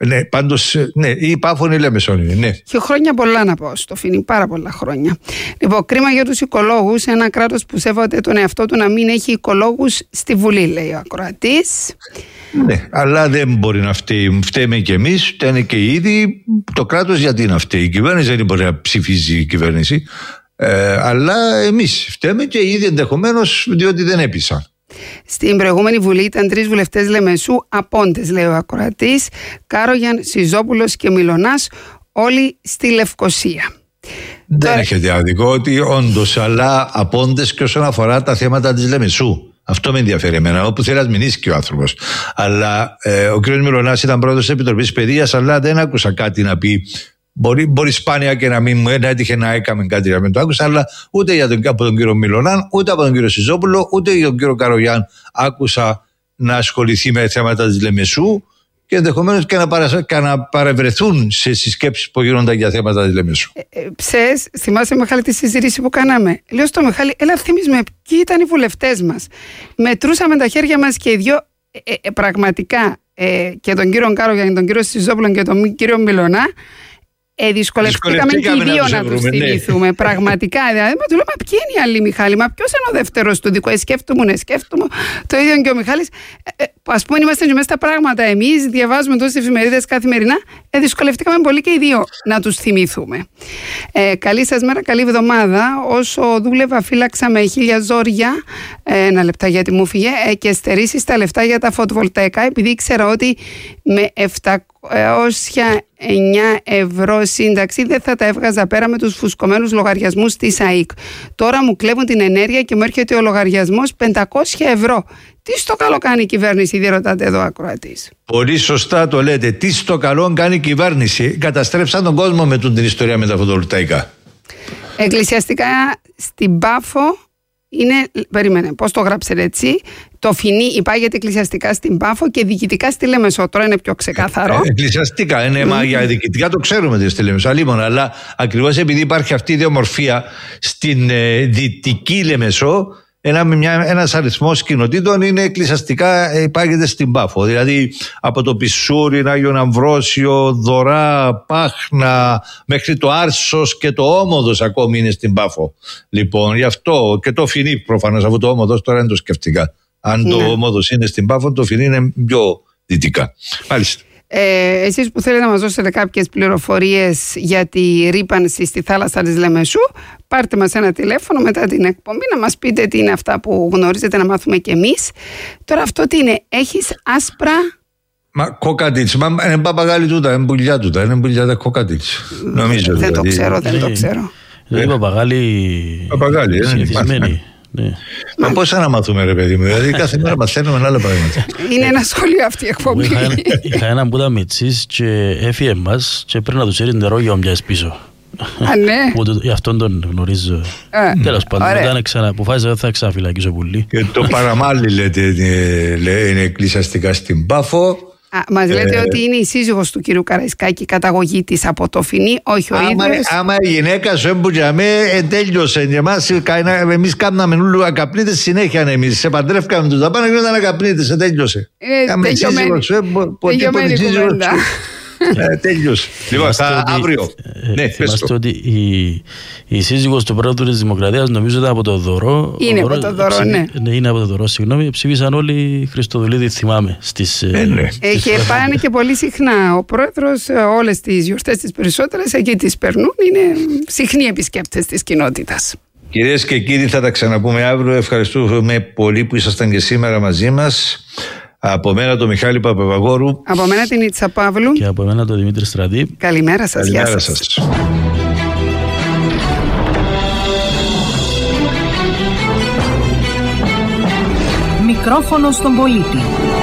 S3: Ναι, πάντως, ναι, η Πάφο είναι η Λέμεσον είναι, ναι.
S4: Και χρόνια πολλά να πω στο Φοινί, πάρα πολλά χρόνια. Λοιπόν, κρίμα για τους οικολόγους, ένα κράτος που σέβεται τον εαυτό του να μην έχει οικολόγους στη Βουλή, λέει ο ακροατής.
S3: Ναι, αλλά δεν μπορεί να φταίει. Φταίμε και εμείς, φταίνε και οι ίδιοι. Το κράτος γιατί να φταίει? Η κυβέρνηση δεν μπορεί να ψηφίζει η κυβέρνηση. Ε, αλλά εμείς φταίμε και οι ίδιοι ενδεχομένως, διότι δεν έπεισαν.
S4: Στην προηγούμενη Βουλή ήταν τρεις βουλευτές Λεμεσού απόντες, λέει ο ακροατής, Κάρογιαν, Σιζόπουλος και Μιλωνάς, όλοι στη Λευκοσία.
S3: Δεν Τώρα... έχετε άδικο ότι όντως, αλλά απόντες και όσον αφορά τα θέματα της Λεμεσού. Αυτό με ενδιαφέρει εμένα, όπου θέλει να μηνύσει και ο άνθρωπος. Αλλά ε, ο κ. Μιλωνάς ήταν πρόεδρος της Επιτροπής Παιδείας, αλλά δεν άκουσα κάτι να πει. Μπορεί, μπορεί σπάνια και να μην μου έτυχε να έκαμε κάτι να μην το άκουσα, αλλά ούτε για τον, από τον κύριο Μιλωνάν, ούτε από τον κύριο Σιζόπουλο, ούτε για τον κύριο Καρογιάν άκουσα να ασχοληθεί με θέματα της Λεμεσού και ενδεχομένως και να, παρα, και να παρευρεθούν σε συσκέψεις που γίνονταν για θέματα της Λεμεσού.
S4: Ε, ε, ψες, θυμάσαι Μιχάλη τη συζήτηση που κάναμε? Λέω στο Μιχάλη, έλα θυμίζουμε ποιοι ήταν οι βουλευτές μας. Μετρούσαμε τα χέρια μας και οι δυο ε, ε, πραγματικά ε, και τον κύριο Καρογιάν, τον κύριο Σιζόπουλο και τον κύριο Μιλωνά. Ε, δυσκολευτήκαμε και οι δύο να, να τους θυμηθούμε. Ναι. Πραγματικά. Δηλαδή, μα του λέω, μα ποιοι είναι οι άλλοι, Μιχάλη, μα ποιος είναι ο δεύτερος του δικού? Ε, σκέφτομαι, ναι, σκέφτομαι. Το ίδιο και ο Μιχάλης. Ε, ε, ας πούμε, είμαστε και μέσα στα πράγματα. Εμείς διαβάζουμε τόσες εφημερίδες καθημερινά. Ε, δυσκολευτήκαμε πολύ και οι δύο να τους θυμηθούμε. Ε, καλή σας μέρα, καλή εβδομάδα. Όσο δούλευα, φύλαξα με χίλια ζόρια. Ε, ένα λεπτά γιατί μου φύγε. Ε, και στερήσεις τα λεφτά για τα φωτοβολταϊκά, επειδή ήξερα ότι με επτακόσια εννιά ευρώ σύνταξη δεν θα τα έβγαζα πέρα με τους φουσκωμένους λογαριασμούς της ΑΕΚ. Τώρα μου κλέβουν την ενέργεια και μου έρχεται ο λογαριασμός πεντακόσια ευρώ. Τι στο καλό κάνει η κυβέρνηση, διερωτάται εδώ ο ακροατής.
S3: Πολύ σωστά το λέτε. Τι στο καλό κάνει η κυβέρνηση? Καταστρέψαν τον κόσμο με την ιστορία με τα φωτοβολταϊκά.
S4: Εκκλησιαστικά στην Πάφο είναι, περίμενε, πώς το γράψετε έτσι? Το Φοινί υπάγεται εκκλησιαστικά στην Πάφο και διοικητικά στη Λέμεσο. Τώρα είναι πιο ξεκάθαρο.
S3: Ε, εκκλησιαστικά είναι, mm. μα για διοικητικά το ξέρουμε τι στη Λέμεσο. Αλλήμον, αλλά ακριβώς επειδή υπάρχει αυτή η ιδιομορφία στην ε, δυτική Λέμεσο, ένα, μια, ένας αριθμός κοινοτήτων είναι εκκλησιαστικά, ε, υπάγεται στην Πάφο. Δηλαδή από το Πισούρι, Άγιον Αμβρόσιο, Δωρά, Πάχνα, μέχρι το Άρσος και το Όμοδος ακόμη είναι στην Πάφο. Λοιπόν, γι' αυτό και το Φοινί προφανώς, αφού το Όμοδος τώρα δεν το σκεφτικά. Αν ναι. το Όμοδος είναι στην Πάφο, το Φοινί είναι πιο δυτικά. Μάλιστα.
S4: Ε, εσείς που θέλετε να μας δώσετε κάποιες πληροφορίες για τη ρύπανση στη θάλασσα της Λεμεσού, πάρτε μας ένα τηλέφωνο μετά την εκπομπή να μας πείτε τι είναι αυτά που γνωρίζετε, να μάθουμε κι εμείς. Τώρα αυτό τι είναι? Έχεις άσπρα...
S3: Μα κοκατίτσι, μα είναι παπαγάλη τούτα, είναι πουλιά τούτα, είναι πουλιά τα κοκατίτσι. Νομίζω.
S4: Δεν
S3: δηλαδή.
S4: το ξέρω, δεν το ξέρω.
S5: Είναι παπαγάλη συνηθισμένη.
S3: Ναι. Μα πώς να μάθουμε ρε παιδί μου, δηλαδή κάθε μέρα μαθαίνουμε άλλα πράγματα.
S4: Είναι ένα σχολείο αυτή η εκπομπή.
S5: Είχα έναν που ήταν μητσής και έφυγε μας και πρέπει να τους έρει νερό για ομπιάς πίσω.
S4: Α, ναι.
S5: Γι' αυτόν τον γνωρίζω. Τέλος πάντων, όταν αποφάσισα δεν θα ξαναφυλακίσω πολύ.
S3: Και το Παραμάλι λέτε είναι εκκλησιαστικά στην Πάφο.
S4: Α, μας λέτε ε, ότι είναι η σύζυγος του κύριου Καραϊσκάκη, καταγωγή της από το Φοινί, όχι ο
S3: άμα,
S4: ίδιος.
S3: Άμα η γυναίκα σου έμπουκαμε, τέλειωσε. Εμείς κάναμε νουλου ακαπνίτες συνέχεια. Εμείς σε παντρεύκαμε τους δαπάνε και όταν ακαπνίτες, σε τέλειωσε.
S4: Ε, τελειωμένη κουβέντα.
S3: Τέλειωσε. Λοιπόν, αύριο.
S5: Θυμάστε ότι η σύζυγος του πρόεδρου της Δημοκρατίας νομίζω ήταν από το Δωρό.
S4: Είναι από το Δωρό, ναι.
S5: Είναι από το Δωρό, συγγνώμη. Ψήφισαν όλοι Χριστοδουλίδη, θυμάμαι.
S4: Και πάνε και πολύ συχνά. Ο πρόεδρος όλες τις γιορτές τις περισσότερες εκεί τις περνούν. Είναι συχνοί επισκέπτες της κοινότητας.
S3: Κυρίες και κύριοι, θα τα ξαναπούμε αύριο. Ευχαριστούμε πολύ που ήσασταν και σήμερα μαζί μας. Από μένα τον Μιχάλη Παπαπαγόρου.
S4: Από μένα την Ίτσα Παύλου.
S5: Και από μένα τον Δημήτρη Στρατή.
S4: Καλημέρα σας.
S3: Καλημέρα
S4: γεια
S3: σας.
S4: σας.
S15: Μικρόφωνο στον πολίτη.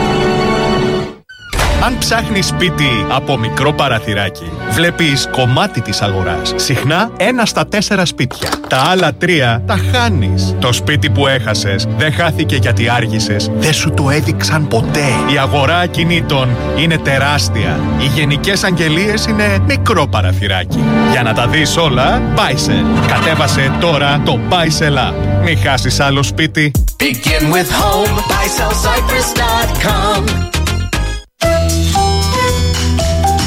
S1: Αν ψάχνεις σπίτι από μικρό παραθυράκι, βλέπεις κομμάτι της αγοράς. Συχνά ένα στα τέσσερα σπίτια. Τα άλλα τρία τα χάνεις. Το σπίτι που έχασες δεν χάθηκε γιατί άργησες. Δεν σου το έδειξαν ποτέ. Η αγορά ακινήτων είναι τεράστια. Οι γενικές αγγελίες είναι μικρό παραθυράκι. Για να τα δεις όλα, Buysell. Κατέβασε τώρα το Buysell App. Μην χάσεις άλλο σπίτι.
S2: Begin with home, buy sell cypress dot com.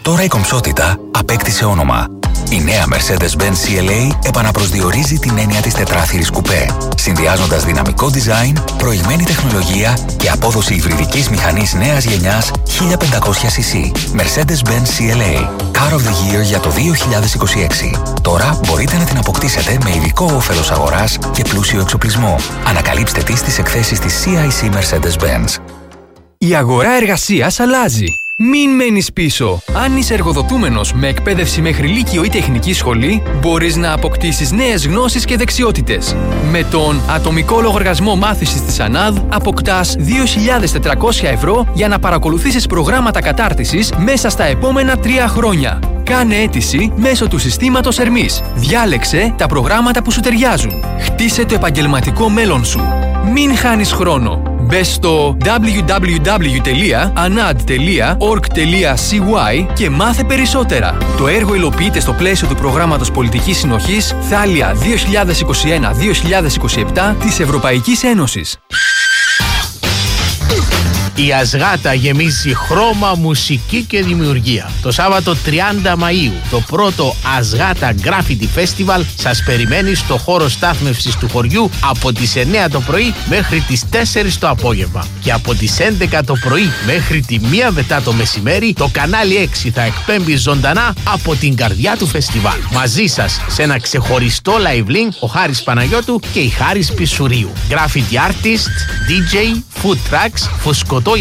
S18: Τώρα η κομψότητα απέκτησε όνομα. Η νέα Mercedes-Benz σι ελ έι επαναπροσδιορίζει την έννοια της τετράθυρης κουπέ, συνδυάζοντας δυναμικό design, προηγμένη τεχνολογία και απόδοση υβριδικής μηχανής νέας γενιάς χίλια πεντακόσια σι. Mercedes-Benz σι ελ έι, Car of the Year για το δύο χιλιάδες είκοσι έξι. Τώρα μπορείτε να την αποκτήσετε με ειδικό όφελος αγοράς και πλούσιο εξοπλισμό. Ανακαλύψτε τη στις εκθέσεις της σι άι σι Mercedes-Benz.
S19: Η αγορά εργασίας αλλάζει. Μην μένεις πίσω. Αν είσαι εργοδοτούμενος με εκπαίδευση μέχρι λύκειο ή τεχνική σχολή, μπορείς να αποκτήσεις νέες γνώσεις και δεξιότητες. Με τον ατομικό λογαριασμό μάθησης της ΑΝΑΔ αποκτάς δύο χιλιάδες τετρακόσια ευρώ για να παρακολουθήσεις προγράμματα κατάρτισης μέσα στα επόμενα τρία χρόνια. Κάνε αίτηση μέσω του συστήματος Ερμής. Διάλεξε τα προγράμματα που σου ταιριάζουν. Χτίσε το επαγγελματικό μέλλον σου. Μην χάνεις χρόνο. Μπες στο double-u double-u double-u τελεία anad τελεία org τελεία c y και μάθε περισσότερα. Το έργο υλοποιείται στο πλαίσιο του προγράμματος Πολιτικής Συνοχής Θάλια δύο χιλιάδες είκοσι ένα με δύο χιλιάδες είκοσι επτά της Ευρωπαϊκής Ένωσης.
S16: Η Ασγάτα γεμίζει χρώμα, μουσική και δημιουργία. Το Σάββατο τριάντα Μαΐου το πρώτο Ασγάτα Graffiti Festival σας περιμένει στο χώρο στάθμευσης του χωριού από τις εννιά το πρωί μέχρι τις τέσσερις το απόγευμα. Και από τις έντεκα το πρωί μέχρι τη μία μετά το μεσημέρι το κανάλι έξι θα εκπέμπει ζωντανά από την καρδιά του φεστιβάλ. Μαζί σας σε ένα ξεχωριστό live link ο Χάρης Παναγιώτου και η Χάρης Πισουρίου. Graffiti artist, ντι τζέι, food trucks, φουσκωτό